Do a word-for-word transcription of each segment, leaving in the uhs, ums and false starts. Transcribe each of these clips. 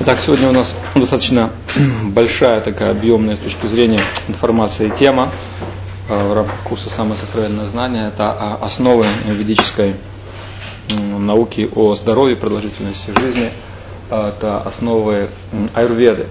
Так, сегодня у нас достаточно большая такая объемная с точки зрения информации тема в рамках курса «Самое сокровенное знание». Это основы ведической науки о здоровье, продолжительности жизни. Это основы аюрведы.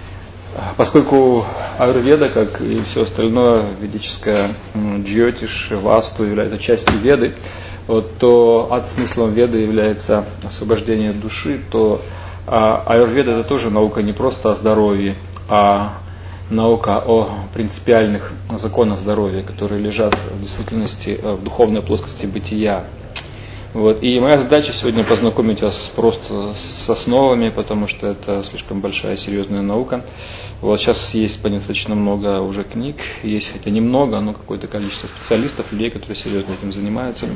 Поскольку аюрведа, как и все остальное ведическое, джьотиш, васту, является частью веды, вот, то от смыслом веды является освобождение души, то а аюрведа – это тоже наука не просто о здоровье, а наука о принципиальных законах здоровья, которые лежат в действительности в духовной плоскости бытия. Вот. И моя задача сегодня познакомить вас просто с основами, потому что это слишком большая, серьезная наука. Вот сейчас есть достаточно много уже книг, есть хотя немного, но какое-то количество специалистов, людей, которые серьезно этим занимаются.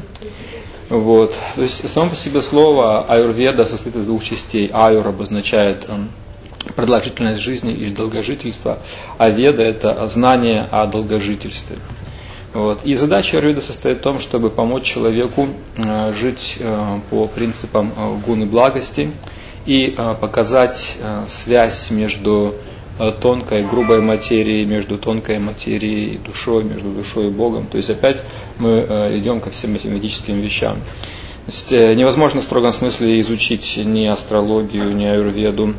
Вот. То есть само по себе слово аюрведа состоит из двух частей. Аюр обозначает продолжительность жизни или долгожительство, а веда – это знание о долгожительстве. Вот. И задача аюрведы состоит в том, чтобы помочь человеку э, жить э, по принципам э, гуны благости и э, показать э, связь между э, тонкой и грубой материей, между тонкой материей и душой, между душой и Богом. То есть опять мы э, идем ко всем этим ведическим вещам. То есть, э, невозможно в строгом смысле изучить ни астрологию, ни аюрведу,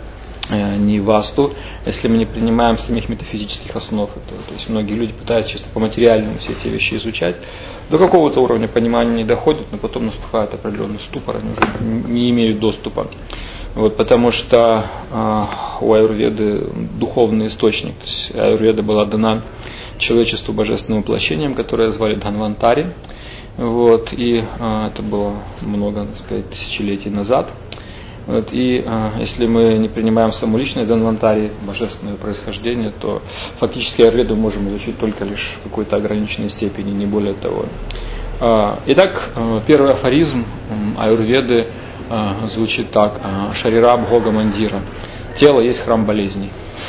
не васту, если мы не принимаем самих метафизических основ этого. То есть многие люди пытаются чисто по материальному все эти вещи изучать. До какого-то уровня понимания не доходят, но потом наступает определенный ступор, они уже не имеют доступа. Вот, потому что э, у аюрведы духовный источник. То есть аюрведа была дана человечеству божественным воплощением, которое звали Дханвантари. Вот, и э, это было много, так сказать, тысячелетий назад. Вот, и э, если мы не принимаем саму личность Дханвантари, божественное происхождение, то фактически аюрведу можем изучить только лишь в какой-то ограниченной степени, не более того. Э, итак, э, первый афоризм э, аюрведы э, звучит так: «Шарира Бхога Мандира». Тело есть храм болезней.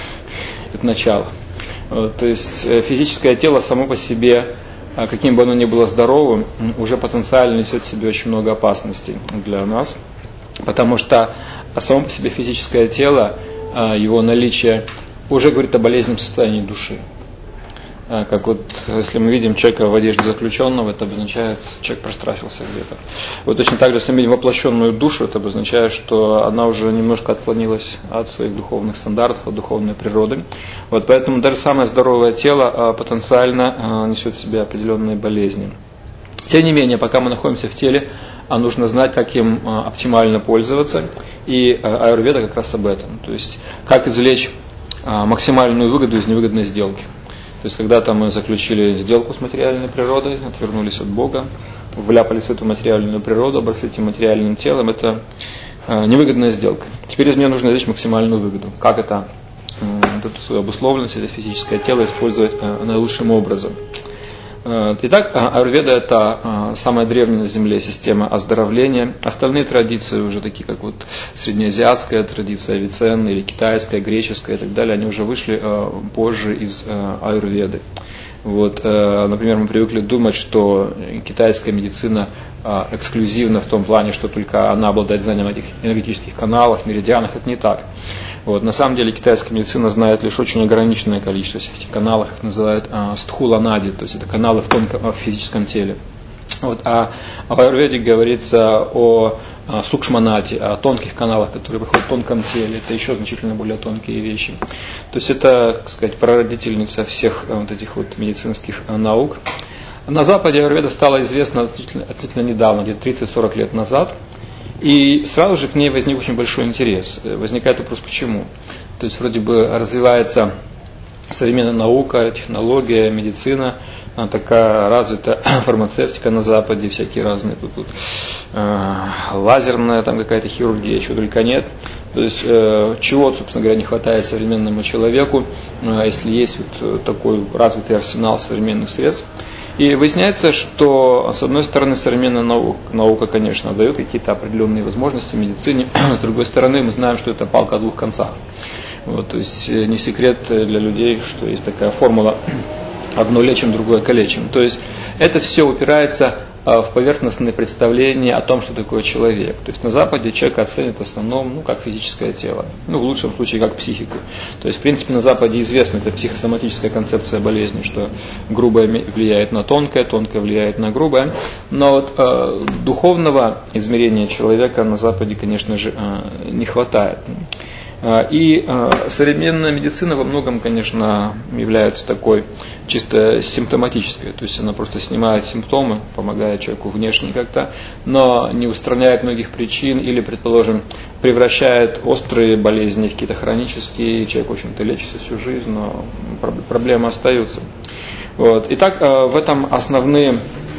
Это начало. Э, то есть э, физическое тело само по себе, э, каким бы оно ни было здоровым, уже потенциально несет в себе очень много опасностей для нас. Потому что само по себе физическое тело, его наличие уже говорит о болезненном состоянии души. Как вот, если мы видим человека в одежде заключенного, это обозначает, что человек проштрафился где-то. Вот точно так же, если мы видим воплощенную душу, это обозначает, что она уже немножко отклонилась от своих духовных стандартов, от духовной природы. Вот поэтому даже самое здоровое тело потенциально несет в себе определенные болезни. Тем не менее, пока мы находимся в теле, а нужно знать, как им оптимально пользоваться. И аюрведа как раз об этом. То есть, как извлечь максимальную выгоду из невыгодной сделки. То есть, когда-то мы заключили сделку с материальной природой, отвернулись от Бога, вляпались в эту материальную природу, обросли этим материальным телом. Это невыгодная сделка. Теперь из нее нужно извлечь максимальную выгоду. Как это, вот эту свою обусловленность, это физическое тело использовать наилучшим образом. Итак, аюрведа – это самая древняя на Земле система оздоровления. Остальные традиции, уже такие как вот среднеазиатская традиция, Авиценна или китайская, греческая и так далее, они уже вышли позже из аюрведы. Вот, например, мы привыкли думать, что китайская медицина эксклюзивна в том плане, что только она обладает знанием этих энергетических каналах, меридианах. Это не так. Вот, на самом деле китайская медицина знает лишь очень ограниченное количество этих каналов, их называют а, стхула-нади, то есть это каналы в тонком, в физическом теле. Вот, а в аюрведе говорится о, о сукшманати, о тонких каналах, которые выходят в тонком теле. Это еще значительно более тонкие вещи. То есть это, так сказать, прародительница всех вот этих вот медицинских наук. На Западе аюрведа стала известна относительно, относительно недавно, где-то тридцать-сорок лет назад. И сразу же к ней возник очень большой интерес. Возникает вопрос, почему? То есть вроде бы развивается современная наука, технология, медицина, такая развитая фармацевтика на Западе, всякие разные тут, тут э, лазерная там какая-то хирургия, чего только нет. То есть э, чего, собственно говоря, не хватает современному человеку, э, если есть вот такой развитый арсенал современных средств. И выясняется, что, с одной стороны, современная наука, наука, конечно, дает какие-то определенные возможности в медицине, с другой стороны, мы знаем, что это палка о двух концах. Вот, то есть не секрет для людей, что есть такая формула: одно лечим, другое калечим. То есть это все упирается в поверхностные представления о том, что такое человек. То есть на Западе человека оценят в основном ну, как физическое тело, ну в лучшем случае как психику. То есть в принципе на Западе известна эта психосоматическая концепция болезни, что грубое влияет на тонкое, тонкое влияет на грубое. Но вот э, духовного измерения человека на Западе, конечно же, э, не хватает. И э, современная медицина во многом, конечно, является такой чисто симптоматической, то есть она просто снимает симптомы, помогает человеку внешне как-то, но не устраняет многих причин или, предположим, превращает острые болезни в какие-то хронические, и человек, в общем-то, лечится всю жизнь, но проблемы остаются. Вот. Итак, э, в этом основные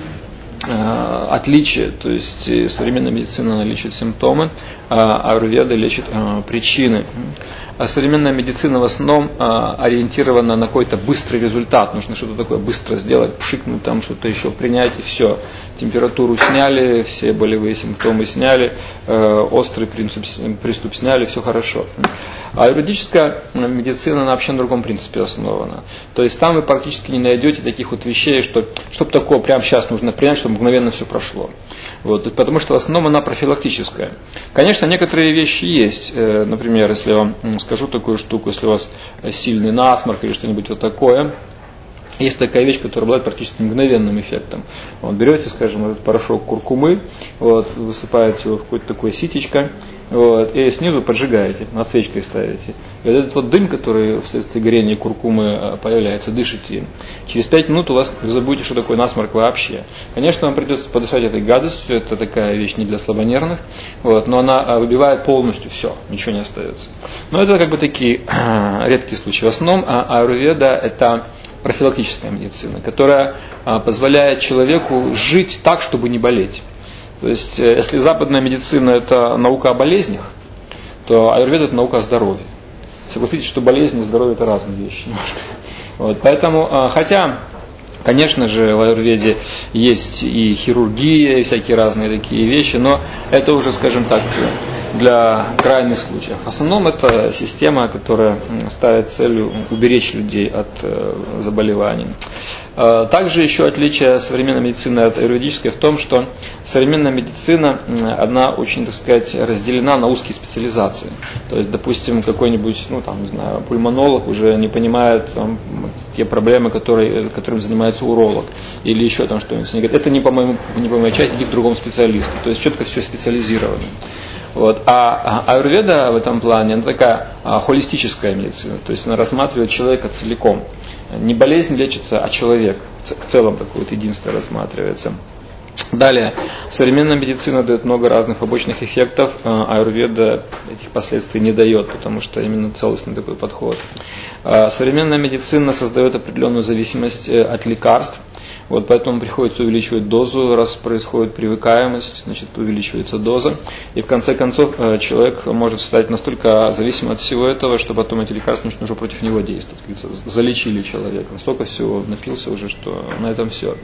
отличие, то есть современная медицина лечит симптомы, а аюрведа лечит причины. А современная медицина в основном ориентирована на какой-то быстрый результат. Нужно что-то такое быстро сделать, пшикнуть там, что-то еще принять, и все. Температуру сняли, все болевые симптомы сняли, острый приступ, приступ сняли, все хорошо. А аюрведическая медицина, она вообще на другом принципе основана. То есть там вы практически не найдете таких вот вещей, что чтобы такое прямо сейчас нужно принять, чтобы мгновенно все прошло. Вот, потому что в основном она профилактическая. Конечно, некоторые вещи есть. Например, если я вам скажу такую штуку, если у вас сильный насморк или что-нибудь вот такое, есть такая вещь, которая обладает практически мгновенным эффектом. Вот, берете, скажем, этот порошок куркумы, вот, высыпаете его в какое-то такое ситечко, вот, и снизу поджигаете, над свечкой ставите. И вот этот вот дым, который вследствие горения куркумы появляется, дышите им. Через пять минут у вас вы забудете, что такое насморк вообще. Конечно, вам придется подышать этой гадостью, это такая вещь не для слабонервных, вот, но она выбивает полностью все, ничего не остается. Но это как бы такие редкие случаи. В основном аюрведа это профилактическая медицина, которая а, позволяет человеку жить так, чтобы не болеть. То есть, если западная медицина – это наука о болезнях, то аюрведа – это наука о здоровье. Согласитесь, что болезни и здоровье – это разные вещи. Вот, поэтому, а, хотя, конечно же, в аюрведе есть и хирургия, и всякие разные такие вещи, но это уже, скажем так, для крайних случаев. В основном это система, которая ставит целью уберечь людей от заболеваний. Также еще отличие современной медицины от аюрведической в том, что современная медицина, она очень, так сказать, разделена на узкие специализации. То есть, допустим, какой-нибудь, ну там, не знаю, пульмонолог уже не понимает там, те проблемы, которые, которым занимается уролог, или еще там что-нибудь. Они говорят, это не по моему, не по моей части, иди к другому специалисту. То есть четко все специализировано. Вот. А аюрведа в этом плане, она такая а, холистическая медицина, то есть она рассматривает человека целиком. Не болезнь лечится, а человек. В целом такое вот единство рассматривается. Далее, современная медицина дает много разных побочных эффектов, а аюрведа этих последствий не дает, потому что именно целостный такой подход. А современная медицина создает определенную зависимость от лекарств. Вот поэтому приходится увеличивать дозу, раз происходит привыкаемость, значит увеличивается доза. И в конце концов человек может стать настолько зависимым от всего этого, что потом эти лекарства начнут уже против него действовать. Залечили человека, столько всего напился уже, что на этом все.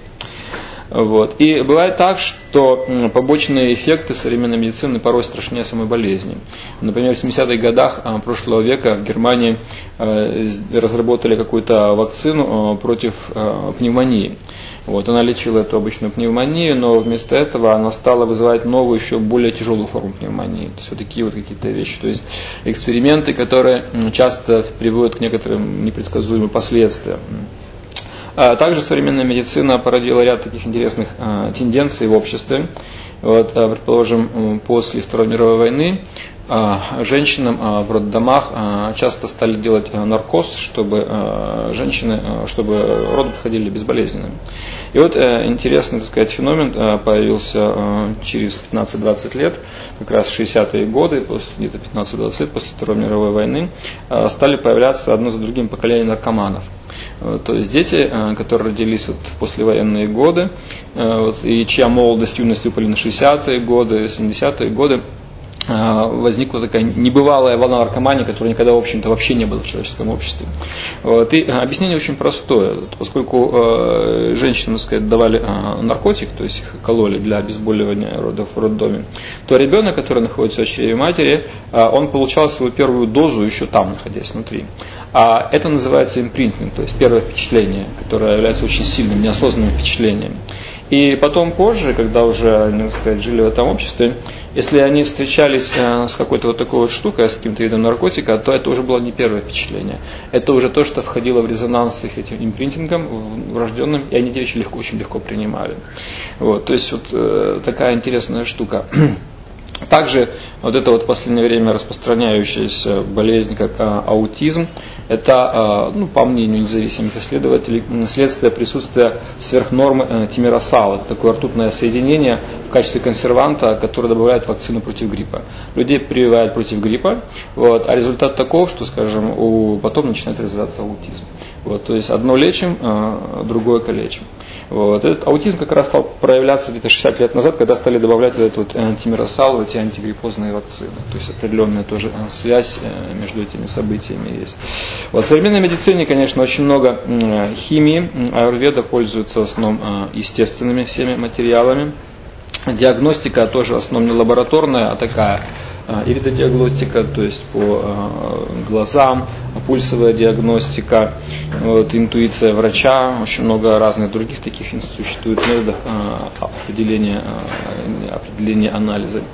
Вот. И бывает так, что побочные эффекты современной медицины порой страшнее самой болезни. Например, в семидесятых годах прошлого века в Германии разработали какую-то вакцину против пневмонии. Вот, она лечила эту обычную пневмонию, но вместо этого она стала вызывать новую, еще более тяжелую форму пневмонии. То есть вот такие вот какие-то вещи. То есть эксперименты, которые часто приводят к некоторым непредсказуемым последствиям. Также современная медицина породила ряд таких интересных тенденций в обществе. Вот, предположим, после Второй мировой войны женщинам в роддомах часто стали делать наркоз, чтобы женщины, чтобы роды проходили безболезненными. И вот интересный, так сказать, феномен появился через пятнадцать-двадцать лет, как раз в шестидесятые годы, после, где-то пятнадцать-двадцать лет после Второй мировой войны, стали появляться одно за другим поколения наркоманов. То есть дети, которые родились вот в послевоенные годы, вот, и чья молодость, юность выпали на шестидесятые годы, семидесятые годы, возникла такая небывалая волна наркомании, которая никогда, в общем-то, вообще не было в человеческом обществе. Вот. И объяснение очень простое. Поскольку э, женщинам, так сказать, давали э, наркотик, то есть их кололи для обезболивания родов в роддоме, то ребенок, который находится в чреве матери, э, он получал свою первую дозу еще там, находясь внутри. А это называется импринтинг, то есть первое впечатление, которое является очень сильным, неосознанным впечатлением. И потом позже, когда уже они, так сказать, жили в этом обществе, если они встречались э, с какой-то вот такой вот штукой, с каким-то видом наркотика, то это уже было не первое впечатление. Это уже то, что входило в резонанс с их этим импринтингом врожденным, и они эти вещи легко, очень легко принимали. Вот, то есть вот э, такая интересная штука. Также вот эта вот в последнее время распространяющаяся болезнь, как а, аутизм, это, а, ну, по мнению независимых исследователей, следствие присутствия сверхнормы а, тимиросала. Это такое ртутное соединение в качестве консерванта, которое добавляет в вакцину против гриппа. Людей прививают против гриппа, вот, а результат таков, что, скажем, у, потом начинает развиваться аутизм. Вот, то есть одно лечим, а, другое калечим. Вот. Этот аутизм как раз стал проявляться где-то шестьдесят лет назад, когда стали добавлять вот этот вот тимиросал в эти антигриппозные вакцины. То есть определенная тоже связь между этими событиями есть. Вот. В современной медицине, конечно, очень много химии. Аюрведа пользуется в основном естественными всеми материалами. Диагностика тоже в основном не лабораторная, а такая иридодиагностика, то есть по глазам, пульсовая диагностика, вот, интуиция врача, очень много разных других таких существует методов определения, определения анализа.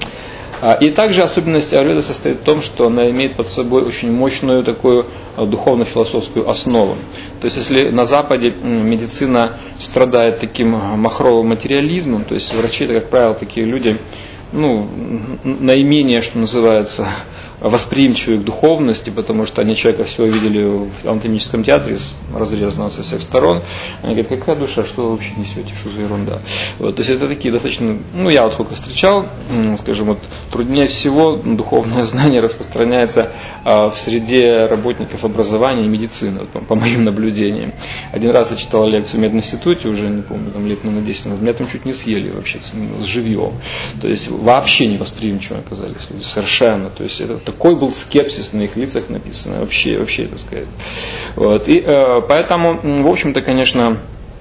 И также особенность аюрведы состоит в том, что она имеет под собой очень мощную такую духовно-философскую основу. То есть если на Западе медицина страдает таким махровым материализмом, то есть врачи, это, как правило, такие люди, ну, наименее, что называется, восприимчивые к духовности, потому что они человека всего видели в анатомическом театре, разрезанного со всех сторон. Они говорят, какая душа, что вы вообще несете, что за ерунда. Вот, то есть это такие достаточно, ну я вот сколько встречал, скажем, вот труднее всего духовное знание распространяется а, в среде работников образования и медицины, вот, по, по моим наблюдениям. Один раз я читал лекцию в мединституте, уже не помню, там лет на десять назад, меня там чуть не съели вообще с живьем. То есть вообще невосприимчивы оказались люди, совершенно. То есть это такой был скепсис на их лицах написано, вообще, вообще, так сказать. Вот. И э, поэтому, в общем-то, конечно,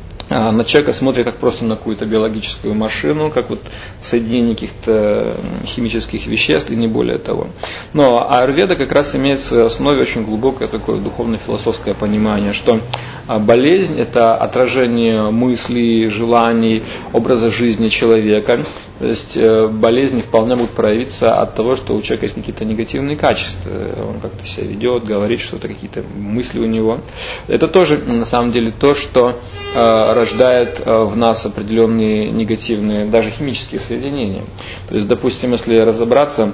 на человека смотрит как просто на какую-то биологическую машину, как вот соединение каких-то химических веществ и не более того. Но аюрведа как раз имеет в своей основе очень глубокое такое духовно-философское понимание, что болезнь – это отражение мыслей, желаний, образа жизни человека. То есть болезни вполне могут проявиться от того, что у человека есть какие-то негативные качества. Он как-то себя ведет, говорит что-то, какие-то мысли у него. Это тоже на самом деле то, что рождает в нас определенные негативные, даже химические соединения. То есть, допустим, если разобраться,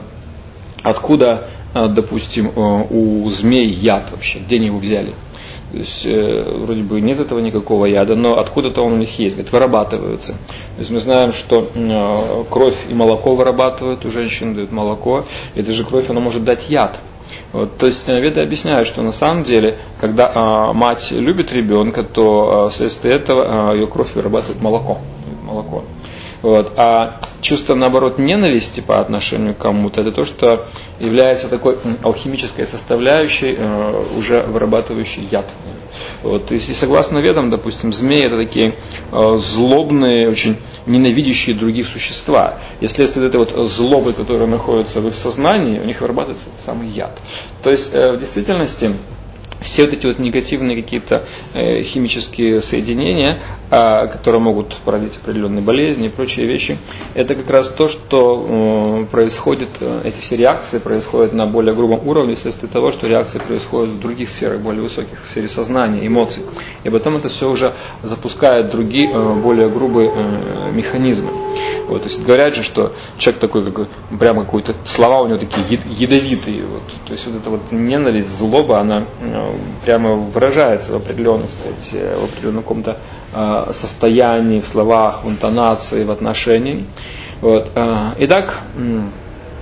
откуда, допустим, у змей яд вообще, где они его взяли. То есть, э, вроде бы нет этого никакого яда, но откуда-то он у них есть, говорит, вырабатываются. То есть мы знаем, что э, кровь и молоко вырабатывают, у женщин дают молоко, и эта же кровь, она может дать яд. Вот, то есть веды объясняют, что на самом деле, когда э, мать любит ребенка, то э, вследствие этого э, ее кровь вырабатывает молоко. молоко. Вот. А чувство, наоборот, ненависти по отношению к кому-то, это то, что является такой алхимической составляющей, э, уже вырабатывающей яд. Вот. И согласно ведам, допустим, змеи это такие э, злобные, очень ненавидящие других существа. И вследствие этой вот злобы, которая находится в их сознании, у них вырабатывается этот самый яд. То есть э, в действительности все вот эти вот негативные какие-то э, химические соединения, э, которые могут породить определенные болезни и прочие вещи, это как раз то, что э, происходит, э, эти все реакции происходят на более грубом уровне вследствие того, что реакции происходят в других сферах, более высоких, в сфере сознания, эмоций. И потом это все уже запускает другие, э, более грубые э, механизмы. Вот, то есть говорят же, что человек такой, как, прямо какой-то, слова у него такие ядовитые. Вот. То есть вот эта вот ненависть, злоба, она э, прямо выражается в определенном, сказать, в определенном каком-то э, состоянии, в словах, в интонации, в отношении. Вот. Э, итак,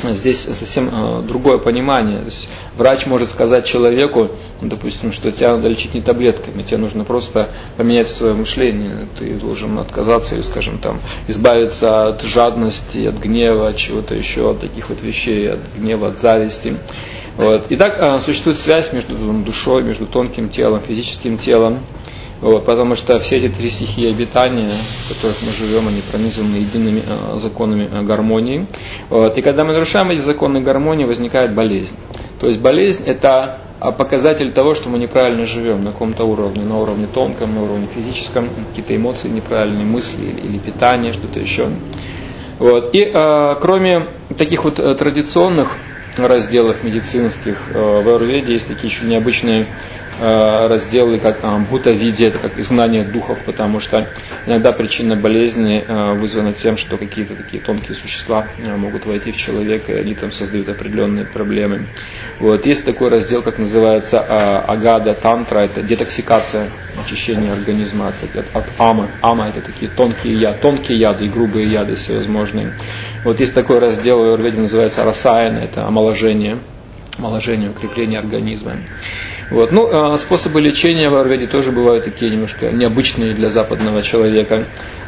здесь совсем другое понимание. То есть врач может сказать человеку, ну, допустим, что тебя надо лечить не таблетками, тебе нужно просто поменять свое мышление, ты должен отказаться или, скажем, там, избавиться от жадности, от гнева, от чего-то еще, от таких вот вещей, от гнева, от зависти. Вот. Итак, существует связь между душой, между тонким телом, физическим телом. Вот, потому что все эти три стихии обитания, в которых мы живем, они пронизаны едиными э, законами э, гармонии. Вот, и когда мы нарушаем эти законы гармонии, возникает болезнь. То есть болезнь – это показатель того, что мы неправильно живем на каком-то уровне, на уровне тонком, на уровне физическом, какие-то эмоции неправильные, мысли или, или питание, что-то еще. Вот. И э, кроме таких вот э, традиционных разделов медицинских, э, в аюрведе есть такие еще необычные разделы, как бхута-видья, это как изгнание духов, потому что иногда причина болезни вызвана тем, что какие-то такие тонкие существа могут войти в человека, и они там создают определенные проблемы. Вот. Есть такой раздел, как называется агада тантра, это детоксикация, очищение организма от, от амы. Ама это такие тонкие яды, тонкие яды и грубые яды всевозможные. Вот есть такой раздел в аюрведе, называется расаяна, это омоложение, омоложение, укрепление организма. Вот. Ну, способы лечения в аюрведе тоже бывают такие немножко необычные для западного человека.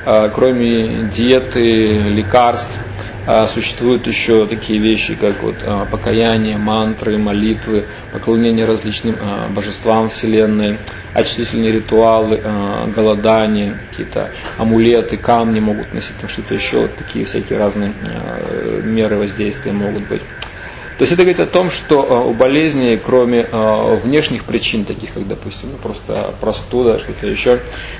Кроме диеты, лекарств, существуют еще такие вещи, как вот покаяние, мантры, молитвы, поклонение различным божествам Вселенной, очистительные ритуалы, голодание, какие-то амулеты, камни могут носить, там что-то еще, вот такие всякие разные меры воздействия могут быть. То есть это говорит о том, что у болезней, кроме внешних причин, таких как, допустим, ну, просто простуда, что-то еще,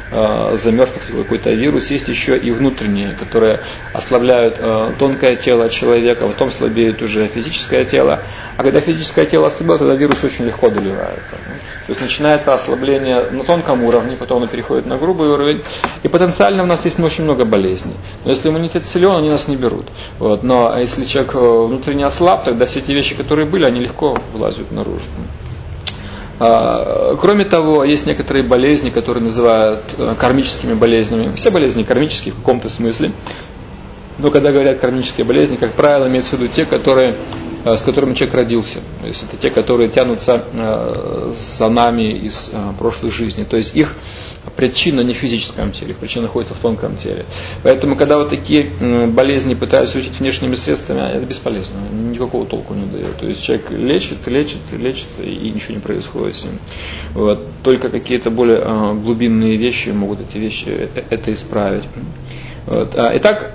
замерз какой-то вирус, есть еще и внутренние, которые ослабляют тонкое тело человека, потом слабеет уже физическое тело. А когда физическое тело ослабело, тогда вирус очень легко доливается. То есть начинается ослабление на тонком уровне, потом оно переходит на грубый уровень. И потенциально у нас есть очень много болезней. Но если иммунитет силен, они нас не берут. Вот. Но если человек внутренне ослаб, тогда все эти вещи, которые были, они легко вылазят наружу. Кроме того, есть некоторые болезни, которые называют кармическими болезнями. Все болезни кармические в каком-то смысле. Но когда говорят кармические болезни, как правило, имеется в виду те, которые, с которыми человек родился. То есть это те, которые тянутся за нами из прошлых жизней. То есть их причина не в физическом теле, их причина находится в тонком теле. Поэтому, когда вот такие болезни пытаются лечить внешними средствами, это бесполезно, никакого толку не дает. То есть человек лечит, лечит, лечит, и ничего не происходит с ним. Вот. Только какие-то более глубинные вещи могут эти вещи это исправить. Вот. Итак,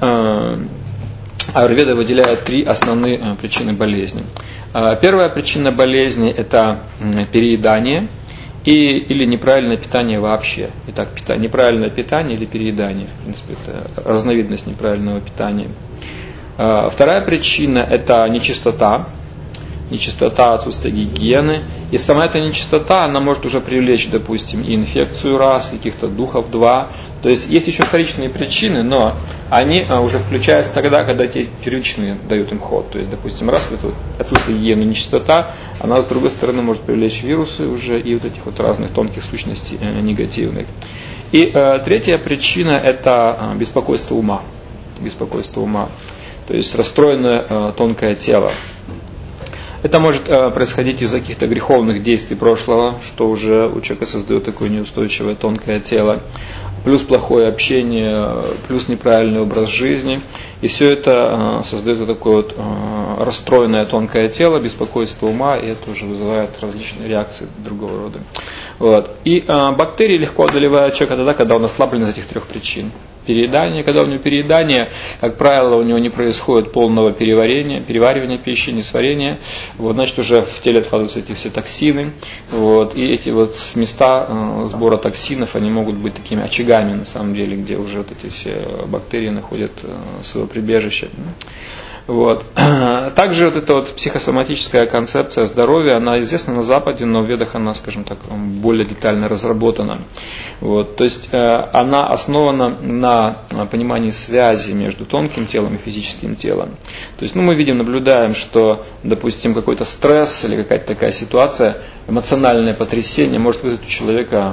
аюрведа выделяет три основные причины болезни. Первая причина болезни – это переедание и, или неправильное питание вообще. Итак, питание, неправильное питание или переедание, в принципе, это разновидность неправильного питания. Вторая причина – это нечистота. Нечистота, отсутствие гигиены. И сама эта нечистота, она может уже привлечь, допустим, и инфекцию раз, и каких-то духов два. То есть есть еще вторичные причины, но они уже включаются тогда, когда те первичные дают им ход. То есть, допустим, раз это вот отсутствие гигиены, нечистота, она с другой стороны может привлечь вирусы уже и вот этих вот разных тонких сущностей негативных. И э, третья причина – это беспокойство ума. Беспокойство ума. То есть расстроенное э, тонкое тело. Это может э, происходить из-за каких-то греховных действий прошлого, что уже у человека создает такое неустойчивое тонкое тело, плюс плохое общение, плюс неправильный образ жизни. И все это э, создает вот такое вот э, расстроенное тонкое тело, беспокойство ума, и это уже вызывает различные реакции другого рода. Вот. И э, бактерии легко одолевают человека тогда, когда он ослаблен из этих трех причин. Переедание, когда у него переедание, как правило, у него не происходит полного переварения, переваривания пищи, несварения, вот, значит, уже в теле откладываются эти все токсины, вот, и эти вот места э, сбора токсинов, они могут быть такими очагами, на самом деле, где уже вот эти все бактерии находят э, свое прибежище. Вот. Также вот эта вот психосоматическая концепция здоровья, она известна на Западе, но в ведах она, скажем так, более детально разработана. Вот. То есть она основана на понимании связи между тонким телом и физическим телом. То есть ну, мы видим, наблюдаем, что, допустим, какой-то стресс или какая-то такая ситуация, эмоциональное потрясение может вызвать у человека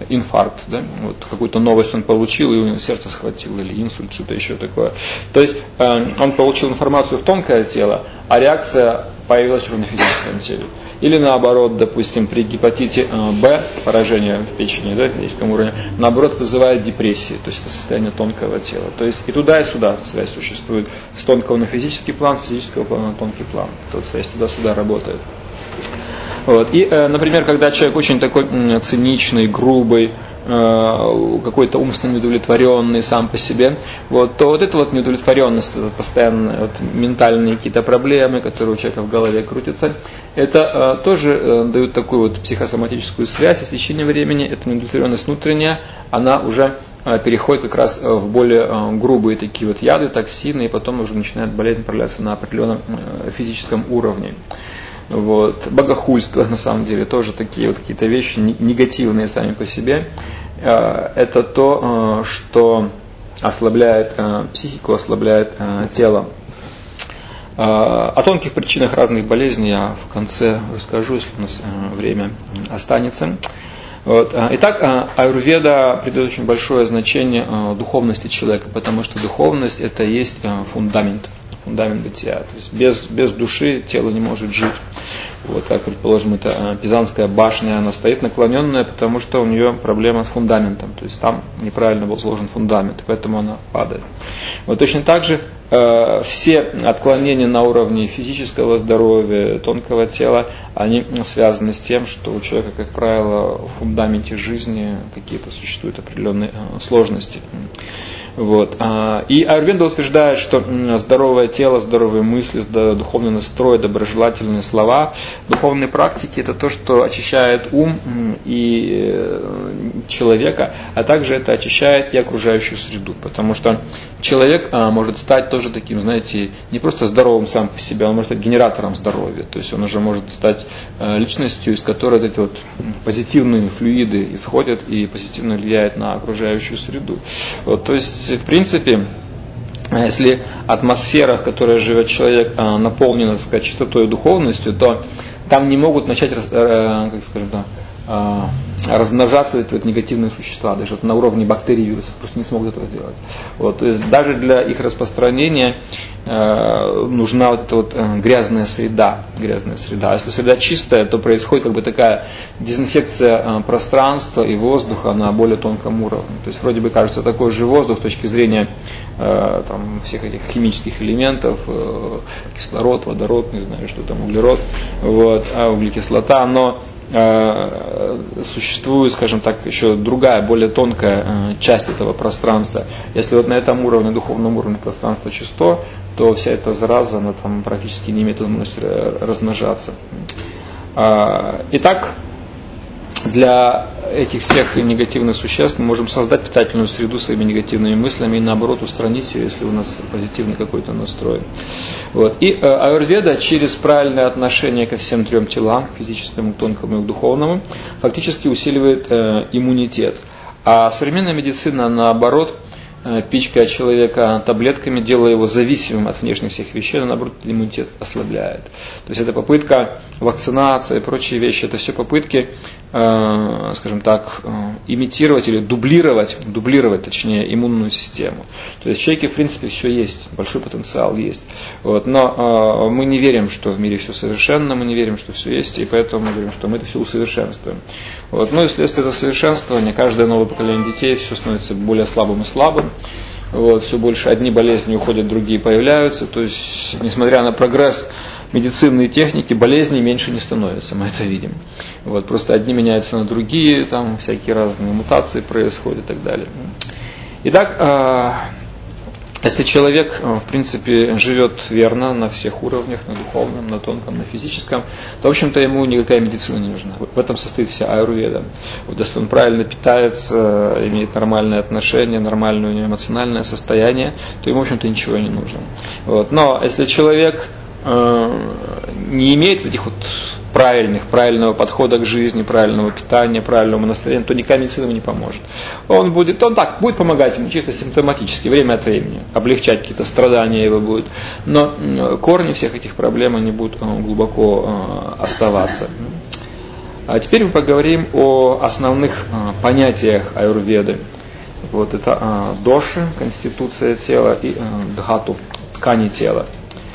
инфаркт, да? Вот какую-то новость он получил, и у него сердце схватило, или инсульт, что-то еще такое. То есть он получил информацию в тонкое тело, а реакция появилась уже на физическом теле. Или наоборот, допустим, при гепатите Б, поражение в печени, да, в физическом уровне, наоборот, вызывает депрессию, то есть это состояние тонкого тела. То есть и туда, и сюда связь существует. С тонкого на физический план, с физического плана на тонкий план. Вот связь туда-сюда работает. Вот. И, например, когда человек очень такой циничный, грубый, какой-то умственно неудовлетворенный сам по себе, вот, то вот эта вот неудовлетворенность, это постоянно вот, ментальные какие-то проблемы, которые у человека в голове крутятся, это тоже дают такую вот психосоматическую связь, и с течением времени эта неудовлетворенность внутренняя, она уже переходит как раз в более грубые такие вот яды, токсины, и потом уже начинает болезнь проявляться на определенном физическом уровне. Вот. Богохульство, на самом деле, тоже такие вот какие-то вещи негативные сами по себе. Это то, что ослабляет психику, ослабляет тело. О тонких причинах разных болезней я в конце расскажу, если у нас время останется. Вот. Итак, аюрведа придает очень большое значение духовности человека, потому что духовность – это и есть фундамент. фундамент бытия. То есть без, без души тело не может жить. Вот, как, предположим, это Пизанская башня, она стоит наклоненная, потому что у нее проблема с фундаментом. То есть там неправильно был сложен фундамент, поэтому она падает. Вот точно так же э, все отклонения на уровне физического здоровья, тонкого тела, они связаны с тем, что у человека, как правило, в фундаменте жизни какие-то существуют определенные э, сложности. Вот. И аюрведа утверждает, что здоровое тело, здоровые мысли, духовный настрой, доброжелательные слова, духовные практики – это то, что очищает ум и человека, а также это очищает и окружающую среду. Потому что человек может стать тоже таким, знаете, не просто здоровым сам по себе, он может стать генератором здоровья. То есть он уже может стать личностью, из которой эти вот позитивные флюиды исходят и позитивно влияют на окружающую среду. Вот, то есть в принципе, если атмосфера, в которой живет человек, наполнена, так сказать, чистотой и духовностью, то там не могут начать, как скажем, размножаться эти вот негативные существа, даже вот на уровне бактерий, вирусов, просто не смогут этого сделать. Вот, то есть даже для их распространения э, нужна вот эта вот э, грязная среда, грязная среда. А если среда чистая, то происходит как бы такая дезинфекция э, пространства и воздуха на более тонком уровне. То есть вроде бы кажется такой же воздух с точки зрения э, там, всех этих химических элементов, э, кислород, водород, не знаю, что там, углерод, вот, а углекислота, но существует, скажем так, еще другая, более тонкая часть этого пространства. Если вот на этом уровне, духовном уровне пространства чисто, то вся эта зараза, она там практически не имеет возможности размножаться. Итак, для этих всех негативных существ мы можем создать питательную среду своими негативными мыслями и наоборот устранить ее, если у нас позитивный какой-то настрой. Вот. И э, аюрведа через правильное отношение ко всем трем телам, физическому, тонкому и духовному, фактически усиливает э, иммунитет. А современная медицина, наоборот, э, пичкая человека таблетками, делая его зависимым от внешних всех вещей, но наоборот иммунитет ослабляет. То есть это попытка вакцинация и прочие вещи, это все попытки, э, скажем так, э, имитировать или дублировать, дублировать, точнее, иммунную систему. То есть в человеке, в принципе, все есть, большой потенциал есть. Вот, но э, мы не верим, что в мире все совершенно, мы не верим, что все есть, и поэтому мы говорим, что мы это все усовершенствуем. Вот, ну и вследствие этого совершенствования, каждое новое поколение детей все становится более слабым и слабым. Вот, все больше одни болезни уходят, другие появляются. То есть, несмотря на прогресс медицины и техники, болезней меньше не становится, мы это видим. Вот, просто одни меняются на другие, там всякие разные мутации происходят и так далее. Итак, э, если человек, в принципе, живет верно на всех уровнях, на духовном, на тонком, на физическом, то, в общем-то, ему никакая медицина не нужна. В этом состоит вся аюрведа. Вот, если он правильно питается, имеет нормальные отношения, нормальное у него эмоциональное состояние, то ему, в общем-то, ничего не нужно. Вот. Но если человек э, не имеет этих вот правильных, правильного подхода к жизни, правильного питания, правильного настроения, то никакая медицина ему не поможет. Он будет, он так, будет помогать ему чисто симптоматически, время от времени, облегчать какие-то страдания его будет, но корни всех этих проблем, они будут глубоко оставаться. А теперь мы поговорим о основных понятиях аюрведы. Вот это доши, конституция тела, и дхату, ткани тела.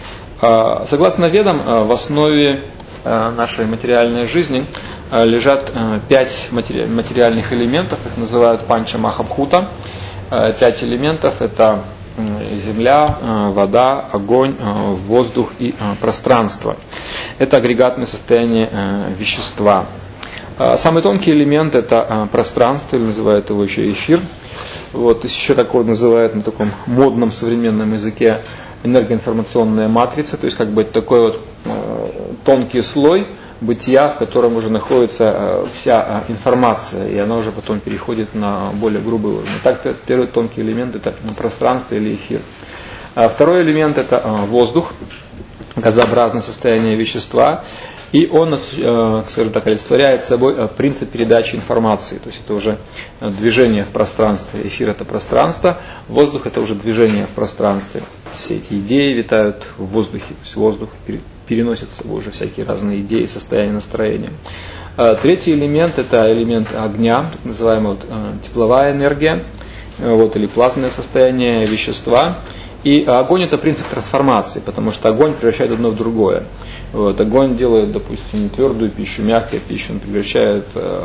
Согласно ведам, в основе нашей материальной жизни лежат пять материальных элементов, их называют панча махабхута. Пять элементов — это земля, вода, огонь, воздух и пространство. Это агрегатное состояние вещества. Самый тонкий элемент — это пространство, или называют его еще эфир. Вот, еще такое называют на таком модном современном языке энергоинформационная матрица, то есть как бы это такой вот тонкий слой бытия, в котором уже находится вся информация, и она уже потом переходит на более грубый уровень. Так, первый тонкий элемент — это пространство или эфир. А второй элемент — это воздух, газообразное состояние вещества, и он, скажем так, олицетворяет собой принцип передачи информации, то есть это уже движение в пространстве. Эфир — это пространство, воздух — это уже движение в пространстве. Все эти идеи витают в воздухе, то есть воздух переносит с собой уже всякие разные идеи, состояния, настроения. Третий элемент — это элемент огня, так называемая вот, тепловая энергия, вот, или плазменное состояние вещества. И огонь — это принцип трансформации, потому что огонь превращает одно в другое. Вот, огонь делает, допустим, твердую пищу, мягкую пищу, он превращает,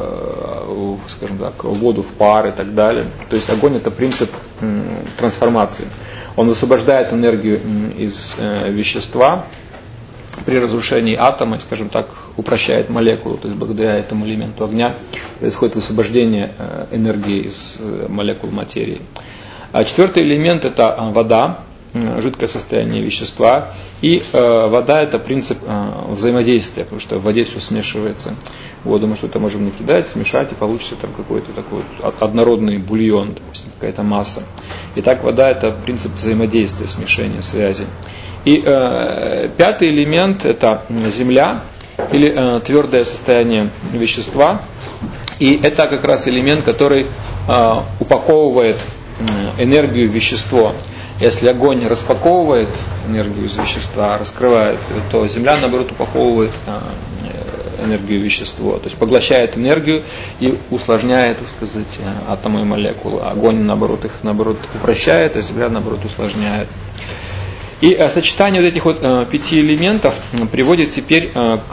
э, скажем так, воду в пар и так далее. То есть огонь — это принцип э, трансформации. Он высвобождает энергию из э, вещества при разрушении атома, скажем так, упрощает молекулу. То есть благодаря этому элементу огня происходит высвобождение э, энергии из э, молекул материи. А четвертый элемент — это вода, жидкое состояние вещества. И э, вода — это принцип э, взаимодействия, потому что в воде все смешивается. Воду мы что-то можем накидать, смешать, и получится там какой-то такой однородный бульон, допустим, какая-то масса. Итак, вода — это принцип взаимодействия, смешения, связи. И э, пятый элемент — это земля, или э, твердое состояние вещества. И это как раз элемент, который э, упаковывает энергию в вещество. Если огонь распаковывает энергию из вещества, раскрывает, то земля, наоборот, упаковывает энергию в вещество, то есть поглощает энергию и усложняет, так сказать, атомы и молекулы. Огонь, наоборот, их наоборот упрощает, а земля, наоборот, усложняет. И сочетание вот этих вот пяти элементов приводит теперь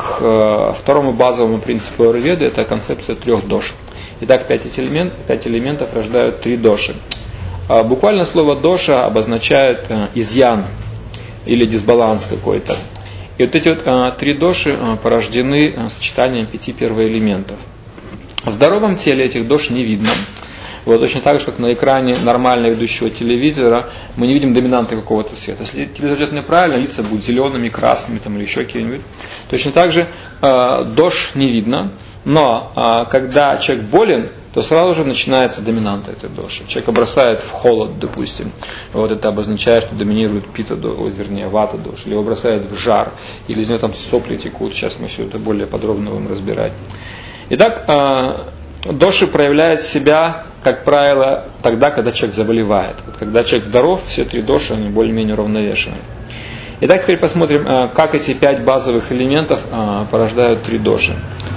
к второму базовому принципу аюрведы, это концепция трех дош. Итак, пять элементов, пять элементов рождают три доши. Буквально слово доша обозначает изъян или дисбаланс какой-то. И вот эти вот три доши порождены сочетанием пяти первоэлементов. В здоровом теле этих дош не видно. Вот, точно так же, как на экране нормально ведущего телевизора, мы не видим доминанты какого-то цвета. Если телевизор идет неправильно, лица будут зелеными, красными там, или еще какие-нибудь. Точно так же э, дош не видно. Но э, когда человек болен, то сразу же начинается доминанта этой доши. Человека бросает в холод, допустим. Вот это обозначает, что доминирует пита, вернее, вата доша. Или его бросает в жар, или из него там сопли текут. Сейчас мы все это более подробно будем разбирать. Итак, э, доши проявляют себя, как правило, тогда, когда человек заболевает. Вот когда человек здоров, все три доши, они более-менее уравновешены. Итак, теперь посмотрим, э, как эти пять базовых элементов э, порождают три доши.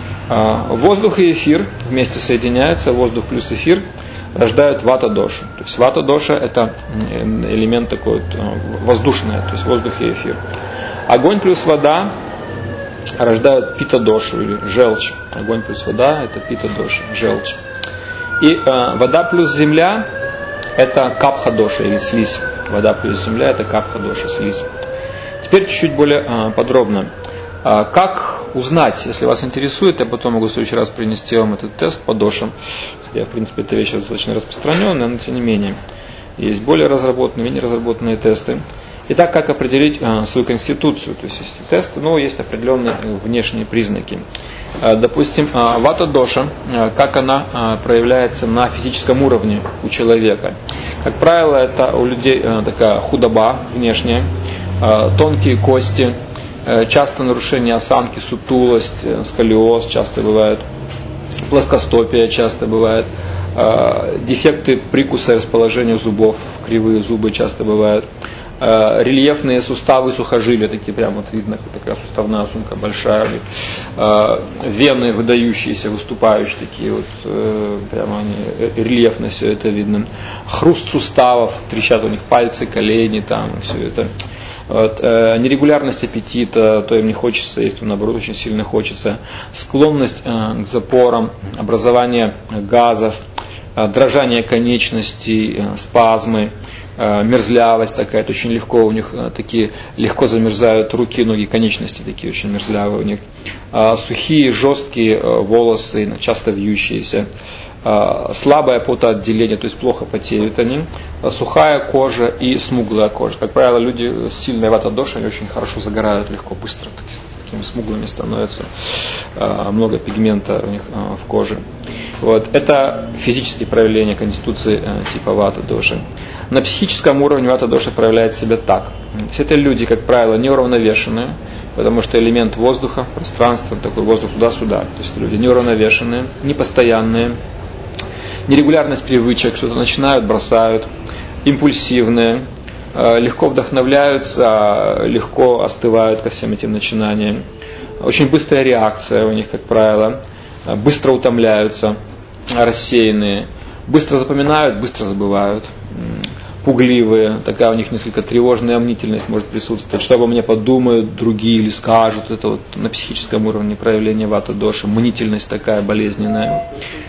Воздух и эфир вместе соединяются, воздух плюс эфир рождают вата-дошу. То есть вата-доша — это элемент такой вот, воздушный, то есть воздух и эфир. Огонь плюс вода рождают пита-дошу или желчь. Огонь плюс вода — это пита-доша, желчь. И э, вода плюс земля — это капха-доша или слизь. Вода плюс земля — это капха-доша, слизь. Теперь чуть-чуть более э, подробно. Э, как узнать, если вас интересует, я потом могу в следующий раз принести вам этот тест по дошам. Я, в принципе, эта вещь достаточно распространенная, но тем не менее. Есть более разработанные, менее разработанные тесты. Итак, как определить э, свою конституцию? То есть есть тесты, но есть определенные внешние признаки. Э, допустим, э, вата-доша, э, как она э, проявляется на физическом уровне у человека. Как правило, это у людей э, такая худоба внешняя, э, тонкие кости, часто нарушение осанки, сутулость, сколиоз часто бывает, плоскостопие часто бывает, дефекты прикуса и расположения зубов, кривые зубы часто бывают, э, рельефные суставы, сухожилия, такие прямо вот видно, такая суставная сумка большая, э, вены выдающиеся, выступающие, такие вот, э, прямо они, рельефно все это видно. Хруст суставов, трещат у них пальцы, колени, там, все это. Вот, э, нерегулярность аппетита, то им не хочется есть, то наоборот очень сильно хочется. Склонность э, к запорам, образование газов, э, дрожание конечностей, э, спазмы, э, мерзлявость такая, это очень легко у них э, такие, легко замерзают руки, ноги, конечности такие очень мерзлявые у них. Э, сухие, жесткие э, волосы, часто вьющиеся. Слабое потоотделение, то есть плохо потеют они, сухая кожа и смуглая кожа. Как правило, люди с сильной вата-дошей, они очень хорошо загорают, легко, быстро, такими смуглыми становятся, много пигмента у них в коже. Вот. Это физические проявления конституции типа вата-доши. На психическом уровне вата-доша проявляет себя так. То есть это люди, как правило, неуравновешенные, потому что элемент воздуха, пространства, такой воздух туда-сюда. То есть люди неуравновешенные, непостоянные, нерегулярность привычек, что-то начинают, бросают, импульсивные, легко вдохновляются, легко остывают ко всем этим начинаниям. Очень быстрая реакция у них, как правило, быстро утомляются, рассеянные, быстро запоминают, быстро забывают, пугливые, такая у них несколько тревожная мнительность может присутствовать, что обо мне подумают другие или скажут, это вот на психическом уровне проявление вата-доши, мнительность такая болезненная.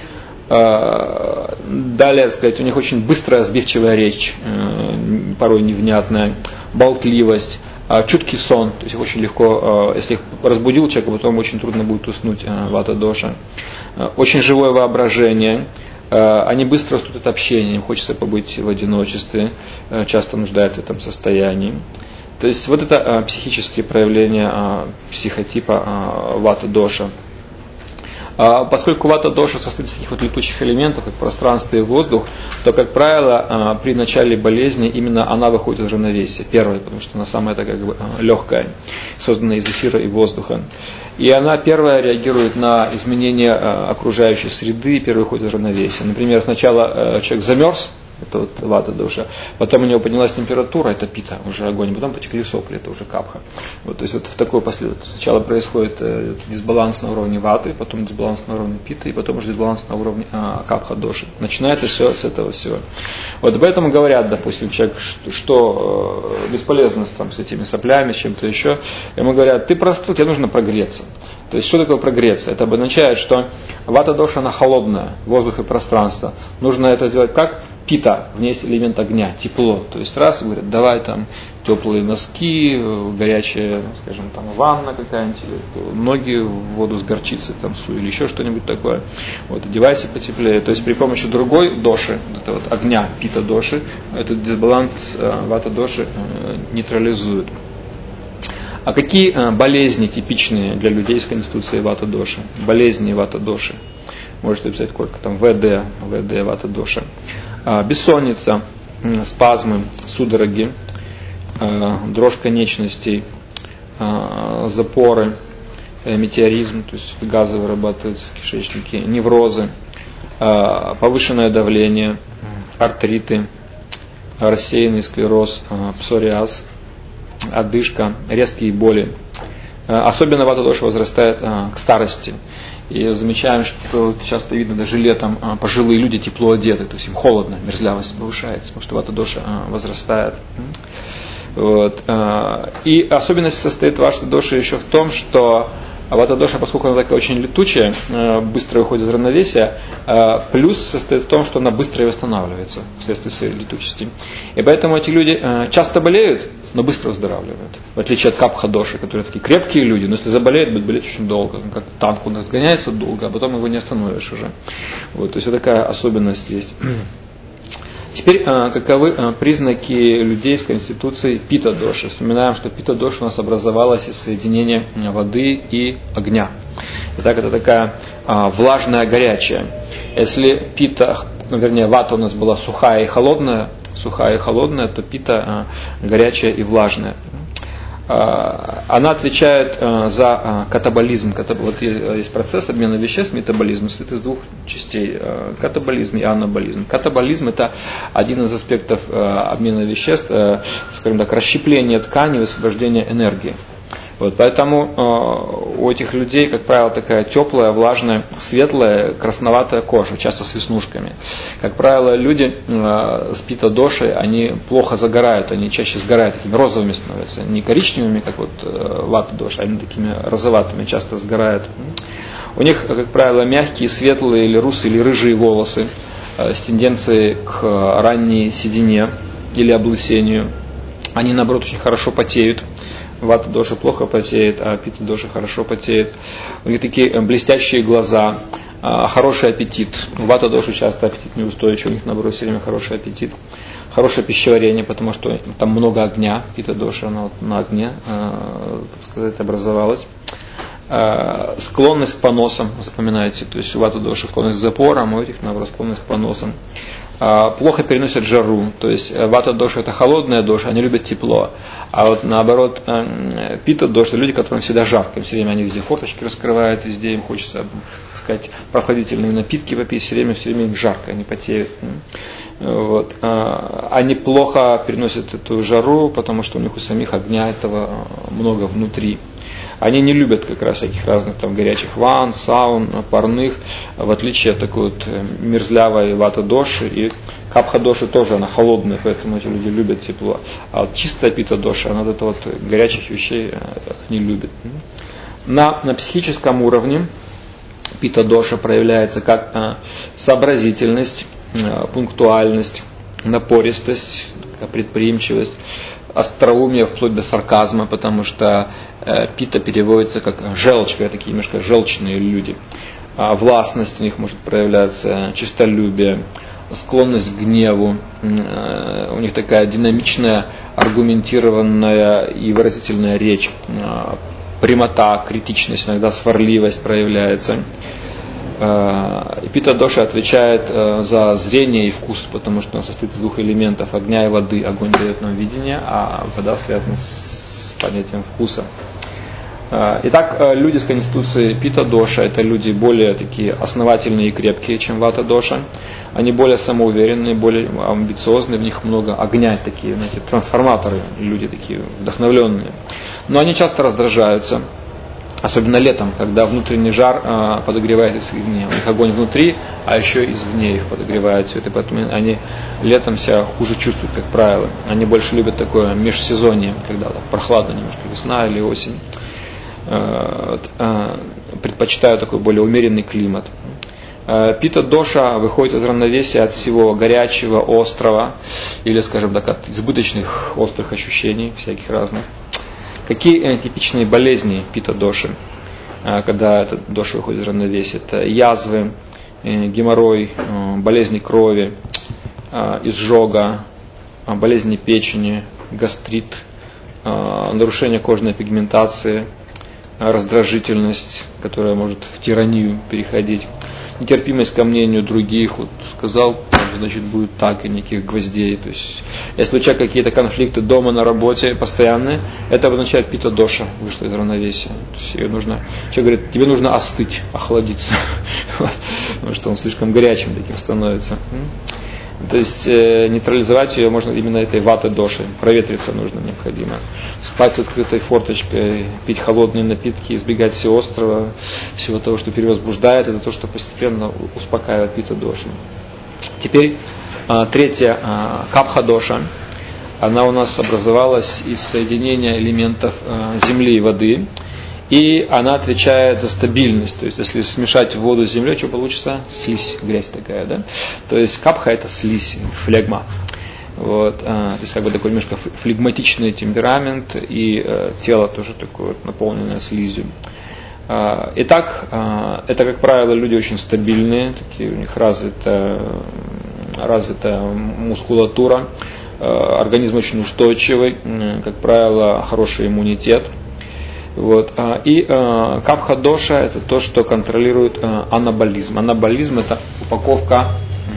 Далее, сказать, у них очень быстрая, сбивчивая речь, порой невнятная, болтливость, чуткий сон, то есть их очень легко, если их разбудил человека, потом очень трудно будет уснуть вата-доша. Очень живое воображение, они быстро растут от общения, им хочется побыть в одиночестве, часто нуждаются в этом состоянии. То есть вот это психические проявления психотипа вата-доша. Поскольку вата-доша состоит из таких вот летучих элементов, как пространство и воздух, то, как правило, при начале болезни именно она выходит из равновесия. Первая, потому что она самая такая как бы легкая, созданная из эфира и воздуха. И она первая реагирует на изменения окружающей среды, и первая выходит из равновесия. Например, сначала человек замерз, это вот вата-доша, потом у него поднялась температура, это пита, уже огонь, потом потекли сопли, это уже капха. Вот, то есть вот в такой последовательности. Сначала происходит э, дисбаланс на уровне ваты, потом дисбаланс на уровне пита, и потом уже дисбаланс на уровне э, капха-доши. Начинается все с этого всего. Вот поэтому говорят, допустим, человек, что, что э, бесполезно там, с этими соплями, с чем-то еще, ему говорят, ты простыл, тебе нужно прогреться. То есть, что такое прогреться? Это обозначает, что вата-доша, она холодная, воздух и пространство. Нужно это сделать как? Пита, в ней есть элемент огня, тепло. То есть раз говорят, давай там теплые носки, горячая, скажем, там ванна какая-нибудь, или ноги в воду с горчицей там су, или еще что-нибудь такое. Вот, одевайся потеплее. То есть при помощи другой доши, это вот огня, пита-доши, этот дисбаланс вата-доши нейтрализует. А какие болезни типичные для людей с конституцией вата-доши? Болезни вата-доши. Можете написать коротко, там ВД, ВД вата-доша. Бессонница, спазмы, судороги, дрожь конечностей, запоры, метеоризм, то есть газы вырабатываются в кишечнике, неврозы, повышенное давление, артриты, рассеянный склероз, псориаз, одышка, резкие боли. Особенно вата-доша возрастает к старости. И замечаем, что часто видно даже летом пожилые люди тепло одеты, то есть им холодно, мерзлявость повышается, потому что вата-доша возрастает. Вот. И особенность состоит вата-доши еще в том, что вата-доша, поскольку она такая очень летучая, быстро выходит из равновесия, плюс состоит в том, что она быстро восстанавливается вследствие своей летучести. И поэтому эти люди часто болеют, но быстро выздоравливают. В отличие от капха-доши, которые такие крепкие люди, но если заболеют, будут болеть очень долго. Как танк у нас гоняется долго, а потом его не остановишь уже. Вот, то есть вот такая особенность есть. Теперь, каковы признаки людей с конституцией пита-доши? Вспоминаем, что пита-доша у нас образовалась из соединения воды и огня. Итак, это такая влажная, горячая. Если пита, вернее, вата у нас была сухая и холодная, сухая и холодная, то пита горячая и влажная. Она отвечает за катаболизм. Вот есть процесс обмена веществ, метаболизм, состоит из двух частей: катаболизм и анаболизм. Катаболизм – это один из аспектов обмена веществ, скажем так, расщепление ткани, высвобождение энергии. Вот, поэтому э, у этих людей, как правило, такая теплая, влажная, светлая, красноватая кожа, часто с веснушками. Как правило, люди э, с пита-дошей, они плохо загорают, они чаще сгорают, такими розовыми становятся, не коричневыми, как вот э, вата-доша, они такими розоватыми часто сгорают. У них, как правило, мягкие, светлые, или русые, или рыжие волосы э, с тенденцией к ранней седине или облысению. Они, наоборот, очень хорошо потеют. Вата-доша плохо потеет, а пита-доша хорошо потеет. У них такие блестящие глаза, хороший аппетит. У вата-доши часто аппетит неустойчивый, у них, наоборот, все время хороший аппетит. Хорошее пищеварение, потому что там много огня. Пита-доша, она вот на огне, так сказать, образовалась. Склонность к поносам, запоминайте. То есть у вата-доши склонность к запорам, а у этих, наоборот, склонность к поносам. Плохо переносят жару, то есть вата-доша это холодная доша, они любят тепло, а вот наоборот пита-доша, люди, которым всегда жарко, все время они везде форточки раскрывают, везде им хочется, так сказать, прохладительные напитки попить, все время, все время им жарко, они потеют. Вот. Они плохо переносят эту жару, потому что у них у самих огня этого много внутри. Они не любят как раз всяких разных там горячих ванн, саун, парных, в отличие от такой вот мерзлявой вата-доши. И капха-доши тоже, она холодная, поэтому эти люди любят тепло. А вот чистая пита-доша, она вот это вот горячих вещей не любит. На, на психическом уровне пита-доша проявляется как а, сообразительность, а, пунктуальность, напористость, предприимчивость, остроумие вплоть до сарказма, потому что э, пита переводится как желчка, такие немножко желчные люди. А властность у них может проявляться, честолюбие, склонность к гневу. Э, у них такая динамичная, аргументированная и выразительная речь. Э, прямота, критичность, иногда сварливость проявляется. Пита-доша отвечает за зрение и вкус, потому что он состоит из двух элементов: огня и воды. Огонь дает нам видение, а вода связана с понятием вкуса. Итак, люди с конституцией пита-доша – это люди более такие основательные и крепкие, чем вата-доша. Они более самоуверенные, более амбициозные, в них много огня, такие, знаете, трансформаторы, люди такие вдохновленные. Но они часто раздражаются. Особенно летом, когда внутренний жар э, подогревает извне. У них огонь внутри, а еще извне их подогревает все это. Поэтому они летом себя хуже чувствуют, как правило. Они больше любят такое межсезонье, когда так, прохладно немножко, весна или осень. Э, э, предпочитают такой более умеренный климат. Э, пита-доша выходит из равновесия от всего горячего, острого, или, скажем так, от избыточных острых ощущений, всяких разных. Какие типичные болезни пита-доши, когда эта доша выходит из равновесия? Это язвы, геморрой, болезни крови, изжога, болезни печени, гастрит, нарушение кожной пигментации, раздражительность, которая может в тиранию переходить, нетерпимость ко мнению других. Вот сказал, значит будет так, и никаких гвоздей. То есть, если у человека какие-то конфликты дома, на работе постоянные, это означает пита-доша вышла из равновесия. То есть, ее нужно, человек говорит, тебе нужно остыть, охладиться, потому что он слишком горячим таким становится. То есть э, нейтрализовать ее можно именно этой вата-дошей. Проветриться нужно, необходимо. Спать с открытой форточкой, пить холодные напитки, избегать всего острого, всего того, что перевозбуждает. Это то, что постепенно успокаивает пита-дошу. Теперь э, третья э, капха-доша. Она у нас образовалась из соединения элементов э, земли и воды. И она отвечает за стабильность. То есть, если смешать воду с землей, что получится? Слизь, грязь такая, да? То есть, капха это слизь, флегма. Вот, а, то есть, как бы такой немножко флегматичный темперамент, и а, тело тоже такое вот, наполненное слизью. А, итак, а, это, как правило, люди очень стабильные, такие, у них развита, развита мускулатура, а, организм очень устойчивый, как правило, хороший иммунитет. Вот. И э, капха-доша это то, что контролирует э, анаболизм. Анаболизм это упаковка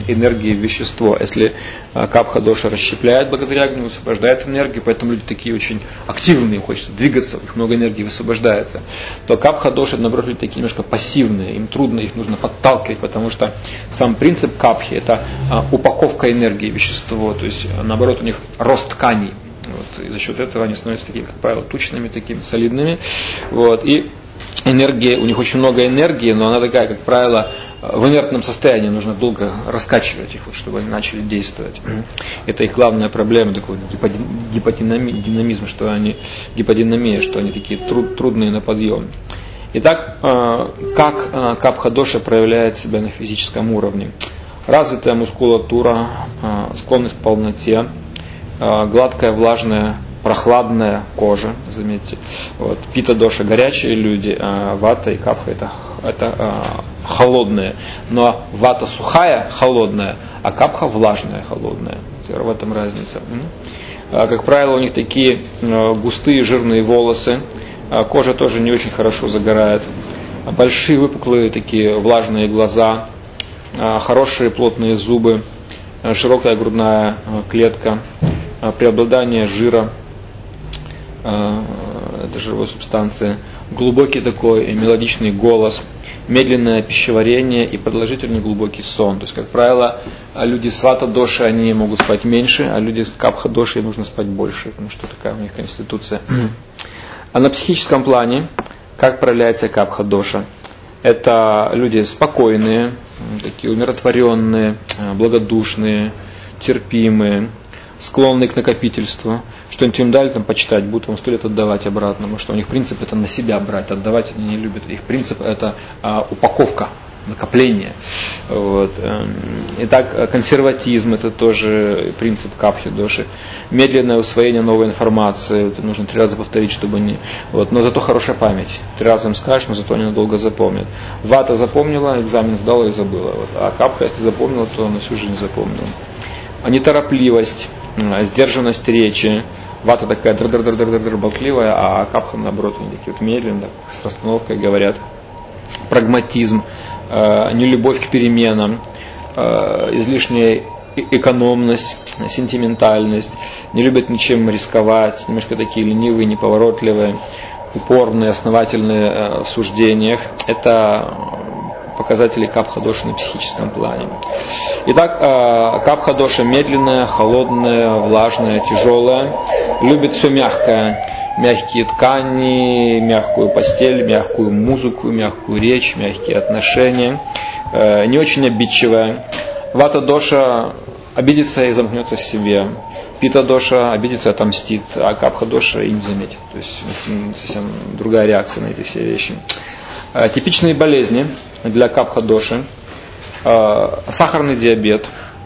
энергии в вещество. Если капха доша расщепляет благодаря огню, высвобождает энергию, поэтому люди такие очень активные, хочется двигаться, у них много энергии высвобождается, то капха доша, наоборот, люди такие немножко пассивные, им трудно, их нужно подталкивать, потому что сам принцип капхи – это упаковка энергии в вещество, то есть наоборот у них рост тканей. Вот, и за счет этого они становятся такими, как правило, тучными, такими солидными. Вот, и энергия, у них очень много энергии, но она такая, как правило, в инертном состоянии, нужно долго раскачивать их, вот, чтобы они начали действовать. Это их главная проблема, такой гиподинамизм, что они, гиподинамия, что они такие труд, трудные на подъем. Итак, как капха доша проявляет себя на физическом уровне? Развитая мускулатура, склонность к полноте, гладкая, влажная, прохладная кожа, заметьте. Вот. Пита доша горячие люди, а вата и капха это, это а, холодные. Но вата сухая, холодная, а капха влажная, холодная. В этом разница. А, как правило, у них такие а, густые жирные волосы, а, кожа тоже не очень хорошо загорает, а большие выпуклые такие влажные глаза, а, хорошие плотные зубы, а, широкая грудная а, клетка, преобладание жира, это жировой субстанции, глубокий такой мелодичный голос, медленное пищеварение и продолжительный глубокий сон. То есть, как правило, люди с вата доши, они могут спать меньше, а люди с капха доши, им нужно спать больше, потому что такая у них конституция. А на психическом плане, как проявляется капха доша? Это люди спокойные, такие умиротворенные, благодушные, терпимые, склонные к накопительству. Что-нибудь им дали там почитать, будут вам сто лет отдавать обратно, потому что у них принцип это на себя брать, отдавать они не любят. Их принцип это а, упаковка, накопление. Вот. Итак, консерватизм это тоже принцип капхи доши. Медленное усвоение новой информации, это нужно три раза повторить, чтобы не. Вот. Но зато хорошая память. Три раза им скажешь, но зато они надолго запомнят. Вата запомнила, экзамен сдала и забыла. Вот. А капха, если запомнила, то на всю жизнь запомнила. А неторопливость, сдержанность речи. Вата такая др-др-др-др-др болтливая, а капха, наоборот, они такие вот медленно, с расстановкой говорят. Прагматизм, э, нелюбовь к переменам, э, излишняя экономность, сентиментальность, не любят ничем рисковать, немножко такие ленивые, неповоротливые, упорные, основательные э, в суждениях. Это показатели капха доши на психическом плане. Итак, капха доша медленная, холодная, влажная, тяжелая, любит все мягкое, мягкие ткани, мягкую постель, мягкую музыку, мягкую речь, мягкие отношения, не очень обидчивая. Вата доша обидится и замкнется в себе. Пита доша обидится и отомстит, а капха доша и не заметит. То есть совсем другая реакция на эти все вещи. Типичные болезни для капха доши: сахарный диабет,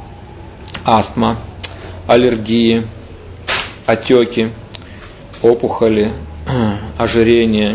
астма, аллергии, отеки, опухоли, ожирение,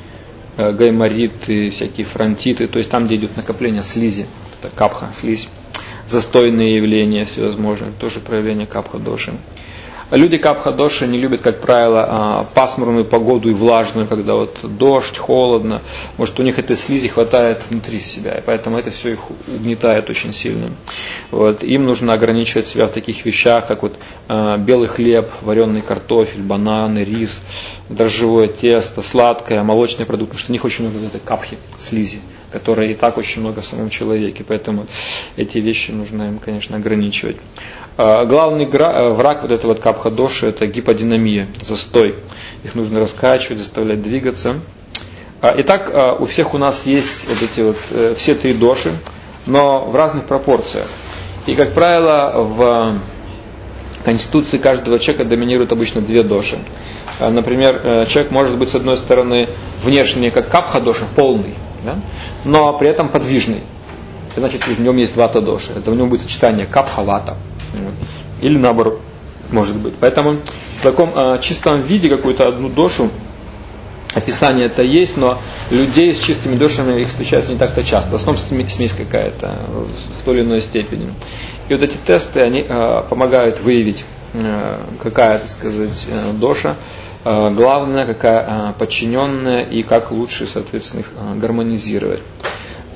гаймориты, всякие фронтиты, то есть там, где идет накопление слизи, это капха, слизь, застойные явления всевозможные, тоже проявление капха доши. Люди капха доши не любят, как правило, пасмурную погоду и влажную, когда вот дождь, холодно. Может, у них этой слизи хватает внутри себя, и поэтому это все их угнетает очень сильно. Вот. Им нужно ограничивать себя в таких вещах, как вот белый хлеб, вареный картофель, бананы, рис, дрожжевое тесто, сладкое, молочные продукты, потому что у них очень много этой капхи, слизи, которая и так очень много в самом человеке, поэтому эти вещи нужно им, конечно, ограничивать. Главный враг вот этого вот капха доши – это гиподинамия, застой. Их нужно раскачивать, заставлять двигаться. Итак, у всех у нас есть вот эти вот все три доши, но в разных пропорциях. И, как правило, в конституции каждого человека доминируют обычно две доши. Например, человек может быть, с одной стороны, внешне как капха доша, полный, да? Но при этом подвижный. Значит, в нем есть вата доши. Это в нем будет сочетание капха-вата. Или наоборот, может быть. Поэтому в таком э, чистом виде какую-то одну дошу описание это есть, но людей с чистыми дошами их встречается не так-то часто. В основном смесь какая-то в той или иной степени. И вот эти тесты, они э, помогают выявить, э, какая, так сказать, э, доша, э, главная, какая э, подчиненная и как лучше, соответственно, их э, гармонизировать.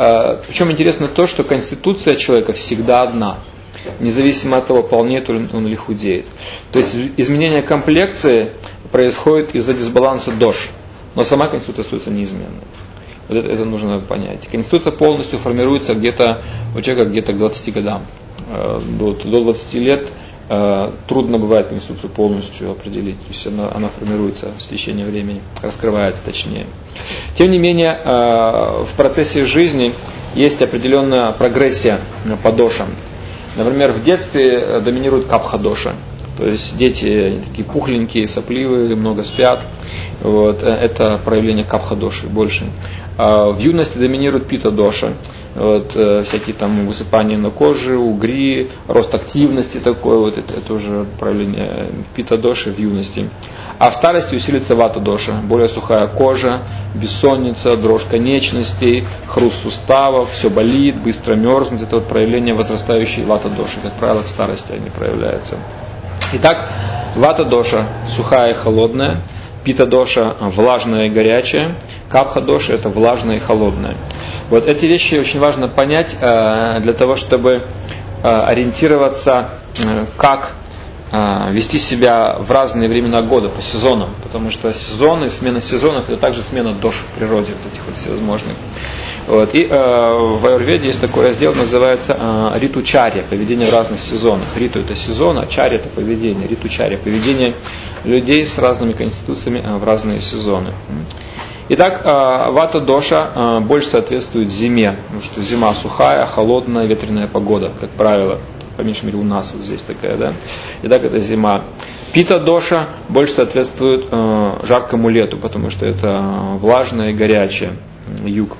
Причем интересно то, что конституция человека всегда одна, независимо от того, полнеет он или худеет. То есть изменение комплекции происходит из-за дисбаланса дош, но сама конституция остается неизменной. Вот это, это нужно понять. Конституция полностью формируется где-то у человека где-то к двадцати годам. До, до двадцати лет трудно бывает конституцию полностью определить. То есть она, она формируется с течением времени, раскрывается точнее. Тем не менее, в процессе жизни есть определенная прогрессия по дошам. Например, в детстве доминирует капха-доша. То есть дети такие пухленькие, сопливые, много спят. Вот, это проявление капха-доши больше. А в юности доминирует пита-доша. Вот, всякие там высыпания на коже, угри, рост активности такой, вот это, это уже проявление пита-доши в юности. А в старости усилится вата-доша, более сухая кожа, бессонница, дрожь конечностей, хруст суставов, все болит, быстро мерзнет. Это вот проявление возрастающей вата-доши, как правило, в старости они проявляются. Итак, вата-доша сухая и холодная, пита-доша влажная и горячая, капха-доша это влажная и холодная. Вот эти вещи очень важно понять для того, чтобы ориентироваться, как вести себя в разные времена года по сезонам, потому что сезоны, смена сезонов это также смена дош в природе, вот этих вот всевозможных. Вот. И э, в аюрведе есть такой раздел, называется э, риту-чарья, поведение в разных сезонах. Риту это сезон, а чарья это поведение. Риту-чарья, поведение людей с разными конституциями э, в разные сезоны. Итак, э, вата-доша э, больше соответствует зиме, потому что зима сухая, холодная, ветреная погода, как правило. По меньшей мере у нас вот здесь такая, да. Итак, это зима. Пита-доша больше соответствует э, жаркому лету, потому что это влажное и горячее, юг.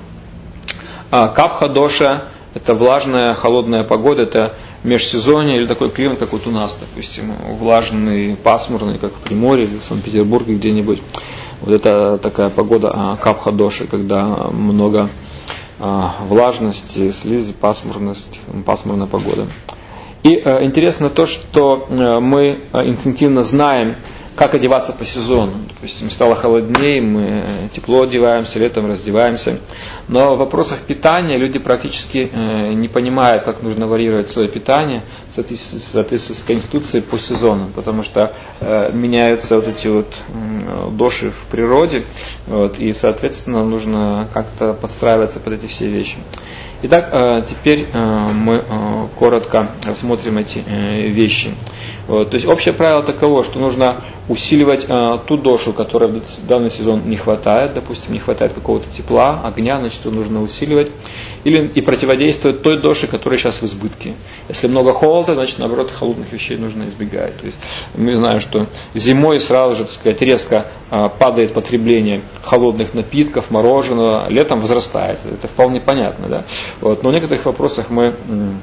А капха-доша это влажная, холодная погода, это межсезонье или такой климат, как вот у нас, допустим, влажный, пасмурный, как в Приморье или в Санкт-Петербурге где-нибудь. Вот это такая погода капха-доши, когда много а, влажности, слизи, пасмурность, пасмурная погода. И э, интересно то, что э, мы инстинктивно знаем, как одеваться по сезону. Допустим, стало холоднее, мы тепло одеваемся, летом раздеваемся. Но в вопросах питания люди практически э, не понимают, как нужно варьировать свое питание в соответствии с конституцией по сезону, потому что э, меняются вот эти вот э, доши в природе, вот, и, соответственно, нужно как-то подстраиваться под эти все вещи. Итак, э, теперь э, мы э, коротко рассмотрим эти э, вещи. Вот, то есть общее правило таково, что нужно усиливать э, ту дошу, которой в данный сезон не хватает, допустим, не хватает какого-то тепла, огня, значит, его нужно усиливать, или и противодействовать той доше, которая сейчас в избытке. Если много холода, значит, наоборот, холодных вещей нужно избегать. То есть мы знаем, что зимой сразу же, так сказать, резко э, падает потребление холодных напитков, мороженого, летом возрастает. Это вполне понятно, да? Вот, но в некоторых вопросах мы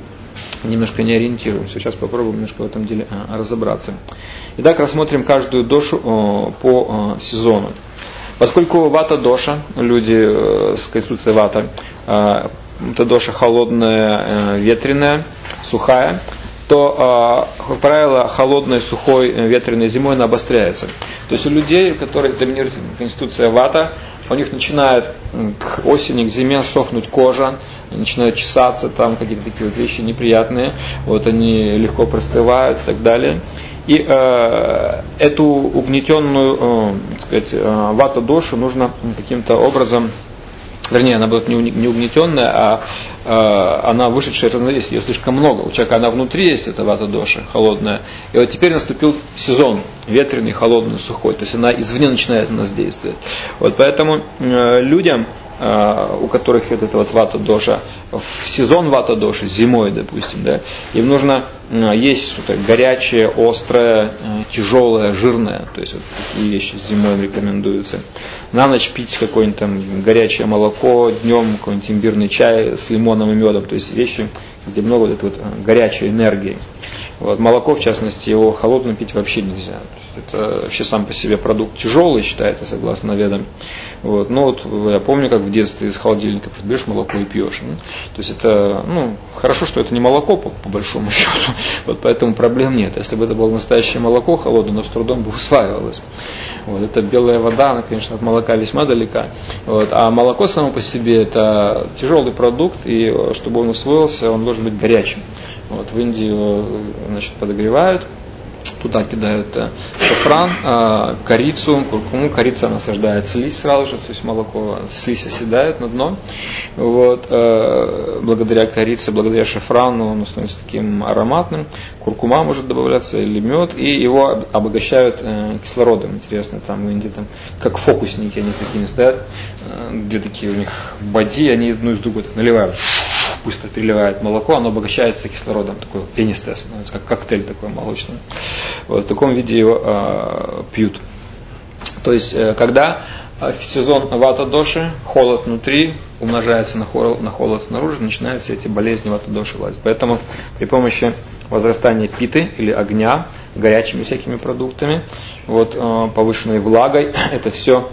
немножко не ориентируемся. Сейчас попробуем немножко в этом деле а, разобраться. Итак, рассмотрим каждую дошу а, по а, сезону. Поскольку вата-доша, люди а, с конституцией вата, а, это доша холодная, а, ветреная, сухая, то, а, как правило, холодной, сухой, ветреной зимой она обостряется. То есть у людей, у которых доминирует конституция вата, у них начинает к осени, к зиме сохнуть кожа, начинают чесаться, там какие-то такие вот вещи неприятные, вот они легко простывают и так далее. И э, эту угнетенную, э, так сказать, э, вата-дошу нужно каким-то образом, вернее, она будет не угнетенная, а э, она вышедшая из равновесия, ее слишком много. У человека она внутри есть, эта вата-доша холодная. И вот теперь наступил сезон, ветреный, холодный, сухой. То есть она извне начинает на нас действовать. Вот поэтому э, людям, э, у которых это вот вата-доша, в сезон вата-доши, зимой, допустим, да, им нужно э, есть что-то горячее, острое, э, тяжелое, жирное. То есть вот такие вещи зимой рекомендуются. На ночь пить какое-нибудь там горячее молоко, днем какой-нибудь имбирный чай с лимоном и медом. То есть вещи, где много вот этой вот горячей энергии. Вот. Молоко, в частности, его холодным пить вообще нельзя. Это вообще сам по себе продукт тяжелый считается, согласно ведам. Вот. Но вот я помню, как в детстве из холодильника берешь молоко и пьешь. Ну, то есть это, ну, хорошо, что это не молоко, по, по большому счету. Вот поэтому проблем нет. Если бы это было настоящее молоко холодное, но с трудом бы усваивалось. Вот. Это белая вода, она, конечно, от молока весьма далека. Вот. А молоко само по себе это тяжелый продукт, и чтобы он усвоился, он должен быть горячим. Вот. В Индии его, значит, подогревают. Туда кидают шафран, корицу, куркуму. Корица, она осаждает слизь сразу же, то есть молоко, слизь оседает на дно. Вот. Благодаря корице, благодаря шафрану он становится таким ароматным. Куркума может добавляться или мед, и его обогащают кислородом. Интересно, там в Индии там, как фокусники, они такими стоят, где такие у них боди, они одну из другой наливают, быстро переливают молоко, оно обогащается кислородом, такой пенистый становится, как коктейль такой молочный. Вот, в таком виде его э, пьют. То есть, э, когда в сезон вата-доши, холод внутри умножается на холод, на холод снаружи, начинаются эти болезни вата-доши лазить. Поэтому при помощи возрастания питы или огня, горячими всякими продуктами, вот, э, повышенной влагой, это все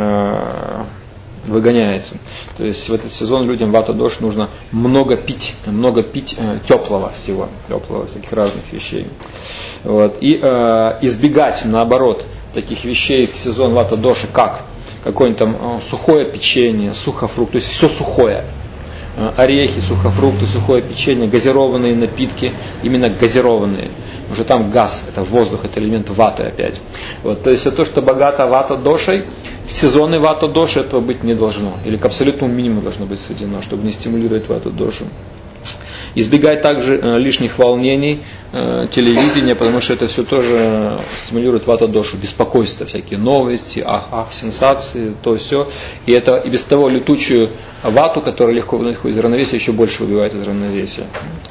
э, выгоняется. То есть в этот сезон людям вата-дош нужно много пить, много пить э, теплого всего, теплого, всяких разных вещей. Вот. И э, избегать, наоборот, таких вещей в сезон вата-доши, как какое-нибудь там э, сухое печенье, сухофрукт, то есть все сухое. Э, орехи, сухофрукты, сухое печенье, газированные напитки, именно газированные. Потому что там газ, это воздух, это элемент ваты опять. Вот. То есть все то, что богато вата-дошей, в сезоны вата-доши этого быть не должно. Или к абсолютному минимуму должно быть сведено, чтобы не стимулировать вата-дошу. Избегать также э, лишних волнений, э, телевидения, потому что это все тоже стимулирует вата-дошу. Беспокойство, всякие новости, ах-ах, сенсации, то все. И это и без того летучую вату, которая легко выходит из равновесия, еще больше выбивает из равновесия.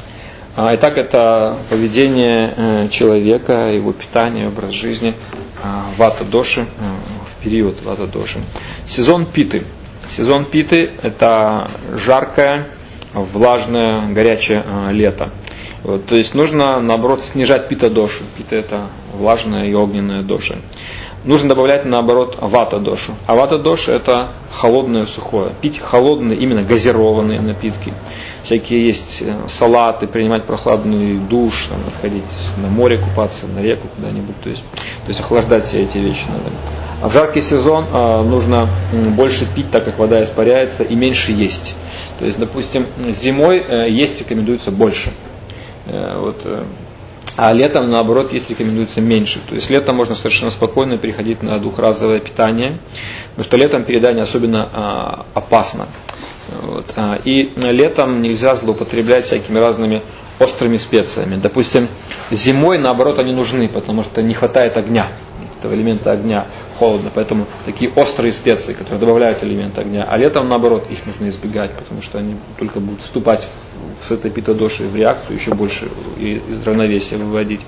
А, итак, это поведение э, человека, его питание, образ жизни э, вата-доши, э, в период вата-доши. Сезон питы. Сезон питы – это жаркое, влажное, горячее э, лето. Вот, то есть нужно, наоборот, снижать пита-дошу. Пита – это влажная и огненная доша. Нужно добавлять, наоборот, вата-дошу. А вата-доша – это холодное, сухое. Пить холодные, именно газированные напитки. Всякие есть салаты, принимать прохладный душ, там, ходить на море купаться, на реку куда-нибудь. То есть, то есть охлаждать все эти вещи надо. А в жаркий сезон э, нужно больше пить, так как вода испаряется, и меньше есть. То есть, допустим, зимой э, есть рекомендуется больше. Э, вот, э, а летом, наоборот, есть рекомендуется меньше. То есть летом можно совершенно спокойно переходить на двухразовое питание, потому что летом переедание особенно э, опасно. Вот. И летом нельзя злоупотреблять всякими разными острыми специями. Допустим, зимой, наоборот, они нужны, потому что не хватает огня, этого элемента огня, холодно. Поэтому такие острые специи, которые добавляют элемент огня. А летом, наоборот, их нужно избегать, потому что они только будут вступать в, с этой пита-дошей в реакцию, еще больше из равновесия выводить.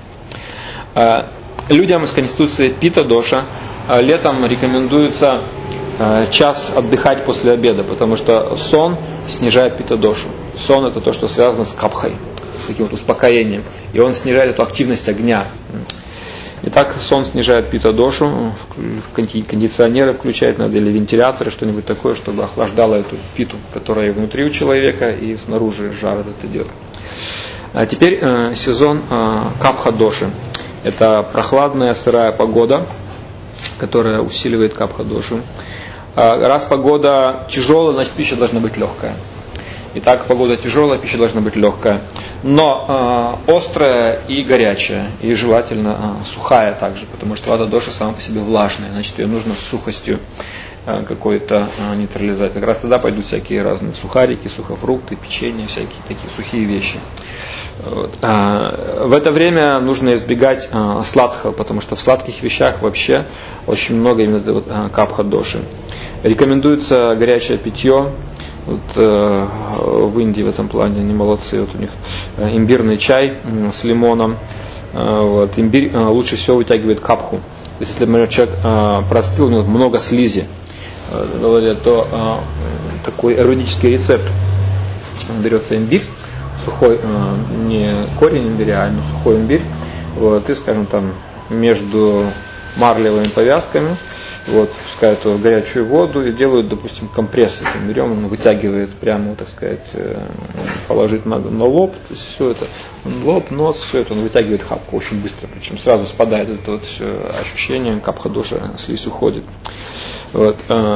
Людям из конституции пита-доша летом рекомендуется час отдыхать после обеда, потому что сон снижает пита-дошу. Сон – это то, что связано с капхой, с таким вот успокоением. И он снижает эту активность огня. Итак, сон снижает пита-дошу, кондиционеры включать надо, или вентиляторы, что-нибудь такое, чтобы охлаждало эту питу, которая внутри у человека, и снаружи жар этот идет. А теперь э, сезон э, капха-доши. Это прохладная сырая погода, которая усиливает капха-дошу. Раз погода тяжелая, значит пища должна быть легкая. Итак, погода тяжелая, пища должна быть легкая. Но э, острая и горячая, и желательно э, сухая также, потому что вата-доша сама по себе влажная, значит ее нужно с сухостью э, какой-то э, нейтрализовать. Как раз тогда пойдут всякие разные сухарики, сухофрукты, печенье, всякие такие сухие вещи. Вот. А, в это время нужно избегать а, сладкого, потому что в сладких вещах вообще очень много именно вот, а, капха-доши. Рекомендуется горячее питье. Вот, э, в Индии в этом плане они молодцы. Вот у них э, имбирный чай э, с лимоном. Э, вот, имбирь э, лучше всего вытягивает капху. То есть, если, например, человек э, простыл, у него много слизи, э, то э, такой эрудический рецепт. Берется имбирь, сухой, э, не корень имбиря, а именно сухой имбирь, вот, и, скажем, там, между марлевыми повязками, вот, пускают его в горячую воду и делают, допустим, компресс этим берем, он вытягивает прямо, так сказать, положить надо на лоб, то есть все это, лоб, нос, все это он вытягивает хапку очень быстро, причем сразу спадает это вот все ощущение, капха-доша, слизь уходит. Вот.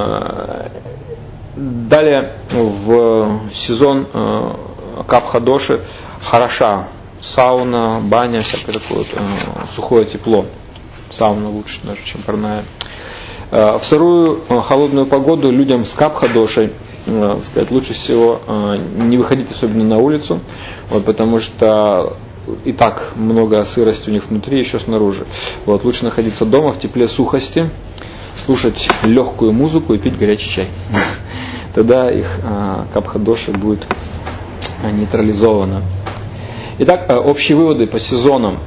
Далее в сезон капха-доши хороша сауна, баня, всякое такое вот, сухое тепло. Сауна лучше даже, чем парная. В сырую холодную погоду людям с капха-дошей, сказать, лучше всего не выходить особенно на улицу, вот, потому что и так много сырости у них внутри, еще снаружи. Вот, лучше находиться дома в тепле сухости, слушать легкую музыку и пить горячий чай. Тогда их капха-доша будет нейтрализована. Итак, общие выводы по сезонам.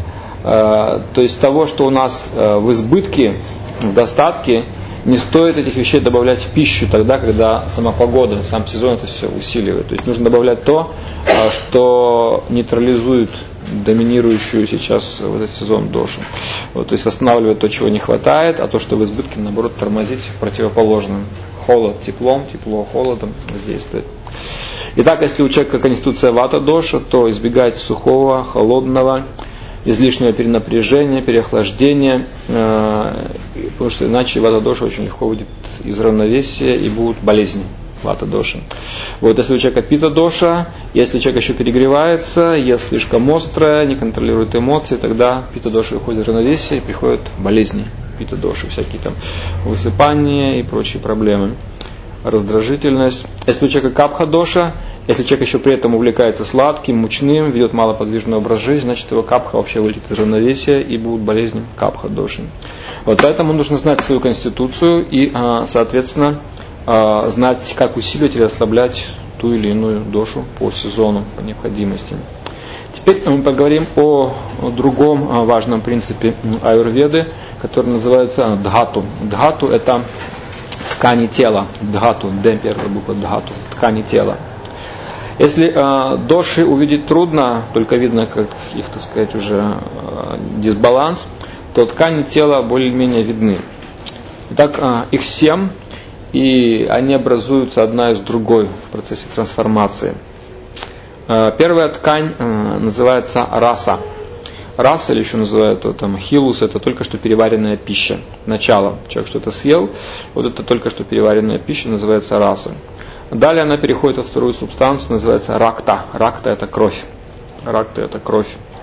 То есть того, что у нас в избытке, в достатке, не стоит этих вещей добавлять в пищу тогда, когда сама погода, сам сезон это все усиливает. То есть нужно добавлять то, что нейтрализует доминирующую сейчас в этот сезон дошу. Вот, то есть восстанавливает то, чего не хватает, а то, что в избытке, наоборот, тормозить противоположным. Холод теплом, тепло холодом воздействует. Итак, если у человека конституция вата-доша, то избегать сухого, холодного, излишнего перенапряжения, переохлаждения, э, потому что иначе вата-доша очень легко выйдет из равновесия и будут болезни вата-доши. Вот если у человека пита-доша, если человек еще перегревается, ест слишком острое, не контролирует эмоции, тогда пита-доша выходит из равновесия и приходят болезни пита-доши, всякие там высыпания и прочие проблемы, раздражительность. Если у человека капха-доша, если человек еще при этом увлекается сладким, мучным, ведет малоподвижный образ жизни, значит его капха вообще вылетит из равновесия и будут болезни капха-доши. Вот поэтому нужно знать свою конституцию и, соответственно, знать, как усиливать или ослаблять ту или иную дошу по сезону, по необходимости. Теперь мы поговорим о другом важном принципе аюрведы, который называется дхату. Дхату – это ткани тела. Дхату, д, первая буква дхату, ткани тела. Если э, доши увидеть трудно, только видно, как их, так сказать, уже э, дисбаланс, то ткани тела более-менее видны. Итак, э, их семь, и они образуются одна из другой в процессе трансформации. Э, первая ткань э, называется раса. Раса, или еще называют это, там, хилус, это только что переваренная пища. Начало. Человек что-то съел, вот это только что переваренная пища называется раса. Далее она переходит во вторую субстанцию, называется ракта. Ракта – это кровь. Ракта – это кровь.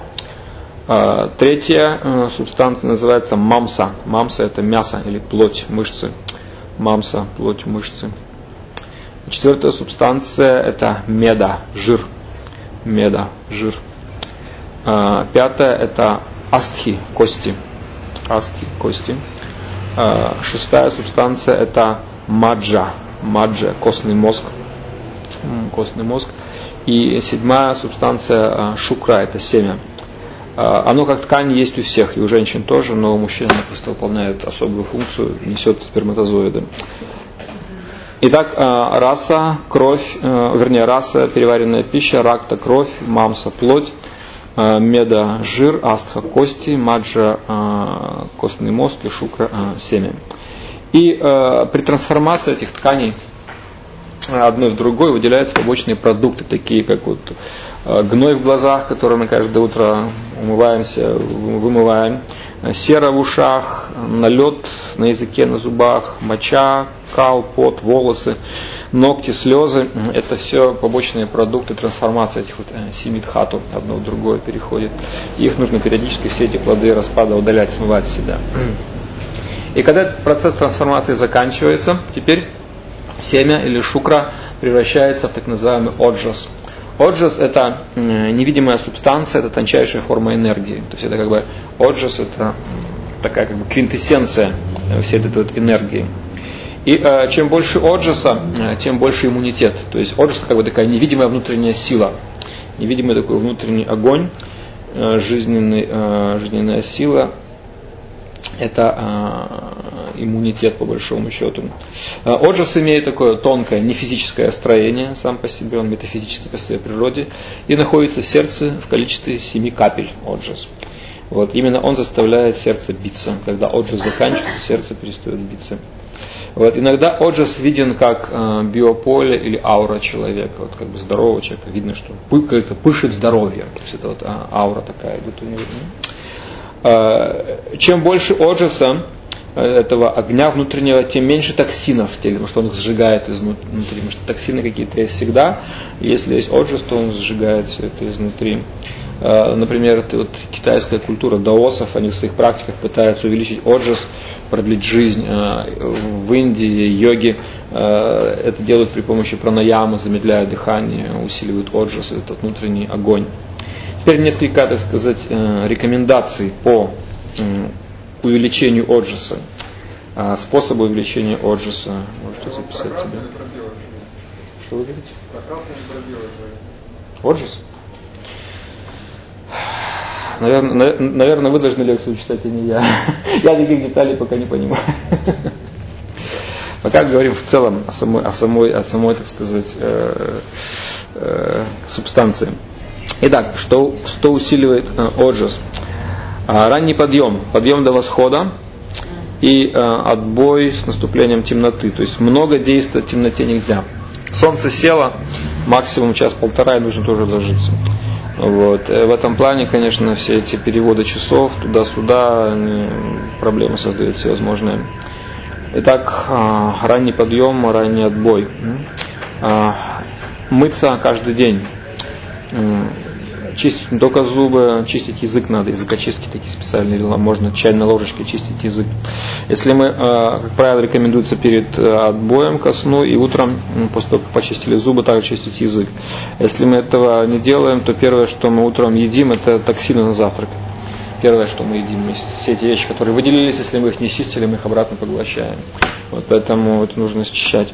Третья субстанция называется мамса. Мамса – это мясо или плоть, мышцы. Мамса, плоть, мышцы. Четвертая субстанция – это меда, жир. Меда, жир. Пятая – это астхи, кости. Астхи, кости. Шестая субстанция – это маджа. Маджа, костный мозг. Костный мозг. И седьмая субстанция шукра, это семя. Оно как ткань есть у всех, и у женщин тоже, но у мужчин оно просто выполняет особую функцию, несет сперматозоиды. Итак, раса, кровь, вернее, раса, переваренная пища, ракта, кровь, мамса, плоть, меда, жир, астха, кости, маджа, костный мозг и шукра, семя. И э, при трансформации этих тканей одной в другой выделяются побочные продукты, такие как вот э, гной в глазах, который мы каждое утро умываемся, вымываем, сера в ушах, налет на языке, на зубах, моча, кал, пот, волосы, ногти, слезы. Это все побочные продукты трансформации этих вот э, семи дхату, одно в другое переходит. И их нужно периодически все эти плоды распада удалять, смывать с себя. И когда этот процесс трансформации заканчивается, теперь семя или шукра превращается в так называемый оджас. Оджас – это невидимая субстанция, это тончайшая форма энергии. То есть это как бы оджас – это такая как бы квинтэссенция всей этой вот энергии. И э, чем больше оджаса, э, тем больше иммунитет. То есть оджас – как бы такая невидимая внутренняя сила, невидимый такой внутренний огонь, э, жизненный, э, жизненная сила. Это иммунитет, по большому счету. Оджас имеет такое тонкое, нефизическое строение, сам по себе, он метафизический по своей природе, и находится в сердце в количестве семи капель оджас. Вот, именно он заставляет сердце биться. Когда оджас заканчивается, сердце перестает биться. Вот, иногда оджас виден как э, биополе или аура человека, вот, как бы здорового человека. Видно, что пы, пышет здоровьем. То есть это вот а, аура такая идет у него. Э, чем больше оджаса, этого огня внутреннего, тем меньше токсинов в теле, потому что он их сжигает изнутри. Потому что токсины какие-то есть всегда. Если есть оджас, то он сжигает все это изнутри. Например, это вот китайская культура даосов, они в своих практиках пытаются увеличить оджас, продлить жизнь. В Индии йоги это делают при помощи пранаямы, замедляя дыхание, усиливают оджас, этот внутренний огонь. Теперь несколько, так сказать, рекомендаций по увеличению оджаса, способы увеличения оджаса. Можете записать себе. Что вы говорите? Оджас? Наверное, наверное, вы должны лекцию читать, а не я. Я таких деталей пока не понимаю. Пока говорим в целом о самой, о самой, о самой, так сказать, э, э, субстанции. Итак, что, что усиливает э, оджас? А, ранний подъем, подъем до восхода и э, отбой с наступлением темноты. То есть много действовать в темноте нельзя. Солнце село, максимум час-полтора, и нужно тоже ложиться. Вот. В этом плане, конечно, все эти переводы часов туда-сюда, проблемы создают всевозможные. Итак, ранний подъем, ранний отбой. Мыться каждый день. Чистить не только зубы, чистить язык надо, языкочистки такие специальные, можно чайной ложечкой чистить язык. Если мы, как правило, рекомендуется перед отбоем ко сну и утром, после того, как почистили зубы, также чистить язык. Если мы этого не делаем, то первое, что мы утром едим, это токсины на завтрак. Первое, что мы едим, все эти вещи, которые выделились, если мы их не чистили, мы их обратно поглощаем. Вот, поэтому это нужно счищать.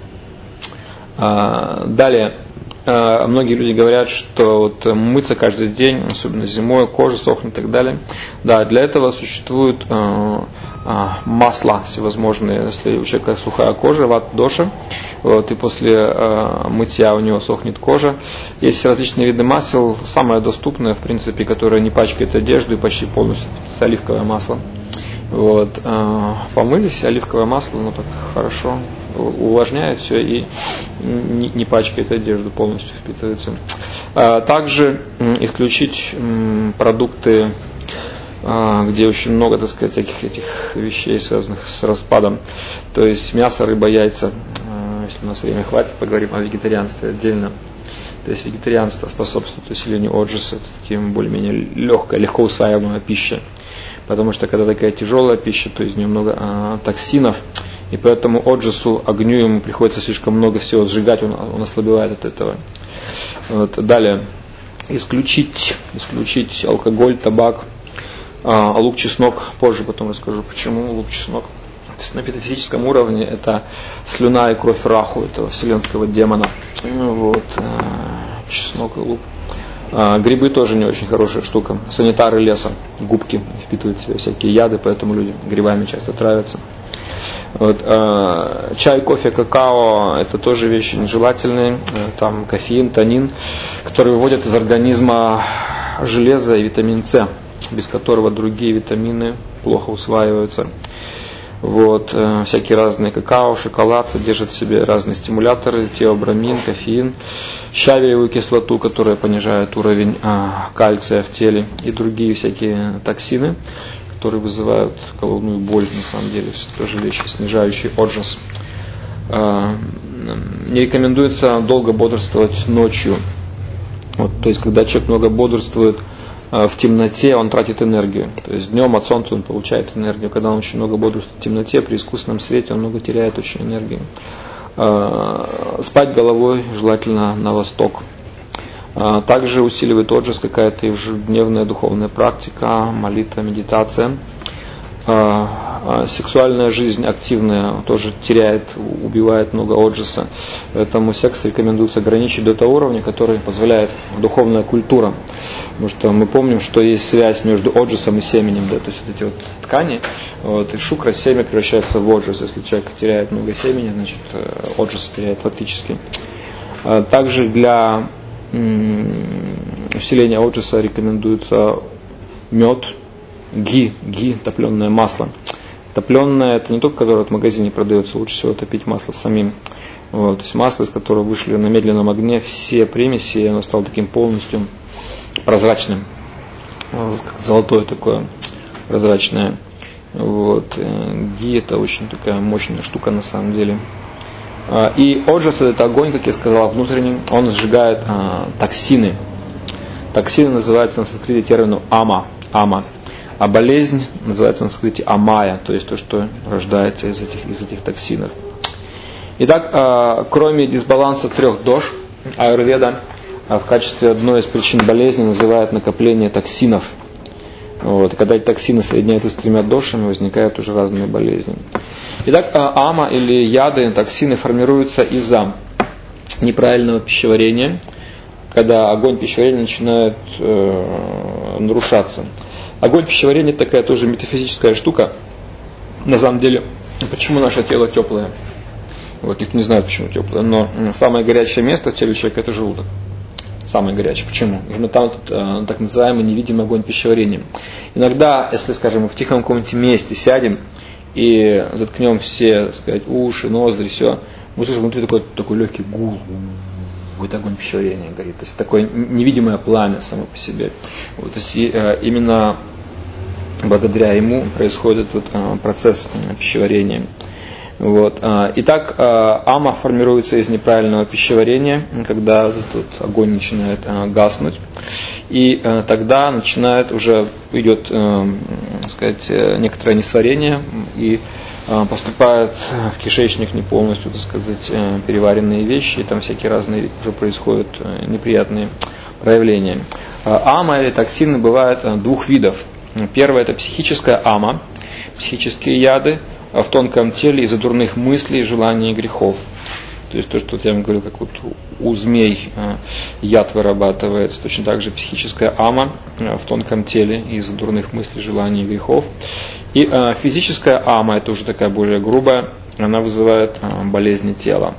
Далее. Многие люди говорят, что вот мыться каждый день, особенно зимой, кожа сохнет и так далее. Да, для этого существуют э, э, масла всевозможные. Если у человека сухая кожа, ват доша, вот, и после э, мытья у него сохнет кожа. Есть различные виды масел. Самое доступное, в принципе, которое не пачкает одежду и почти полностью, это оливковое масло. Вот, э, помылись, оливковое масло, ну так хорошо увлажняет все и не, не пачкает одежду, полностью впитывается. А также исключить продукты, где очень много, так сказать, всяких этих вещей, связанных с распадом. То есть мясо, рыба, яйца. Если у нас время хватит, поговорим о вегетарианстве отдельно. То есть вегетарианство способствует усилению оджаса, это таким более-менее легкая, легко усваиваемая пища. Потому что когда такая тяжелая пища, то из нее много а, токсинов, и поэтому оджасу, огню ему приходится слишком много всего сжигать, он, он ослабевает от этого. Вот. Далее, исключить, исключить алкоголь, табак, а, лук, чеснок, позже потом расскажу, почему лук, чеснок. То есть на метафизическом уровне это слюна и кровь Раху, этого вселенского демона. Вот. Чеснок и лук. А, грибы тоже не очень хорошая штука. Санитары леса, губки впитывают в себя всякие яды, поэтому люди грибами часто травятся. Вот, э, чай, кофе, какао – это тоже вещи нежелательные. Там кофеин, танин, которые выводят из организма железо и витамин С, без которого другие витамины плохо усваиваются. Вот, э, всякие разные какао, шоколад содержат в себе разные стимуляторы, теобрамин, кофеин, щавелевую кислоту, которая понижает уровень э, кальция в теле, и другие всякие токсины, которые вызывают головную боль, на самом деле, тоже вещи, снижающие оджас. Не рекомендуется долго бодрствовать ночью. Вот, то есть, когда человек много бодрствует в темноте, он тратит энергию. То есть, днем от солнца он получает энергию. Когда он очень много бодрствует в темноте, при искусственном свете, он много теряет очень энергию. Спать головой желательно на восток. Также усиливает оджас какая-то ежедневная духовная практика, молитва, медитация. Сексуальная жизнь активная тоже теряет, убивает много оджаса. Поэтому секс рекомендуется ограничить до того уровня, который позволяет духовная культура. Потому что мы помним, что есть связь между оджасом и семенем, да, то есть вот эти вот ткани, вот, и шукра, семя превращается в оджас. Если человек теряет много семени, значит оджас теряет фактически. Также для усиления оджаса рекомендуется мед, ги, ги, топленое масло. Топленое — это не только, которое в магазине продается, лучше всего топить масло самим. Вот, то есть масло, из которого вышли на медленном огне все примеси, и оно стало таким полностью прозрачным, золотое такое, прозрачное. Вот. Ги — это очень такая мощная штука на самом деле. И оджас — это огонь, как я сказал, внутренний, он сжигает а, токсины. Токсины называются на санскрите термином ама, ама. А болезнь называется на санскрите амая, то есть то, что рождается из этих, из этих токсинов. Итак, а, кроме дисбаланса трех дош, аюрведа в качестве одной из причин болезни называют накопление токсинов. Вот. И когда эти токсины соединяются с тремя дошами, возникают уже разные болезни. Итак, ама или яды, токсины формируются из-за неправильного пищеварения, когда огонь пищеварения начинает э, нарушаться. Огонь пищеварения такая тоже метафизическая штука. На самом деле, почему наше тело теплое? Вот, никто не знает, почему теплое, но самое горячее место в теле человека — это желудок. Самое горячее. Почему? Именно там э, так называемый невидимый огонь пищеварения. Иногда, если, скажем, мы в тихом каком-нибудь месте сядем и заткнем все, так сказать, уши, ноздри, все, мы слышим внутри такой, такой легкий гул. Это огонь пищеварения горит. То есть такое невидимое пламя само по себе. Вот, то есть и, э, именно благодаря ему происходит вот, э, процесс э, пищеварения. Вот. Итак, ама формируется из неправильного пищеварения, когда этот огонь начинает гаснуть, и тогда начинает уже идет, так сказать, некоторое несварение, и поступают в кишечник не полностью, так сказать, переваренные вещи, и там всякие разные уже происходят неприятные проявления. Ама или токсины бывают двух видов. Первое — это психическая ама, психические яды в тонком теле из-за дурных мыслей, желаний и грехов. То есть то, что я вам говорю, как вот у змей яд вырабатывается, точно так же психическая ама в тонком теле из-за дурных мыслей, желаний и грехов. И физическая ама, это уже такая более грубая, она вызывает болезни тела.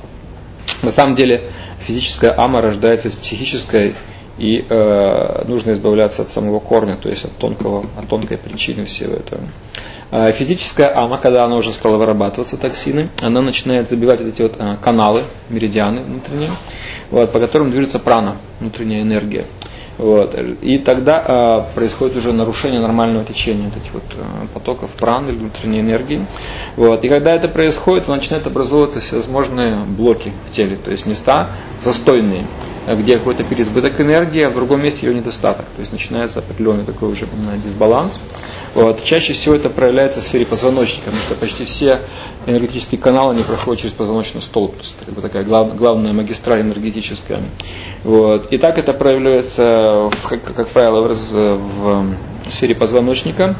На самом деле физическая ама рождается из психической, и э, нужно избавляться от самого корня, то есть от, тонкого, от тонкой причины всего этого. Э, физическая ама, когда она уже стала вырабатываться, токсины, она начинает забивать вот эти вот э, каналы, меридианы внутренние, вот, по которым движется прана, внутренняя энергия. Вот. И тогда э, происходит уже нарушение нормального течения вот этих вот э, потоков праны или внутренней энергии. Вот. И когда это происходит, начинают образовываться всевозможные блоки в теле, то есть места застойные, где какой-то переизбыток энергии, а в другом месте ее недостаток. То есть начинается определенный такой уже дисбаланс. Вот. Чаще всего это проявляется в сфере позвоночника, потому что почти все энергетические каналы не проходят через позвоночный столб. То есть это как бы такая глав, главная магистраль энергетическая. Вот. И так это проявляется, в, как, как правило, в, в сфере позвоночника.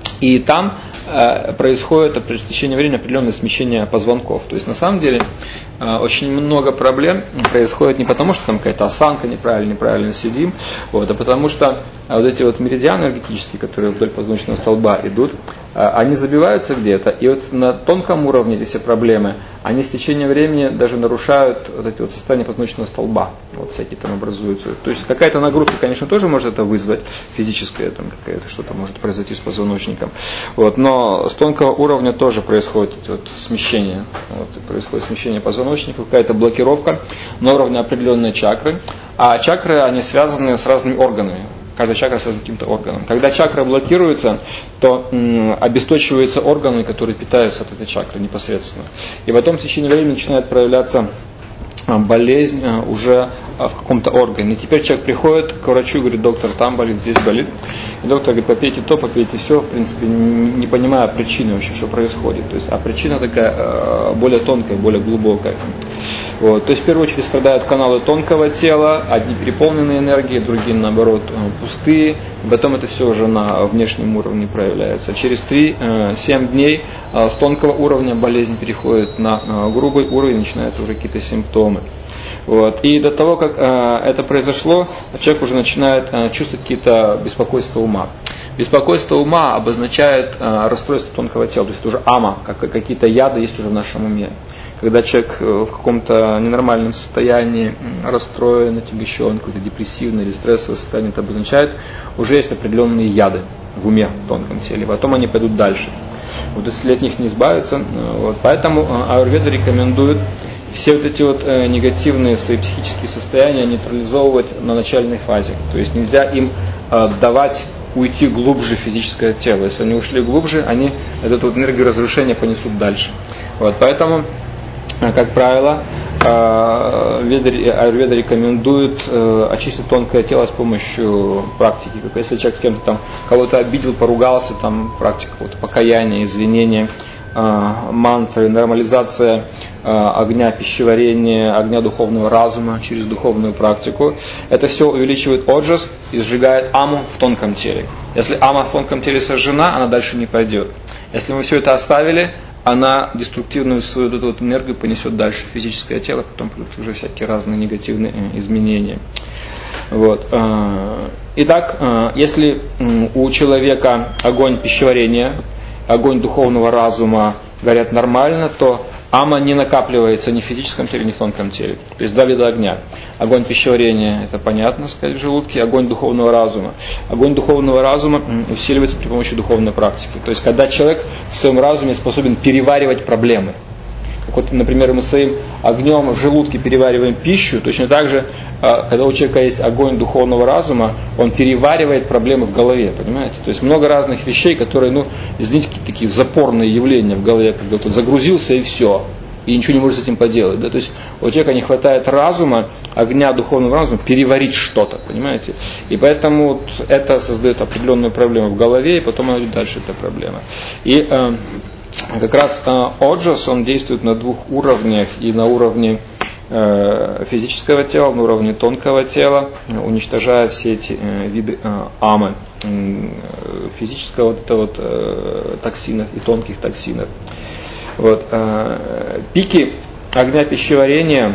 И там э, происходит в течение времени определенное смещение позвонков. То есть на самом деле э, очень много проблем происходит не потому, что там какая-то осанка неправильно, неправильно сидим, вот, а потому что э, вот эти вот меридианы энергетические, которые вдоль позвоночного столба идут, э, они забиваются где-то, и вот на тонком уровне эти все проблемы, они с течением времени даже нарушают вот эти вот состояния позвоночного столба, вот всякие там образуются. То есть какая-то нагрузка, конечно, тоже может это вызвать, физическая там какая-то, что-то может произойти с позвоночником. Вот, но с тонкого уровня тоже происходит вот, смещение. Вот, происходит смещение позвоночника, какая-то блокировка на уровне определенной чакры. А чакры, они связаны с разными органами. Каждая чакра связана с каким-то органом. Когда чакра блокируется, то м, обесточиваются органы, которые питаются от этой чакры непосредственно. И потом в течение времени начинает проявляться болезнь уже в каком-то органе. И теперь человек приходит к врачу и говорит: доктор, там болит, здесь болит. И доктор говорит: попейте то, попейте все, в принципе, не понимая причины вообще, что происходит. То есть, а причина такая более тонкая, более глубокая. Вот. То есть, в первую очередь, страдают каналы тонкого тела, одни переполненные энергией, другие, наоборот, пустые. И потом это все уже на внешнем уровне проявляется. Через три-семь дней с тонкого уровня болезнь переходит на грубый уровень, начинают уже какие-то симптомы. Вот. И до того, как э, это произошло, человек уже начинает э, чувствовать какие-то беспокойства ума. Беспокойство ума обозначает э, расстройство тонкого тела, то есть это уже ама, как, какие-то яды есть уже в нашем уме. Когда человек в каком-то ненормальном состоянии, расстроен, отягощен, какое-то депрессивное или стрессовое состояние, это обозначает, уже есть определенные яды в уме, в тонком теле. Потом они пойдут дальше. Вот если от них не избавиться, вот, поэтому аюрведа рекомендует все вот эти вот э, негативные свои психические состояния нейтрализовывать на начальной фазе. То есть нельзя им э, давать уйти глубже в физическое тело. Если они ушли глубже, они эту вот энергию разрушения понесут дальше. Вот, поэтому, э, как правило, э, аюрведа рекомендует э, очистить тонкое тело с помощью практики. Как если человек с кем-то там кого-то обидел, поругался, там практика какого-то покаяния, извинения, э, мантры, нормализация огня пищеварения, огня духовного разума через духовную практику. Это все увеличивает оджас и сжигает аму в тонком теле. Если ама в тонком теле сожжена, она дальше не пойдет. Если мы все это оставили, она деструктивную свою эту вот энергию понесет дальше в физическое тело, потом придут уже всякие разные негативные изменения. Вот. Итак, если у человека огонь пищеварения, огонь духовного разума горят нормально, то ама не накапливается ни в физическом теле, ни в тонком теле. То есть два вида огня. Огонь пищеварения, это понятно, сказать, в желудке, огонь духовного разума. Огонь духовного разума усиливается при помощи духовной практики. То есть когда человек в своем разуме способен переваривать проблемы. Как вот, например, мы своим огнем в желудке перевариваем пищу, точно так же, когда у человека есть огонь духовного разума, он переваривает проблемы в голове, понимаете? То есть много разных вещей, которые, ну, извините, какие-то такие запорные явления в голове, когда кто-то загрузился и все, и ничего не может с этим поделать. Да? То есть у человека не хватает разума, огня духовного разума, переварить что-то, понимаете? И поэтому вот это создает определенную проблему в голове, и потом она идет дальше, эта проблема. И э, как раз э, оджас, он действует на двух уровнях, и на уровне э, физического тела, на уровне тонкого тела, уничтожая все эти э, виды э, амы, э, физического вот, это вот, э, токсинов и тонких токсинов. Вот, э, пики огня пищеварения,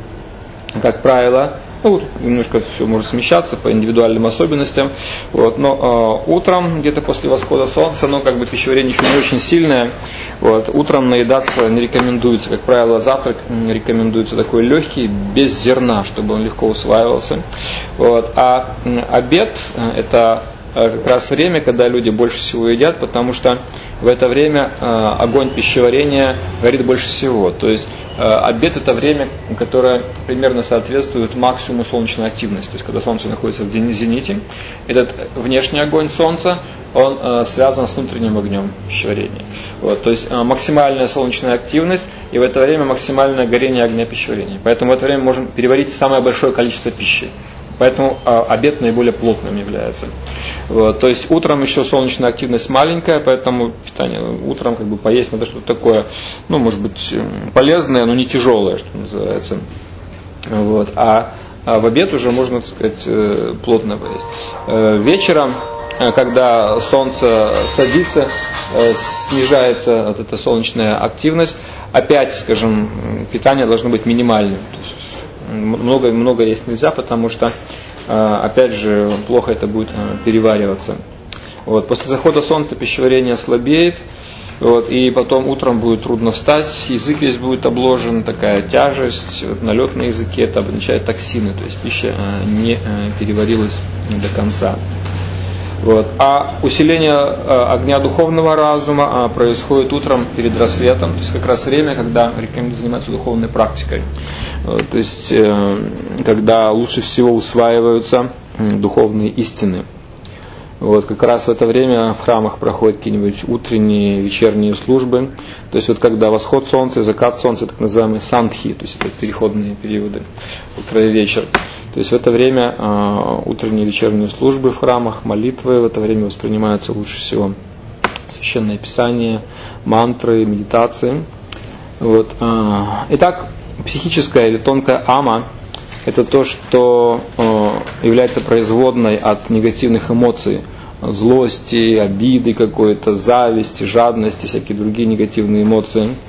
как правило, ну, немножко все может смещаться по индивидуальным особенностям, вот, но э, утром, где-то после восхода солнца, но как бы пищеварение еще не очень сильное, вот, утром наедаться не рекомендуется, как правило, завтрак рекомендуется такой легкий, без зерна, чтобы он легко усваивался, вот, а э, обед э, это как раз время, когда люди больше всего едят, потому что в это время э, огонь пищеварения горит больше всего. То есть э, обед это время, которое примерно соответствует максимуму солнечной активности. То есть когда солнце находится в зените, этот внешний огонь солнца, он э, связан с внутренним огнем пищеварения. Вот, то есть э, максимальная солнечная активность и в это время максимальное горение огня пищеварения. Поэтому в это время можем переварить самое большое количество пищи. Поэтому э, обед наиболее плотным является. Вот, то есть утром еще солнечная активность маленькая, поэтому питание утром как бы поесть надо что-то такое, ну, может быть, полезное, но не тяжелое, что называется. Вот, а, а в обед уже можно, так сказать, плотно поесть. Вечером, когда солнце садится, снижается вот эта солнечная активность, опять, скажем, питание должно быть минимальным. То есть много, много есть нельзя, потому что опять же, плохо это будет перевариваться. Вот. После захода солнца пищеварение слабеет, вот, и потом утром будет трудно встать, язык весь будет обложен, такая тяжесть, вот, налет на языке, это обозначает токсины, то есть пища не переварилась до конца. Вот. А усиление огня духовного разума происходит утром перед рассветом, то есть как раз время, когда рекомендую заниматься духовной практикой. Вот. То есть когда лучше всего усваиваются духовные истины. Вот, как раз в это время в храмах проходят какие-нибудь утренние, вечерние службы. То есть вот когда восход солнца и закат солнца, так называемые сандхи, то есть это переходные периоды, утро и вечер. То есть в это время э, утренние и вечерние службы в храмах, молитвы, в это время воспринимаются лучше всего священное писание, мантры, медитации. Вот. Э, итак, психическая или тонкая ама – это то, что э, является производной от негативных эмоций, злости, обиды какой-то, зависти, жадности, всякие другие негативные эмоции.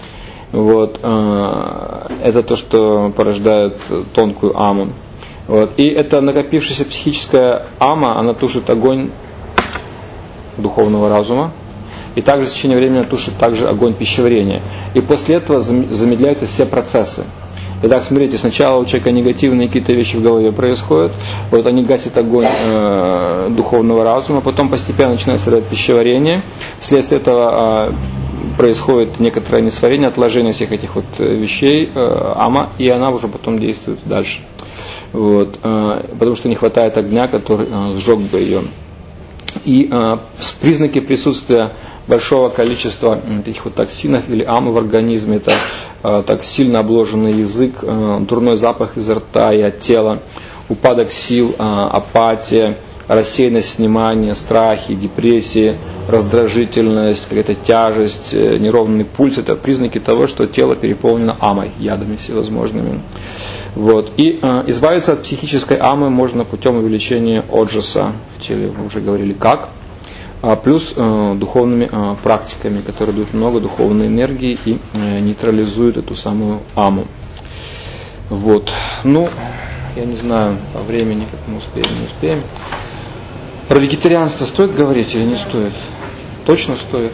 Вот, это то, что порождает тонкую аму. Вот, и эта накопившаяся психическая ама, она тушит огонь духовного разума, и также в течение времени тушит также огонь пищеварения. И после этого замедляются все процессы. Итак, смотрите, сначала у человека негативные какие-то вещи в голове происходят, вот они гасят огонь э, духовного разума, потом постепенно начинает страдать пищеварение, вследствие этого э, происходит некоторое несварение, отложение всех этих вот вещей, э, ама, и она уже потом действует дальше. Вот, э, потому что не хватает огня, который э, сжег бы ее. И э, признаки присутствия большого количества этих вот токсинов или амы в организме, это э, так сильно обложенный язык, э, дурной запах изо рта и от тела, упадок сил, э, апатия, рассеянность внимания, страхи, депрессии, раздражительность, какая-то тяжесть, э, неровный пульс, это признаки того, что тело переполнено амой, ядами всевозможными. Вот. И э, избавиться от психической амы можно путем увеличения оджаса в теле, мы уже говорили как. Плюс э, духовными э, практиками, которые дают много духовной энергии и э, нейтрализуют эту самую аму. Вот. Ну, я не знаю по времени, как мы успеем, не успеем. Про вегетарианство стоит говорить или не стоит? Точно стоит.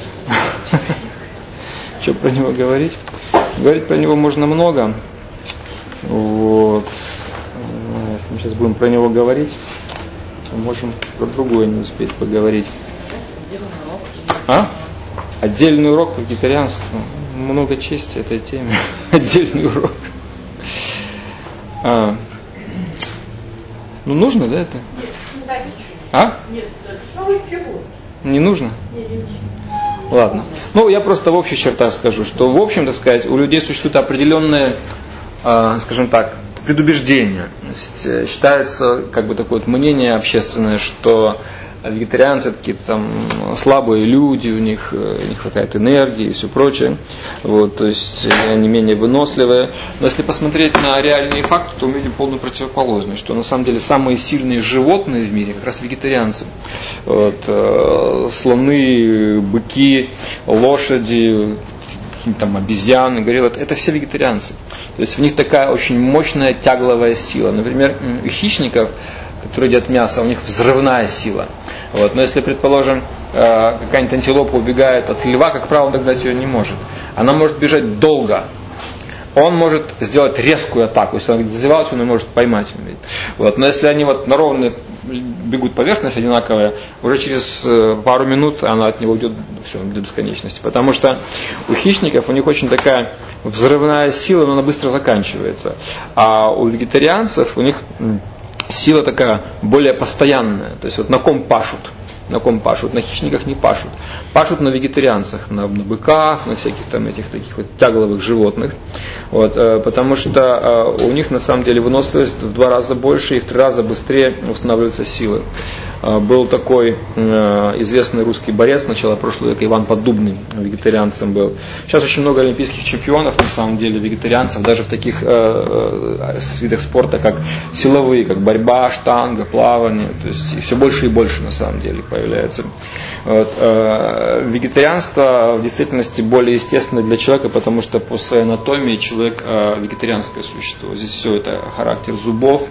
Что про него говорить? Говорить про него можно много. Вот. Если мы сейчас будем про него говорить, то можем про другое не успеть поговорить. А? Отдельный урок по вегетарианству. Много чести этой теме. Отдельный урок. А. Ну нужно, да, это? А? Не нужно? Ладно. Ну, я просто в общих чертах скажу, что в общем, так сказать, у людей существуют определенные, э, скажем так, предубеждения. Считается, как бы такое вот мнение общественное, что вегетарианцы это какие-то там слабые люди, у них не хватает энергии и все прочее. Вот, то есть они менее выносливые. Но если посмотреть на реальные факты, то мы видим полную противоположность, что на самом деле самые сильные животные в мире как раз вегетарианцы. Вот, э, слоны, быки, лошади, там, обезьяны, гориллы, это все вегетарианцы. То есть в них такая очень мощная тягловая сила. Например, у хищников, которые едят мясо, у них взрывная сила. Вот. Но если, предположим, какая-нибудь антилопа убегает от льва, как правило, он догнать ее не может. Она может бежать долго. Он может сделать резкую атаку. Если он зазевался, он не может поймать. Вот. Но если они вот на ровной бегут поверхность одинаковая, уже через пару минут она от него уйдет все, до бесконечности. Потому что у хищников у них очень такая взрывная сила, но она быстро заканчивается. А у вегетарианцев у них сила такая более постоянная. То есть вот на ком пашут. На ком пашут? На хищниках не пашут. Пашут на вегетарианцах, на, на быках, на всяких там этих таких вот тягловых животных. Вот, э, потому что э, у них на самом деле выносливость в два раза больше и в три раза быстрее восстанавливаются силы. Э, был такой э, известный русский борец начала прошлого века, Иван Поддубный, вегетарианцем был. Сейчас очень много олимпийских чемпионов на самом деле вегетарианцев, даже в таких э, э, видах спорта, как силовые, как борьба, штанга, плавание. То есть и все больше и больше на самом деле появляется. Вот, э, вегетарианство в действительности более естественно для человека, потому что по своей анатомии человек э, вегетарианское существо. Здесь все это характер зубов.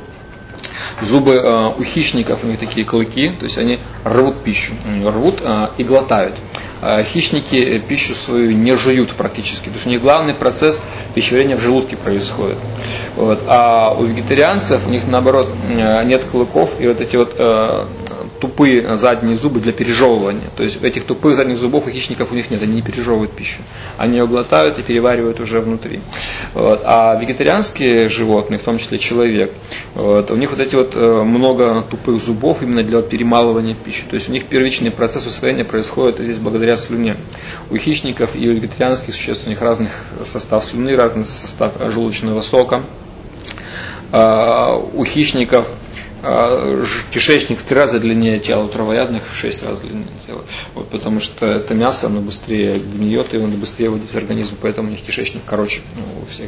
Зубы э, у хищников, у них такие клыки, то есть они рвут пищу, они рвут э, и глотают. Э, хищники пищу свою не жуют практически, то есть у них главный процесс пищеварения в желудке происходит. Вот. А у вегетарианцев, у них наоборот э, нет клыков, и вот эти вот э, тупые задние зубы для пережевывания. То есть этих тупых задних зубов у хищников у них нет, они не пережевывают пищу. Они ее глотают и переваривают уже внутри. Вот. А вегетарианские животные, в том числе человек, вот, у них вот эти вот э, много тупых зубов именно для перемалывания пищи. То есть у них первичный процесс усвоения происходит здесь благодаря слюне. У хищников и у вегетарианских существ у них разный состав слюны, разный состав желудочного сока. Э, у хищников кишечник в три раза длиннее тела, у травоядных в шесть раз длиннее тела. Вот, потому что это мясо, оно быстрее гниет, и оно быстрее выйдет из организма, поэтому у них кишечник короче, ну, у всех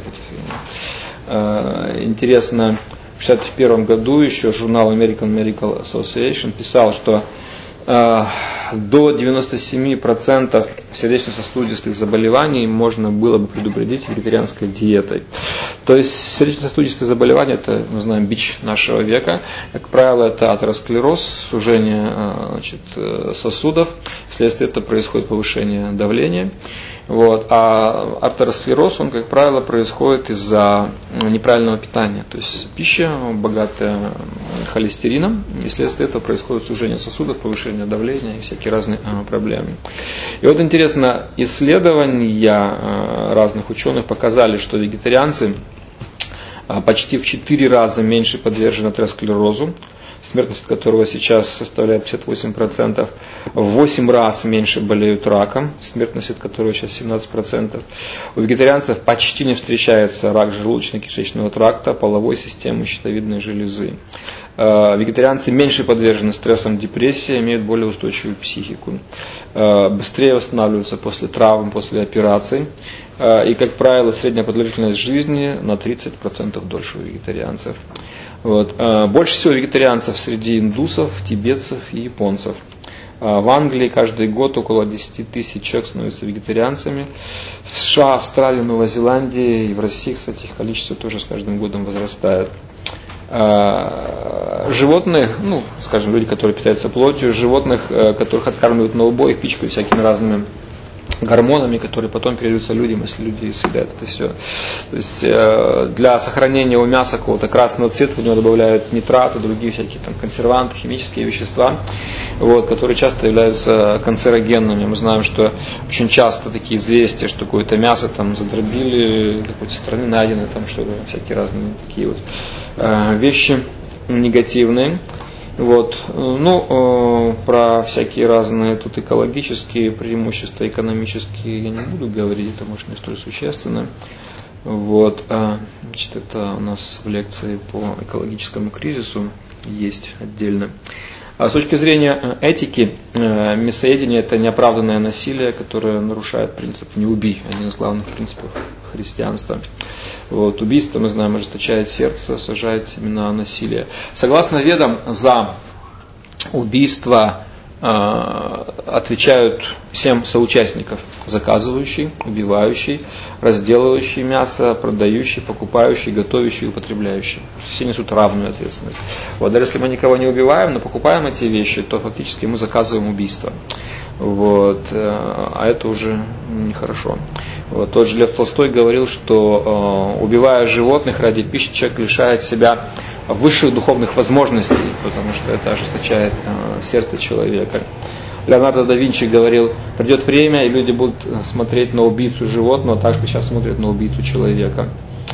этих. Интересно, в шестьдесят первом году еще журнал American Medical Association писал, что до девяноста семи процентов сердечно-сосудистых заболеваний можно было бы предупредить вегетарианской диетой. То есть сердечно-сосудистые заболевания, это, мы знаем, бич нашего века. Как правило, это атеросклероз, сужение, значит, сосудов. Вследствие этого происходит повышение давления. Вот. А атеросклероз, он, как правило, происходит из-за неправильного питания. То есть пища, богатая холестерином, и вследствие этого происходит сужение сосудов, повышение давления и всякие разные проблемы. И вот интересно, исследования разных ученых показали, что вегетарианцы почти в четыре раза меньше подвержены атеросклерозу, смертность от которого сейчас составляет пятьдесят восемь процентов, в восемь раз меньше болеют раком, смертность от которого сейчас семнадцать процентов. У вегетарианцев почти не встречается рак желудочно-кишечного тракта, половой системы, щитовидной железы. Вегетарианцы меньше подвержены стрессам, депрессии, имеют более устойчивую психику, быстрее восстанавливаются после травм, после операций. И, как правило, средняя продолжительность жизни на тридцать процентов дольше у вегетарианцев. Вот. Больше всего вегетарианцев среди индусов, тибетцев и японцев. В Англии каждый год около десять тысяч человек становятся вегетарианцами. В США, Австралии, Новой Зеландии и в России, кстати, их количество тоже с каждым годом возрастает. Животных, ну, скажем, люди, которые питаются плотью, животных, которых откармливают на убой, их пичкают всякими разными гормонами, которые потом передаются людям, если люди съедают это все. То есть э, для сохранения у мяса какого-то красного цвета в него добавляют нитраты, другие всякие там консерванты, химические вещества, вот, которые часто являются канцерогенными. Мы знаем, что очень часто такие известия, что какое-то мясо там задробили, какой-то страны найдено, там что-то, всякие разные такие вот э, вещи негативные. Вот. Ну, э, про всякие разные тут экологические преимущества, экономические я не буду говорить, это может не столь существенно. Вот. А, значит, это у нас в лекции по экологическому кризису есть отдельно. А с точки зрения этики, э, мясоедение – это неоправданное насилие, которое нарушает принцип «не убий», один из главных принципов христианства. Вот, убийство, мы знаем, ожесточает сердце, сажает семена насилия. Согласно ведам, за убийство э, отвечают семь соучастников: заказывающий, убивающий, разделывающий мясо, продающий, покупающий, готовящий и употребляющий. Все несут равную ответственность. Вот, даже если мы никого не убиваем, но покупаем эти вещи, то фактически мы заказываем убийство. Вот, а это уже нехорошо. Вот, тот же Лев Толстой говорил, что э, убивая животных ради пищи, человек лишает себя высших духовных возможностей, потому что это ожесточает э, сердце человека. Леонардо да Винчи говорил: придет время, и люди будут смотреть на убийцу животного так, что сейчас смотрят на убийцу человека.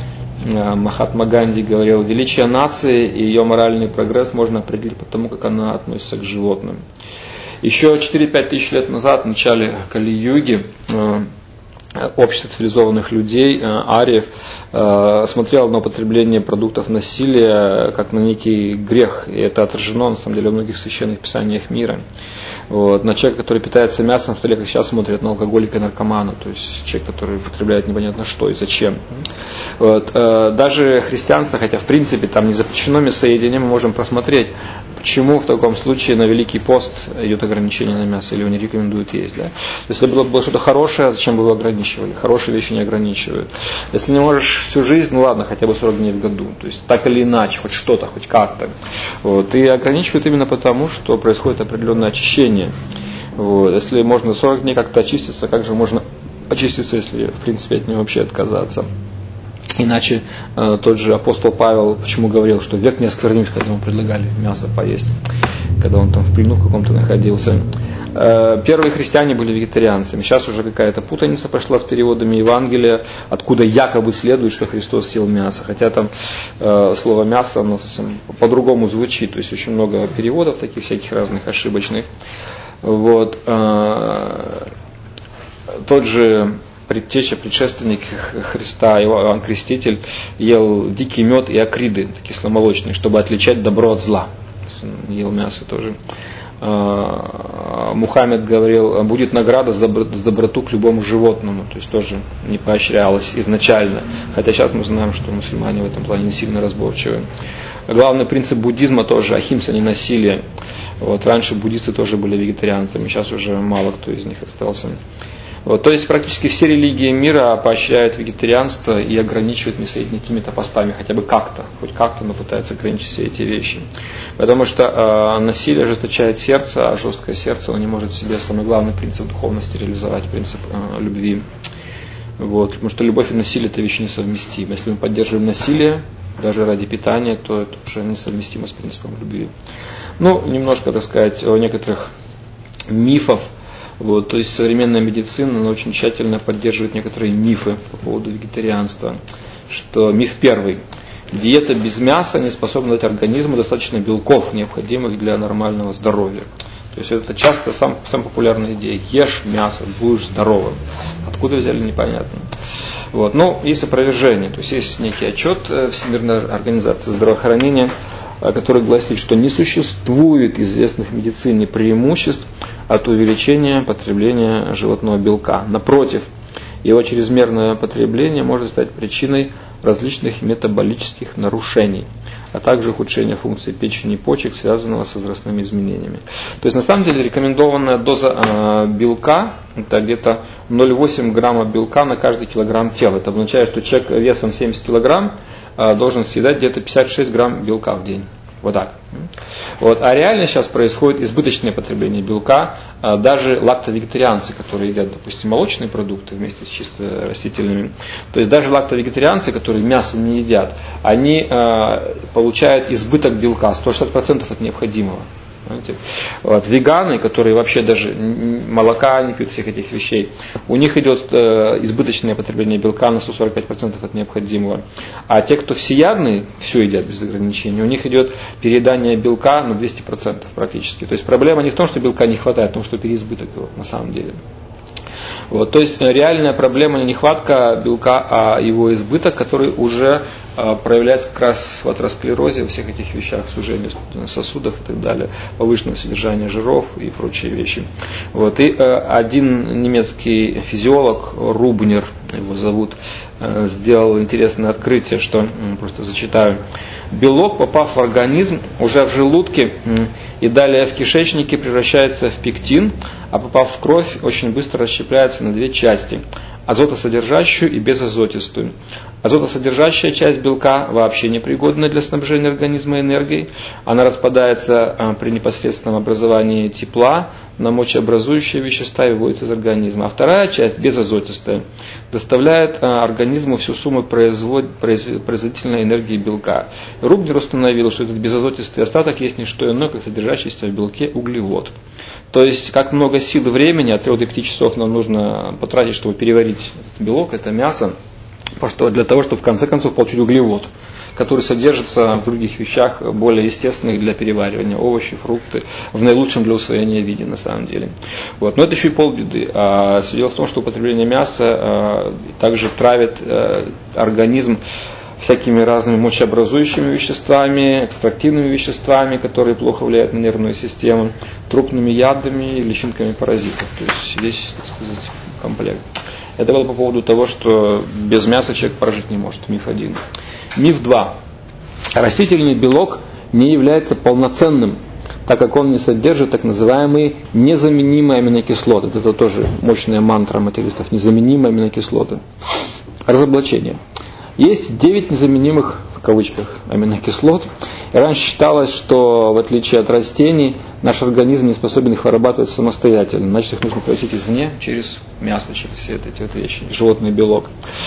Э, Махатма Ганди говорил: величие нации и ее моральный прогресс можно определить по тому, как она относится к животным. Еще четыре-пять тысяч лет назад, в начале Кали-юги, э, общество цивилизованных людей, ариев, смотрело на употребление продуктов насилия как на некий грех. И это отражено, на самом деле, в многих священных писаниях мира. Вот. На человека, который питается мясом, в то как сейчас смотрят на алкоголика и наркомана. То есть человек, который употребляет непонятно что и зачем. Вот. Даже христианство, хотя в принципе там не запрещено мясоедение, мы можем просмотреть, почему в таком случае на Великий пост идет ограничение на мясо, или его не рекомендуют есть. Да? Если было, было что-то хорошее, зачем бы его ограничивали? Хорошие вещи не ограничивают. Если не можешь всю жизнь, ну ладно, хотя бы сорок дней в году. То есть так или иначе, хоть что-то, хоть как-то. Вот. И ограничивают именно потому, что происходит определенное очищение. Вот. Если можно сорок дней как-то очиститься, как же можно очиститься, если в принципе от него вообще отказаться? Иначе э, тот же апостол Павел почему говорил, что век не осквернюсь, когда ему предлагали мясо поесть, когда он там в плену в каком-то находился. Э, первые христиане были вегетарианцами. Сейчас уже какая-то путаница пошла с переводами Евангелия, откуда якобы следует, что Христос ел мясо. Хотя там э, слово мясо, оно совсем по-другому звучит. То есть очень много переводов таких всяких разных ошибочных. Вот. Э, тот же предтеча, предшественник Христа, Иоанн Креститель, ел дикий мед и акриды, кисломолочные, чтобы отличать добро от зла. Он ел мясо тоже. Мухаммед говорил: будет награда за доброту к любому животному, то есть тоже не поощрялось изначально, хотя сейчас мы знаем, что мусульмане в этом плане не сильно разборчивы. Главный принцип буддизма тоже — ахимса, не насилие. Вот, раньше буддисты тоже были вегетарианцами, сейчас уже мало кто из них остался. Вот, то есть практически все религии мира поощряют вегетарианство и ограничивают мясоедение какими-то постами, хотя бы как-то, хоть как-то, но пытаются ограничить все эти вещи. Потому что э, насилие ожесточает сердце, а жесткое сердце, оно не может в себе самый главный принцип духовности реализовать, принцип э, любви. Вот, потому что любовь и насилие – это вещи несовместимы. Если мы поддерживаем насилие, даже ради питания, то это уже несовместимо с принципом любви. Ну, немножко, так сказать, о некоторых мифах. Вот, то есть современная медицина, она очень тщательно поддерживает некоторые мифы по поводу вегетарианства. Что миф первый. Диета без мяса не способна дать организму достаточно белков, необходимых для нормального здоровья. То есть это часто сам, самая популярная идея. Ешь мясо, будешь здоровым. Откуда взяли, непонятно. Вот. Но есть опровержение. То есть есть некий отчет Всемирной организации здравоохранения, который гласит, что не существует известных в медицине преимуществ от увеличения потребления животного белка. Напротив, его чрезмерное потребление может стать причиной различных метаболических нарушений, а также ухудшения функций печени и почек, связанного с возрастными изменениями. То есть на самом деле рекомендованная доза э, белка это где-то ноль целых восемь десятых грамма белка на каждый килограмм тела. Это означает, что человек весом семьдесят килограмм э, должен съедать где-то пятьдесят шесть грамм белка в день. Вот так. Вот. А реально сейчас происходит избыточное потребление белка. Даже лактовегетарианцы, которые едят, допустим, молочные продукты вместе с чисто растительными, то есть даже лактовегетарианцы, которые мясо не едят, они э, получают избыток белка, сто шестьдесят процентов от необходимого. Вот. Веганы, которые вообще даже молока не пьют, всех этих вещей, у них идет э, избыточное потребление белка на сто сорок пять процентов от необходимого. А те, кто всеядные, все едят без ограничений, у них идет переедание белка на двести процентов практически. То есть проблема не в том, что белка не хватает, а в том, что переизбыток его на самом деле. Вот, то есть реальная проблема не нехватка белка, а его избыток, который уже э, проявляется как раз в атеросклерозе, во всех этих вещах, сужении сосудов и так далее, повышенное содержание жиров и прочие вещи. Вот, и э, один немецкий физиолог, Рубнер его зовут, э, сделал интересное открытие, что, э, просто зачитаю, белок, попав в организм, уже в желудке э, и далее в кишечнике превращается в пектин, а попав в кровь, очень быстро расщепляется на две части – азотосодержащую и безазотистую. Азотосодержащая часть белка вообще непригодна для снабжения организма энергией. Она распадается при непосредственном образовании тепла на мочеобразующие вещества и выводится из организма. А вторая часть, безазотистая, доставляет организму всю сумму производ... производительной энергии белка. Рубнер установил, что этот безазотистый остаток есть не что иное, как содержащийся в белке углевод. То есть, как много сил и времени, от трёх до пяти часов нам нужно потратить, чтобы переварить белок, это мясо, для того, чтобы в конце концов получить углевод, который содержится в других вещах, более естественных для переваривания, овощи, фрукты, в наилучшем для усвоения виде на самом деле. Вот. Но это еще и полбеды. А дело в том, что употребление мяса а, также травит а, организм всякими разными мочеобразующими веществами, экстрактивными веществами, которые плохо влияют на нервную систему, трупными ядами и личинками паразитов. То есть весь, так сказать, комплект. Это было по поводу того, что без мяса человек прожить не может. Миф один. Миф два. Растительный белок не является полноценным, так как он не содержит так называемые незаменимые аминокислоты. Это тоже мощная мантра материалистов. Незаменимые аминокислоты. Разоблачение. Есть девять незаменимых, в кавычках, аминокислот. И раньше считалось, что в отличие от растений, наш организм не способен их вырабатывать самостоятельно. Значит, их нужно просить извне, через мясо, через все эти вот вещи, животный белок.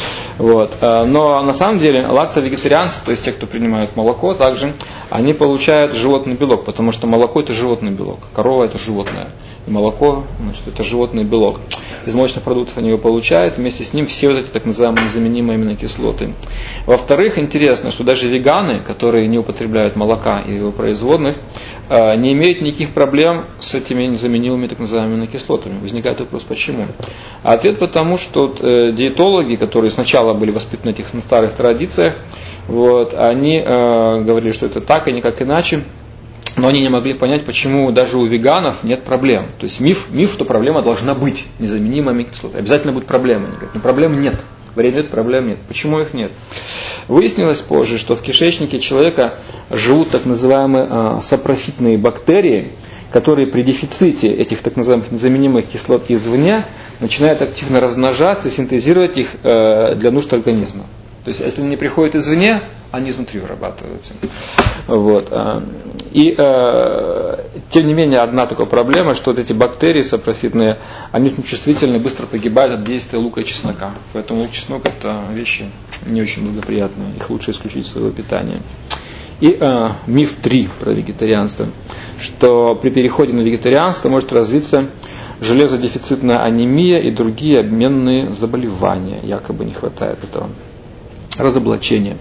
Вот. Но на самом деле лактовегетарианцы, то есть те, кто принимают молоко, также они получают животный белок, потому что молоко это животный белок, корова это животное. И молоко, значит, это животный белок. Из молочных продуктов они его получают, вместе с ним все вот эти так называемые незаменимые аминокислоты. Во-вторых, интересно, что даже веганы, которые не употребляют молока и его производных, не имеют никаких проблем с этими незаменимыми так называемыми аминокислотами. Возникает вопрос, почему? А ответ потому, что диетологи, которые сначала были воспитаны в этих старых традициях, вот, они э, говорили, что это так и никак иначе. Но они не могли понять, почему даже у веганов нет проблем. То есть миф, миф, что проблема должна быть незаменимая аминокислота. Обязательно будет проблема. Они говорят, но проблем нет. Время нет, проблем нет. Почему их нет? Выяснилось позже, что в кишечнике человека живут так называемые э, сапрофитные бактерии, которые при дефиците этих так называемых незаменимых кислот извне начинают активно размножаться и синтезировать их для нужд организма. То есть, если они приходят извне, они изнутри вырабатываются. Вот. И, тем не менее, одна такая проблема, что вот эти бактерии сапрофитные, они очень чувствительны, быстро погибают от действия лука и чеснока. Поэтому лук и чеснок – это вещи не очень благоприятные. Их лучше исключить из своего питания. И э, миф три про вегетарианство, что при переходе на вегетарианство может развиться железодефицитная анемия и другие обменные заболевания. Якобы не хватает этого разоблачения.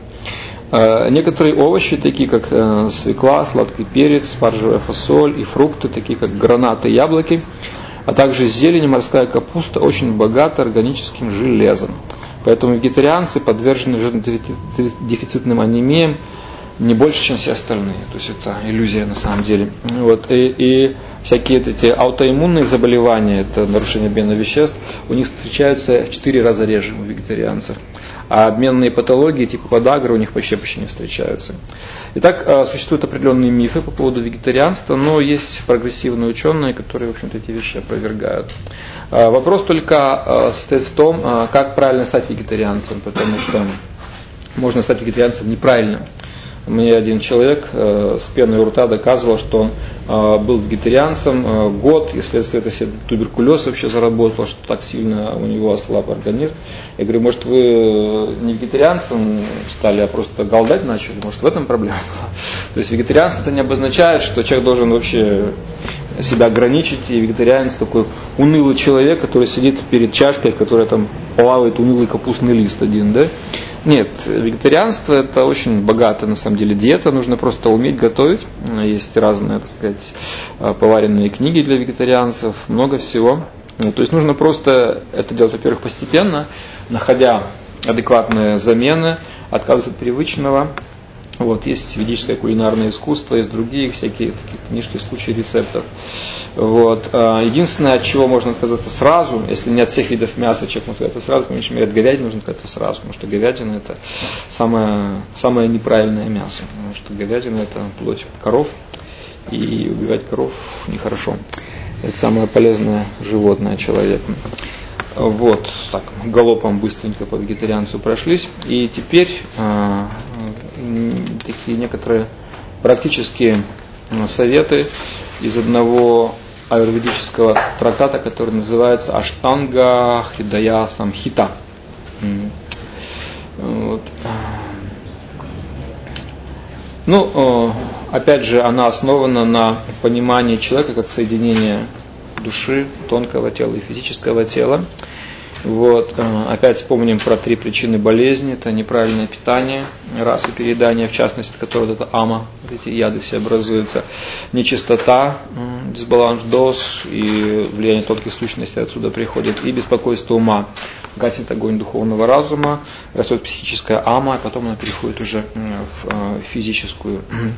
Э, некоторые овощи, такие как э, свекла, сладкий перец, спаржевая фасоль и фрукты, такие как гранаты, яблоки, а также зелень и морская капуста, очень богаты органическим железом. Поэтому вегетарианцы подвержены железодефицитным анемиям не больше, чем все остальные. То есть это иллюзия на самом деле. Вот. И, и всякие эти аутоиммунные заболевания, это нарушение обмена веществ, у них встречаются в четыре раза реже у вегетарианцев. А обменные патологии типа подагры у них вообще почти не встречаются. Итак, существуют определенные мифы по поводу вегетарианства, но есть прогрессивные ученые, которые, в общем-то, эти вещи опровергают. Вопрос только состоит в том, как правильно стать вегетарианцем, потому что можно стать вегетарианцем неправильно. Мне один человек э, с пеной у рта доказывал, что он э, был вегетарианцем э, год, и вследствие этого себе туберкулез вообще заработал, что так сильно у него ослаб организм. Я говорю, может, вы не вегетарианцем стали, а просто голодать начали? Может, в этом проблема была? То есть вегетарианство это не обозначает, что человек должен вообще себя ограничить, и вегетарианец такой унылый человек, который сидит перед чашкой, в которой там плавает унылый капустный лист один, да? Нет, вегетарианство это очень богатая на самом деле диета, нужно просто уметь готовить. Есть разные, так сказать, поваренные книги для вегетарианцев, много всего. То есть нужно просто это делать, во-первых, постепенно, находя адекватные замены, отказываться от привычного. Вот, есть ведическое кулинарное искусство, есть другие всякие такие книжки, случаи рецептов. Вот. Единственное, от чего можно отказаться сразу, если не от всех видов мяса, человек может отказаться сразу, по меньшей мере, от говядины нужно отказаться сразу, потому что говядина это самое, самое неправильное мясо, потому что говядина это плоть коров, и убивать коров нехорошо. Это самое полезное животное человеку. Вот, так, галопом быстренько по вегетарианцу прошлись. И теперь э, такие некоторые практические советы из одного аюрведического трактата, который называется Аштанга Хридая Самхита. Вот. Ну, опять же, она основана на понимании человека как соединения души, тонкого тела и физического тела. Вот. Опять вспомним про три причины болезни. Это неправильное питание, раса переедания, в частности, от которого вот это ама, вот эти яды все образуются, нечистота, дисбаланс доз и влияние тонких сущностей отсюда приходит, и беспокойство ума. Гаснет огонь духовного разума, растет психическая ама, а потом она переходит уже в физическую.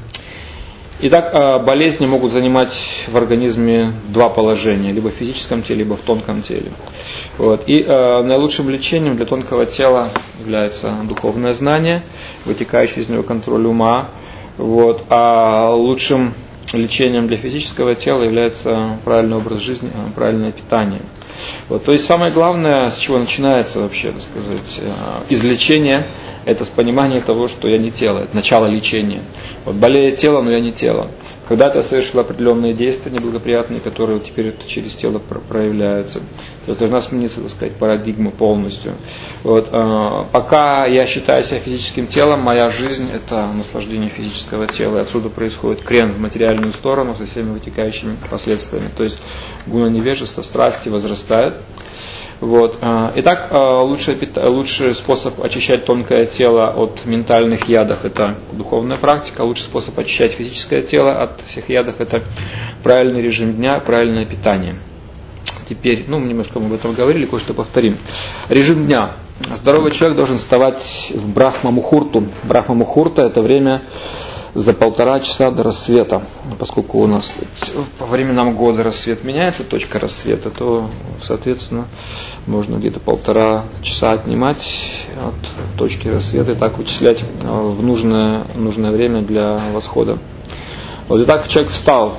Итак, болезни могут занимать в организме два положения, либо в физическом теле, либо в тонком теле. Вот. И э, наилучшим лечением для тонкого тела является духовное знание, вытекающий из него контроль ума. Вот. А лучшим лечением для физического тела является правильный образ жизни, правильное питание. Вот. То есть самое главное, с чего начинается вообще, так сказать, излечение, это с понимания того, что я не тело, это начало лечения. Вот болеет тело, но я не тело. Когда-то я совершил определенные действия неблагоприятные, которые вот теперь через тело проявляются. То есть должна смениться, так сказать, парадигма полностью. Вот, э, пока я считаю себя физическим телом, моя жизнь это наслаждение физического тела. И отсюда происходит крен в материальную сторону со всеми вытекающими последствиями. То есть гуна невежества, страсти возрастают. Вот. Итак, лучший, лучший способ очищать тонкое тело от ментальных ядов – это духовная практика. Лучший способ очищать физическое тело от всех ядов – это правильный режим дня, правильное питание. Теперь, ну, немножко мы об этом говорили, кое-что повторим. Режим дня. Здоровый человек должен вставать в Брахма-мухурту. Брахма-мухурта – это время за полтора часа до рассвета. Поскольку у нас по временам года рассвет меняется, точка рассвета, то, соответственно, можно где-то полтора часа отнимать от точки рассвета и так вычислять в нужное, нужное время для восхода. Вот и так человек встал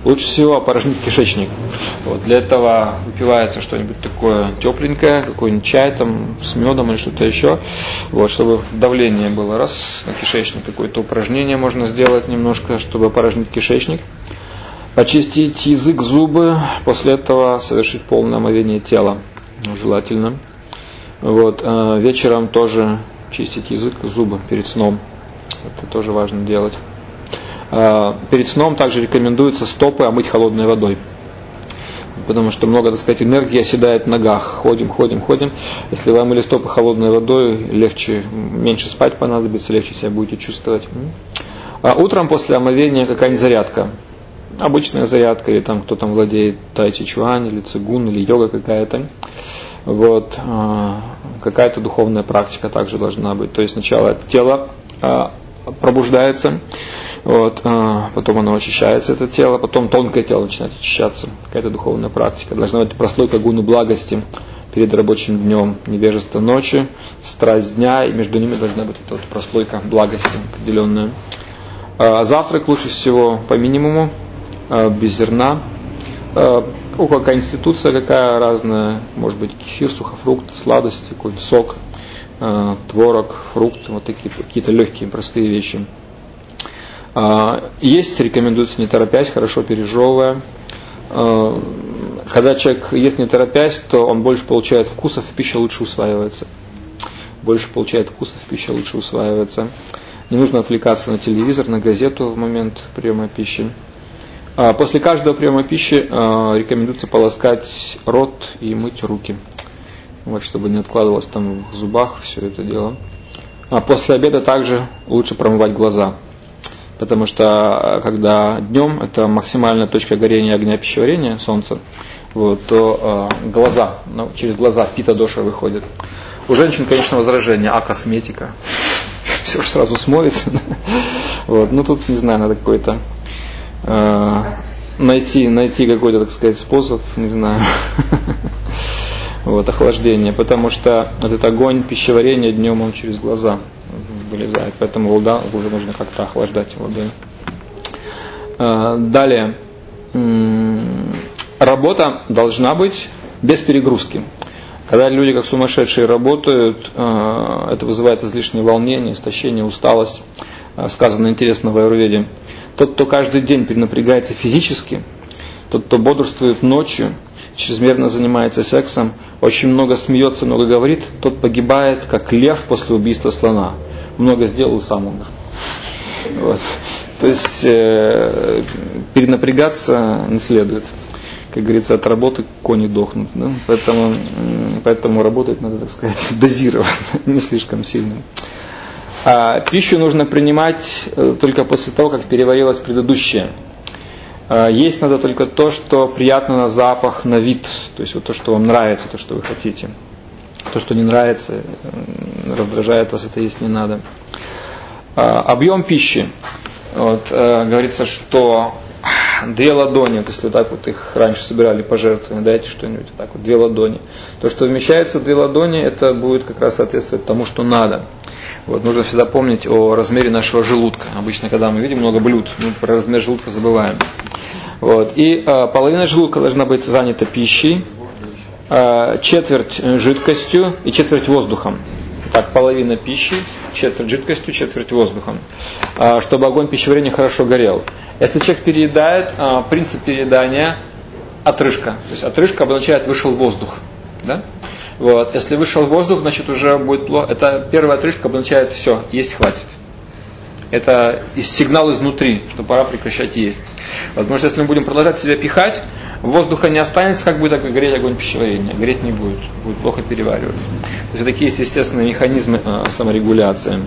Лучше всего опорожнить кишечник. Вот, для этого выпивается что-нибудь такое тепленькое, какой-нибудь чай там, с медом или что-то еще, вот, чтобы давление было. Раз на кишечник какое-то упражнение можно сделать немножко, чтобы опорожнить кишечник. Очистить язык, зубы, после этого совершить полное омовение тела, желательно. Вот, а вечером тоже чистить язык, зубы перед сном. Это тоже важно делать. Перед сном также рекомендуется стопы омыть холодной водой. Потому что много, так сказать, энергии оседает в ногах. Ходим, ходим, ходим. Если вы омыли стопы холодной водой, легче, меньше спать понадобится, легче себя будете чувствовать. А утром после омовения какая-нибудь зарядка. Обычная зарядка, или там кто там владеет тай-чи чуань, или цигун, или йога какая-то. Вот. Какая-то духовная практика также должна быть. То есть сначала тело пробуждается, вот, а потом оно очищается, это тело, потом тонкое тело начинает очищаться. Какая-то духовная практика. Должна быть прослойка гуны благости перед рабочим днем, невежество ночи, страсть дня, и между ними должна быть эта вот прослойка благости определенная. А завтрак лучше всего по минимуму, без зерна. У какая институция какая разная, может быть кефир, сухофрукты, сладости, какой-то сок, творог, фрукты, вот такие какие-то легкие, простые вещи. Есть рекомендуется не торопясь, хорошо пережевывая. Когда человек ест не торопясь, то он больше получает вкусов, и пища лучше усваивается. Больше получает вкусов, пища лучше усваивается. Не нужно отвлекаться на телевизор, на газету в момент приема пищи. После каждого приема пищи рекомендуется полоскать рот и мыть руки. Вот, чтобы не откладывалось там в зубах все это дело. А после обеда также лучше промывать глаза. Потому что когда днем это максимальная точка горения огня пищеварения, солнца, вот, то э, глаза, ну, через глаза пита-доша выходит. У женщин, конечно, возражение, а косметика? Все же сразу смоется. Вот, ну тут, не знаю, надо какой-то э, найти, найти какой-то, так сказать, способ, не знаю, вот, охлаждение, потому что вот этот огонь пищеварения днем он через глаза вылезает, поэтому вода уже нужно как-то охлаждать водой. Далее, работа должна быть без перегрузки. Когда люди как сумасшедшие работают, это вызывает излишнее волнение, истощение, усталость. Сказано интересно в аюрведе. Тот, кто каждый день перенапрягается физически, тот, кто бодрствует ночью, чрезмерно занимается сексом, очень много смеется, много говорит, тот погибает, как лев после убийства слона. Много сделал и сам умер. Вот. То есть э, перенапрягаться не следует. Как говорится, от работы кони дохнут. Да? Поэтому, поэтому работать надо, так сказать, дозированно, не слишком сильно. А пищу нужно принимать только после того, как переварилось предыдущее. Есть надо только то, что приятно на запах, на вид. То есть вот то, что вам нравится, то, что вы хотите. То, что не нравится, раздражает вас, это есть не надо. Объем пищи. Вот, говорится, что две ладони, вот если так вот их раньше собирали пожертвования, дайте что-нибудь, так вот, две ладони. То, что вмещается в две ладони, это будет как раз соответствовать тому, что надо. Вот, нужно всегда помнить о размере нашего желудка. Обычно, когда мы видим много блюд, мы про размер желудка забываем. Вот, и э, половина желудка должна быть занята пищей, э, четверть жидкостью и четверть воздухом. Так, половина пищи, четверть жидкостью, четверть воздухом. Э, чтобы огонь пищеварения хорошо горел. Если человек переедает, э, принцип переедания отрыжка. То есть отрыжка обозначает вышел воздух. Да? Вот. Если вышел воздух, значит уже будет плохо. Это первая отрыжка обозначает все, есть хватит. Это сигнал изнутри, что пора прекращать есть. Вот, потому что если мы будем продолжать себя пихать, воздуха не останется, как будет гореть огонь пищеварения. Гореть не будет, будет плохо перевариваться. То есть такие есть естественные механизмы э, саморегуляции.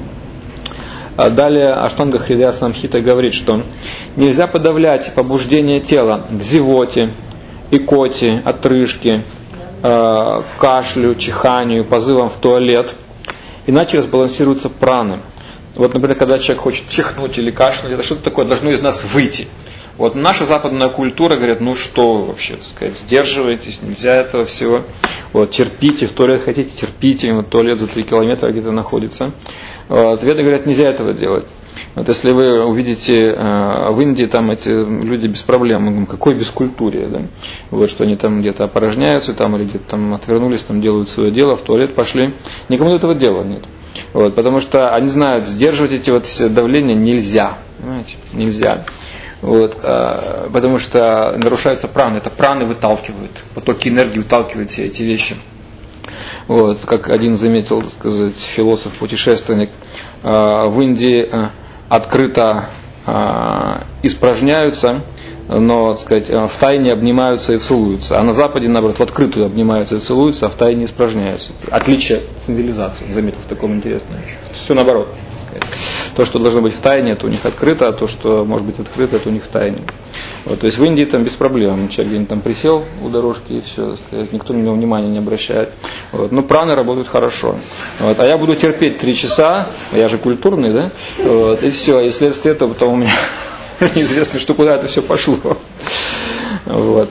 Далее Аштанга Хридая Самхита говорит, что нельзя подавлять побуждение тела к зевоте, икоте, отрыжке, э, кашлю, чиханию, позывам в туалет, иначе разбалансируются праны. Вот, например, когда человек хочет чихнуть или кашлять, это что-то такое должно из нас выйти. Вот наша западная культура говорит, ну что вы вообще, так сказать, сдерживайтесь, нельзя этого всего. Вот, терпите, в туалет хотите, терпите, вот туалет за три километра где-то находится. Вот, веды говорят, нельзя этого делать. Вот если вы увидите э, в Индии, там эти люди без проблем, какой бескультурие, да? Вот, что они там где-то опорожняются, там, или где-то там отвернулись, там делают свое дело, в туалет пошли. Никому этого дела нет. Вот, потому что они знают, сдерживать эти вот давления нельзя. Понимаете? Нельзя. Вот, э, потому что нарушаются праны. Это праны выталкивают. Потоки энергии выталкивают все эти вещи. Вот, как один заметил, так сказать, философ-путешественник, э, в Индии э, открыто э, испражняются, но, так сказать, в тайне обнимаются и целуются. А на Западе, наоборот, в открытую обнимаются и целуются, а в тайне испражняются. Отличие цивилизации, заметил в таком интересном. Все наоборот. Так сказать. То, что должно быть в тайне, это у них открыто, а то, что может быть открыто, это у них в тайне. Вот, то есть в Индии там без проблем. Человек где-нибудь там присел у дорожки и все, так сказать, никто на него внимания не обращает. Вот. Но праны работают хорошо. Вот. А я буду терпеть три часа, я же культурный, да? Вот. И все. И вследствие этого потом у меня неизвестно, что куда это все пошло. Вот.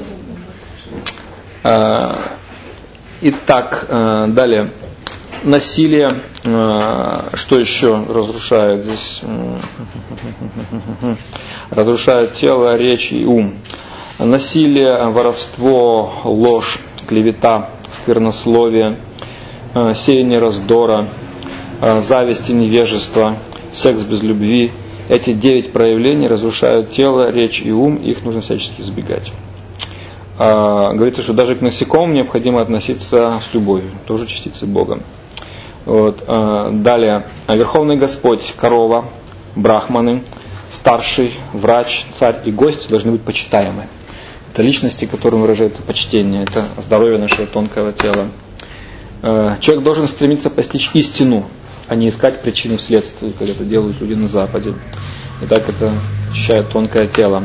Итак, далее. Насилие, что еще разрушает здесь? Разрушает тело, речь и ум. Насилие, воровство, ложь, клевета, сквернословие, сеяние раздора, зависть и невежество, секс без любви. Эти девять проявлений разрушают тело, речь и ум, и их нужно всячески избегать. Говорится, что даже к насекомым необходимо относиться с любовью, тоже частицы Бога. Вот. Далее, Верховный Господь, корова, брахманы, старший, врач, царь и гость должны быть почитаемы. Это личности, которым выражается почтение, это здоровье нашего тонкого тела. Человек должен стремиться постичь истину, а не искать причину следствия, как это делают люди на Западе. И так это ощущает тонкое тело.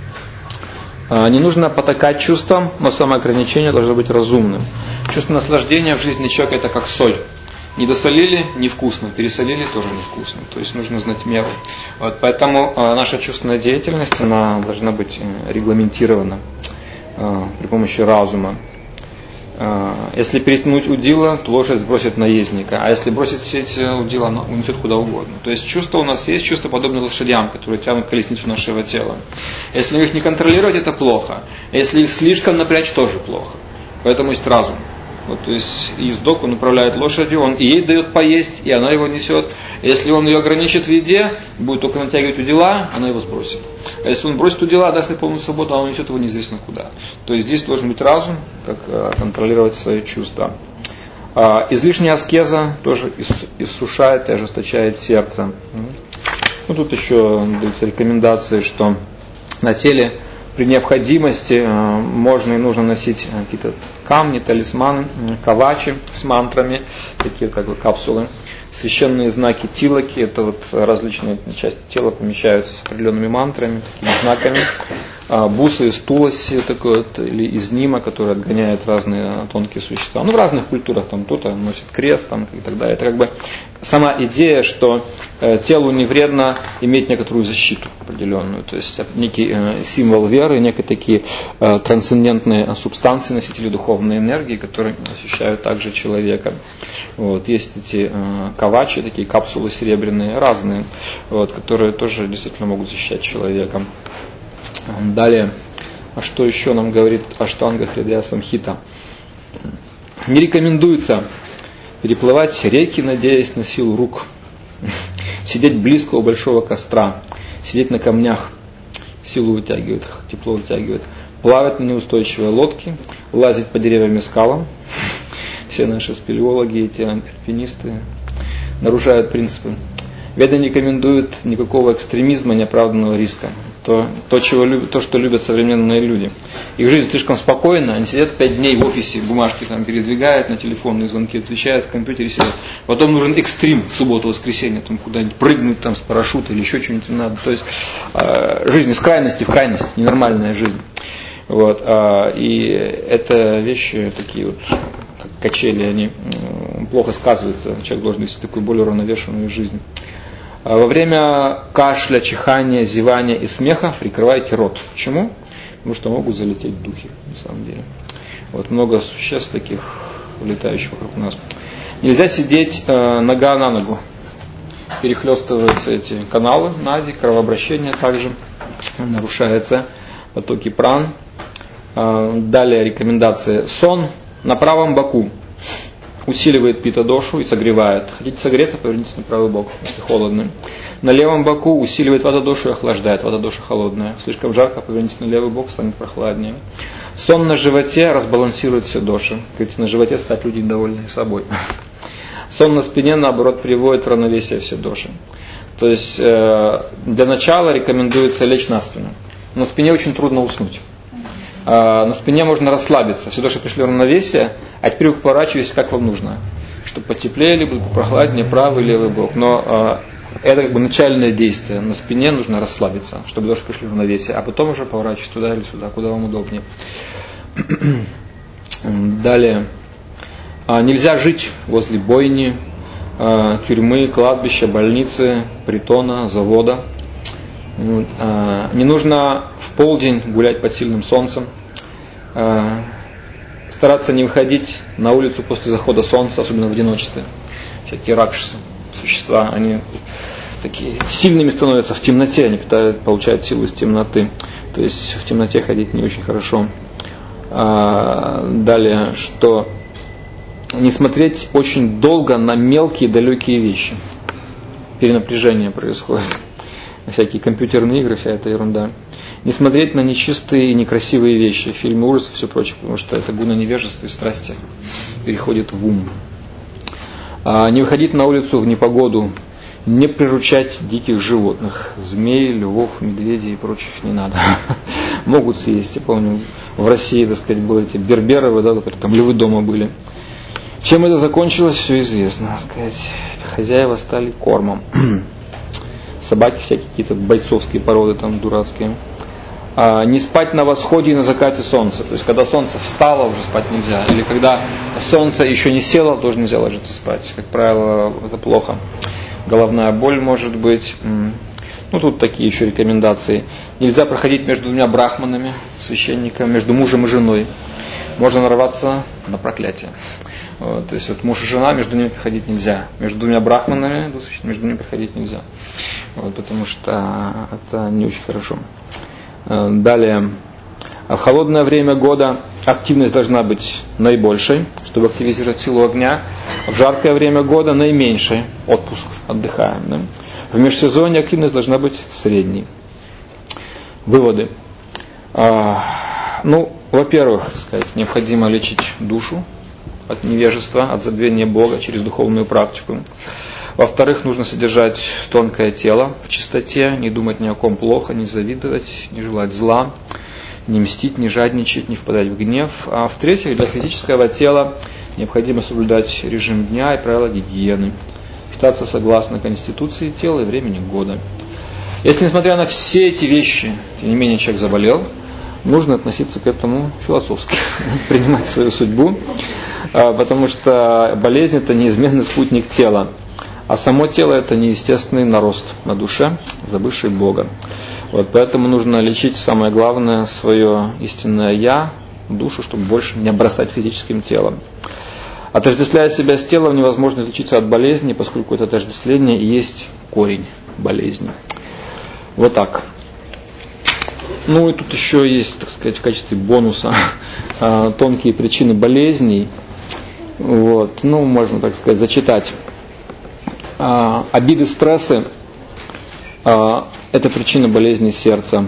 Не нужно потакать чувствам, но самоограничение должно быть разумным. Чувство наслаждения в жизни человека это как соль. Не досолили – невкусно, пересолили – тоже невкусно. То есть нужно знать меру. Вот, поэтому э, наша чувственная деятельность она должна быть э, регламентирована э, при помощи разума. Э, если перетянуть удила, то лошадь сбросит наездника. А если бросить сеть удила, она унесет куда угодно. То есть чувства у нас есть, чувства подобные лошадям, которые тянут колесницу нашего тела. Если их не контролировать, это плохо. Если их слишком напрячь, тоже плохо. Поэтому есть разум. Вот, то есть ездок, он управляет лошадью, он и ей дает поесть, и она его несет. Если он ее ограничит в еде, будет только натягивать удила, она его сбросит. А если он бросит удила, даст ей полную свободу, он несет его неизвестно куда. То есть здесь должен быть разум, как контролировать свои чувства. Излишняя аскеза тоже иссушает и ожесточает сердце. Ну, тут еще даются рекомендации, что на теле при необходимости можно и нужно носить какие-то камни, талисманы, кавачи с мантрами, такие как бы капсулы. Священные знаки тилаки, это вот различные части тела помещаются с определенными мантрами, такими знаками. Бусы из туласи, такой вот, или из нима, который отгоняет разные тонкие существа. Ну, в разных культурах там кто-то носит крест там, и так далее. Это как бы сама идея, что э, телу не вредно иметь некоторую защиту определенную. То есть некий э, символ веры, некие такие э, трансцендентные субстанции, носители духовной энергии, которые ощущают также человека. Вот. Есть эти э, кавачи, такие капсулы серебряные, разные, вот, которые тоже действительно могут защищать человека. Далее, а что еще нам говорит Аштанга Хридая Самхита? Не рекомендуется переплывать реки, надеясь на силу рук, сидеть близко у большого костра, сидеть на камнях, силу вытягивает, тепло вытягивает, плавать на неустойчивой лодке, лазить по деревьям и скалам. Все наши спелеологи, эти альпинисты нарушают принципы. Веды не рекомендуют никакого экстремизма, неоправданного риска. То, то, чего любят, то, что любят современные люди. Их жизнь слишком спокойна, они сидят пять дней в офисе, бумажки там передвигают, на телефонные звонки отвечают, в компьютере сидят. Потом нужен экстрим в субботу-воскресенье, там куда-нибудь прыгнуть там, с парашюта или еще что-нибудь надо. То есть э, жизнь из крайности в крайность, ненормальная жизнь. Вот, э, и это вещи такие вот, как качели, они э, плохо сказываются. Человек должен вести такую более уравновешенную жизнь. Во время кашля, чихания, зевания и смеха прикрывайте рот. Почему? Потому что могут залететь духи, на самом деле. Вот много существ таких, летающих вокруг нас. Нельзя сидеть э, нога на ногу. перехлестываются эти каналы нади, кровообращение также, нарушается потоки пран. Далее рекомендация. Сон на правом боку усиливает пита-дошу и согревает. Хотите согреться, повернитесь на правый бок, если холодно. На левом боку усиливает вата-дошу и охлаждает. Вата-доша холодная. Слишком жарко, повернитесь на левый бок, станет прохладнее. Сон на животе разбалансирует все доши. Говорите, на животе стать люди довольны собой. Сон на спине, наоборот, приводит в равновесие все доши. То есть э, для начала рекомендуется лечь на спину. На спине очень трудно уснуть. Э, на спине можно расслабиться. Все доши пришли в равновесие, а теперь вы поворачиваетесь, как вам нужно. Чтобы потеплее, либо прохладнее, правый, левый бок. Но э, это как бы начальное действие. На спине нужно расслабиться, чтобы доши пришли в равновесие. А потом уже поворачивать туда или сюда, куда вам удобнее. Далее. Нельзя жить возле бойни, тюрьмы, кладбища, больницы, притона, завода. Не нужно в полдень гулять под сильным солнцем. Стараться не выходить на улицу после захода солнца, особенно в одиночестве. Всякие ракшасы, существа, они такие сильными становятся в темноте, они питают, получают силу из темноты. То есть в темноте ходить не очень хорошо. Далее, что не смотреть очень долго на мелкие далекие вещи. Перенапряжение происходит. Всякие компьютерные игры, вся эта ерунда. Не смотреть на нечистые и некрасивые вещи, фильмы ужасов и все прочее, потому что это гуна невежества и страсти переходит в ум. Не выходить на улицу в непогоду, не приручать диких животных, змей, львов, медведей и прочих не надо. Могут съесть. Я помню, в России, так сказать, были эти берберовы, да, которые там львы дома были. Чем это закончилось, все известно. Так сказать, хозяева стали кормом. Собаки всякие, какие-то бойцовские породы там дурацкие. А, не спать на восходе и на закате солнца. То есть, когда солнце встало, уже спать нельзя. Или когда солнце еще не село, тоже нельзя ложиться спать. Как правило, это плохо. Головная боль может быть. Ну, тут такие еще рекомендации. Нельзя проходить между двумя брахманами, священником, между мужем и женой. Можно нарваться на проклятие. Вот, то есть вот муж и жена, между ними проходить нельзя. Между двумя брахманами, между ними проходить нельзя. Вот, потому что это не очень хорошо. Далее. В холодное время года активность должна быть наибольшей, чтобы активизировать силу огня. В жаркое время года наименьшей. Отпуск, отдыхаем. Да? В межсезонье активность должна быть средней. Выводы. А, ну, во-первых, так сказать, необходимо лечить душу от невежества, от забвения Бога через духовную практику. Во-вторых, нужно содержать тонкое тело в чистоте, не думать ни о ком плохо, не завидовать, не желать зла, не мстить, не жадничать, не впадать в гнев. А в-третьих, для физического тела необходимо соблюдать режим дня и правила гигиены, питаться согласно конституции тела и времени года. Если, несмотря на все эти вещи, тем не менее человек заболел, нужно относиться к этому философски, принимать свою судьбу, потому что болезнь – это неизменный спутник тела, а само тело – это неестественный нарост на душе, забывший Бога. Вот, поэтому нужно лечить, самое главное, свое истинное «я», душу, чтобы больше не обрастать физическим телом. Отождествляя себя с телом, невозможно излечиться от болезни, поскольку это отождествление и есть корень болезни. Вот так. Ну и тут еще есть, так сказать, в качестве бонуса тонкие причины болезней. Вот. Ну, можно, так сказать, зачитать. Обиды, стрессы – это причина болезни сердца.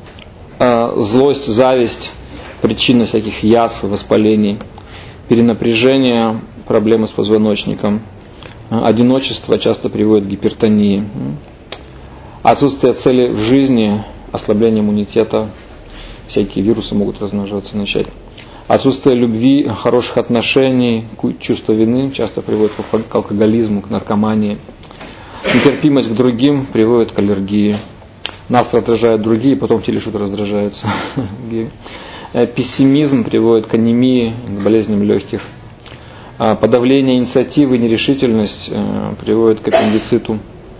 Злость, зависть – причина всяких язв и воспалений. Перенапряжение – проблемы с позвоночником. Одиночество часто приводит к гипертонии. Отсутствие цели в жизни, ослабление иммунитета, всякие вирусы могут размножаться, начать. Отсутствие любви, хороших отношений, чувство вины часто приводит к алкоголизму, к наркомании. Нетерпимость к другим приводит к аллергии. Нас раздражают другие, потом в теле что-то раздражается. Пессимизм приводит к анемии, к болезням легких. Подавление инициативы, нерешительность приводит к аппендициту.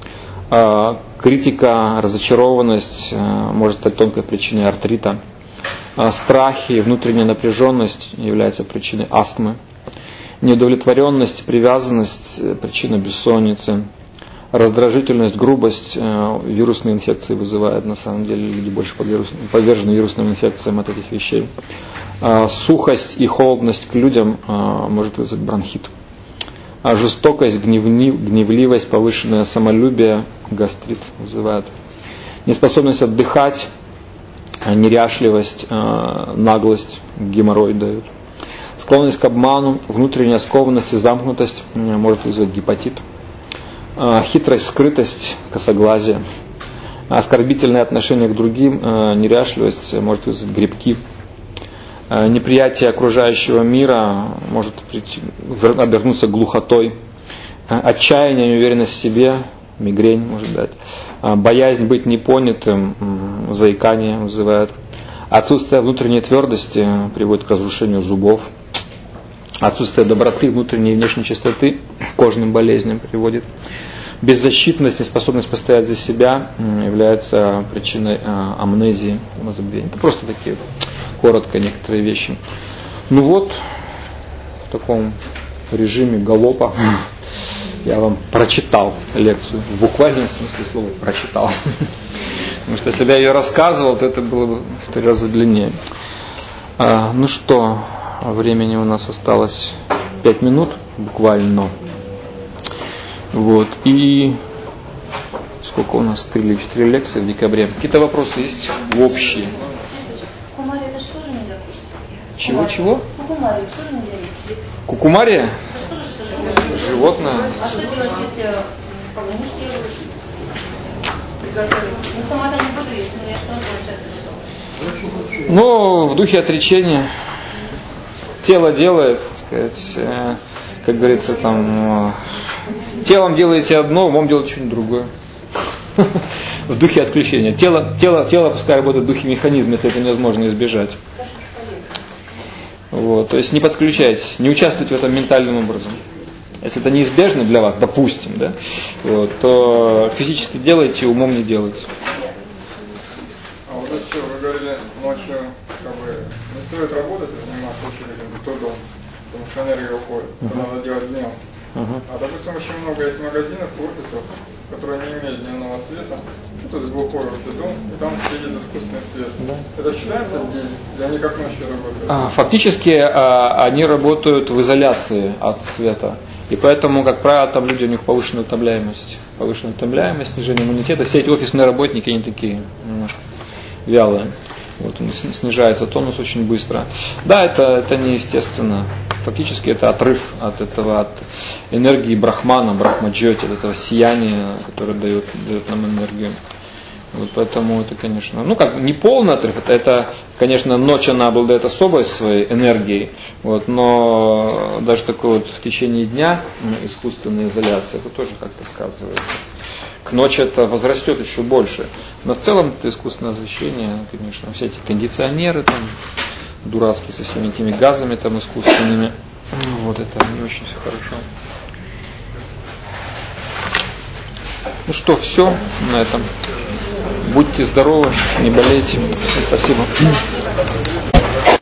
Критика, разочарованность может стать тонкой причиной артрита. Страхи и внутренняя напряженность являются причиной астмы. Неудовлетворенность, привязанность – причина бессонницы. раздражительность, грубость, вирусные инфекции вызывает, на самом деле, люди больше подвержены вирусным инфекциям от этих вещей. Сухость и холодность к людям может вызвать бронхит. Жестокость, гневливость, повышенное самолюбие, гастрит вызывает. Неспособность отдыхать, неряшливость, наглость, геморрой дают. Склонность к обману, внутренняя скованность и замкнутость может вызвать гепатит. Хитрость, скрытость, косоглазие. Оскорбительное отношение к другим, неряшливость может вызвать грибки. Неприятие окружающего мира может обернуться глухотой. Отчаяние, неуверенность в себе, мигрень может дать. Боязнь быть непонятым, заикание вызывает. Отсутствие внутренней твердости приводит к разрушению зубов. Отсутствие доброты, внутренней и внешней чистоты к кожным болезням приводит. Беззащитность, неспособность постоять за себя является причиной амнезии, забвения. Это просто такие коротко некоторые вещи. Ну вот, в таком режиме галопа я вам прочитал лекцию. В буквальном смысле слова прочитал. Потому что если бы я ее рассказывал, то это было бы в три раза длиннее. А, ну что, времени у нас осталось пять минут, буквально. Вот. И сколько у нас? Три или четыре лекции в декабре. Какие-то вопросы есть общие? Кукумария, это что же нельзя кушать? Чего-чего? Кукумарию, что же нельзя есть? Кукумария? Это что же, что Животное. А что делать, если полунички приготовить? Ну, сама-то не буду есть, но я что получается готова. Ну, в духе отречения. Тело делает, так сказать, как говорится, там, телом делаете одно, умом делаете что-нибудь другое. В духе отключения. Тело, тело, тело пускай работает в духе механизма, если это невозможно избежать. Вот, то есть не подключайтесь, не участвуйте в этом ментальным образом. Если это неизбежно для вас, допустим, да, вот, то физически делайте, умом не делайте. А вот еще вы говорили, ночью как бы не стоит работать и заниматься очередью трудом, потому что энергия уходит, это uh-huh. надо делать днем. Uh-huh. А допустим, очень много есть магазинов, офисов, которые не имеют дневного света, ну, то есть глухой вообще дом, и там сидит искусственный свет. Да. Это считается день, или они как ночью работают? А, фактически а, они работают в изоляции от света. И поэтому, как правило, там люди, у них повышенная утомляемость. Повышенная утомляемость, снижение иммунитета. Все эти офисные работники, они такие немножко вялые. Вот, снижается тонус очень быстро. Да, это, это неестественно. Фактически это отрыв от этого, от энергии брахмана, брахмаджоти, от этого сияния, которое дает, дает нам энергию. Вот поэтому это, конечно, ну как, не полный отрыв, это, это, конечно, ночь она обладает особой своей энергией, вот, но даже такой вот в течение дня искусственная изоляция, это тоже как-то сказывается. К ночи это возрастет еще больше. Но в целом это искусственное освещение, конечно, все эти кондиционеры там, дурацкие со всеми этими газами там искусственными, вот это не очень все хорошо. Ну что, все на этом. Будьте здоровы, не болейте. Спасибо.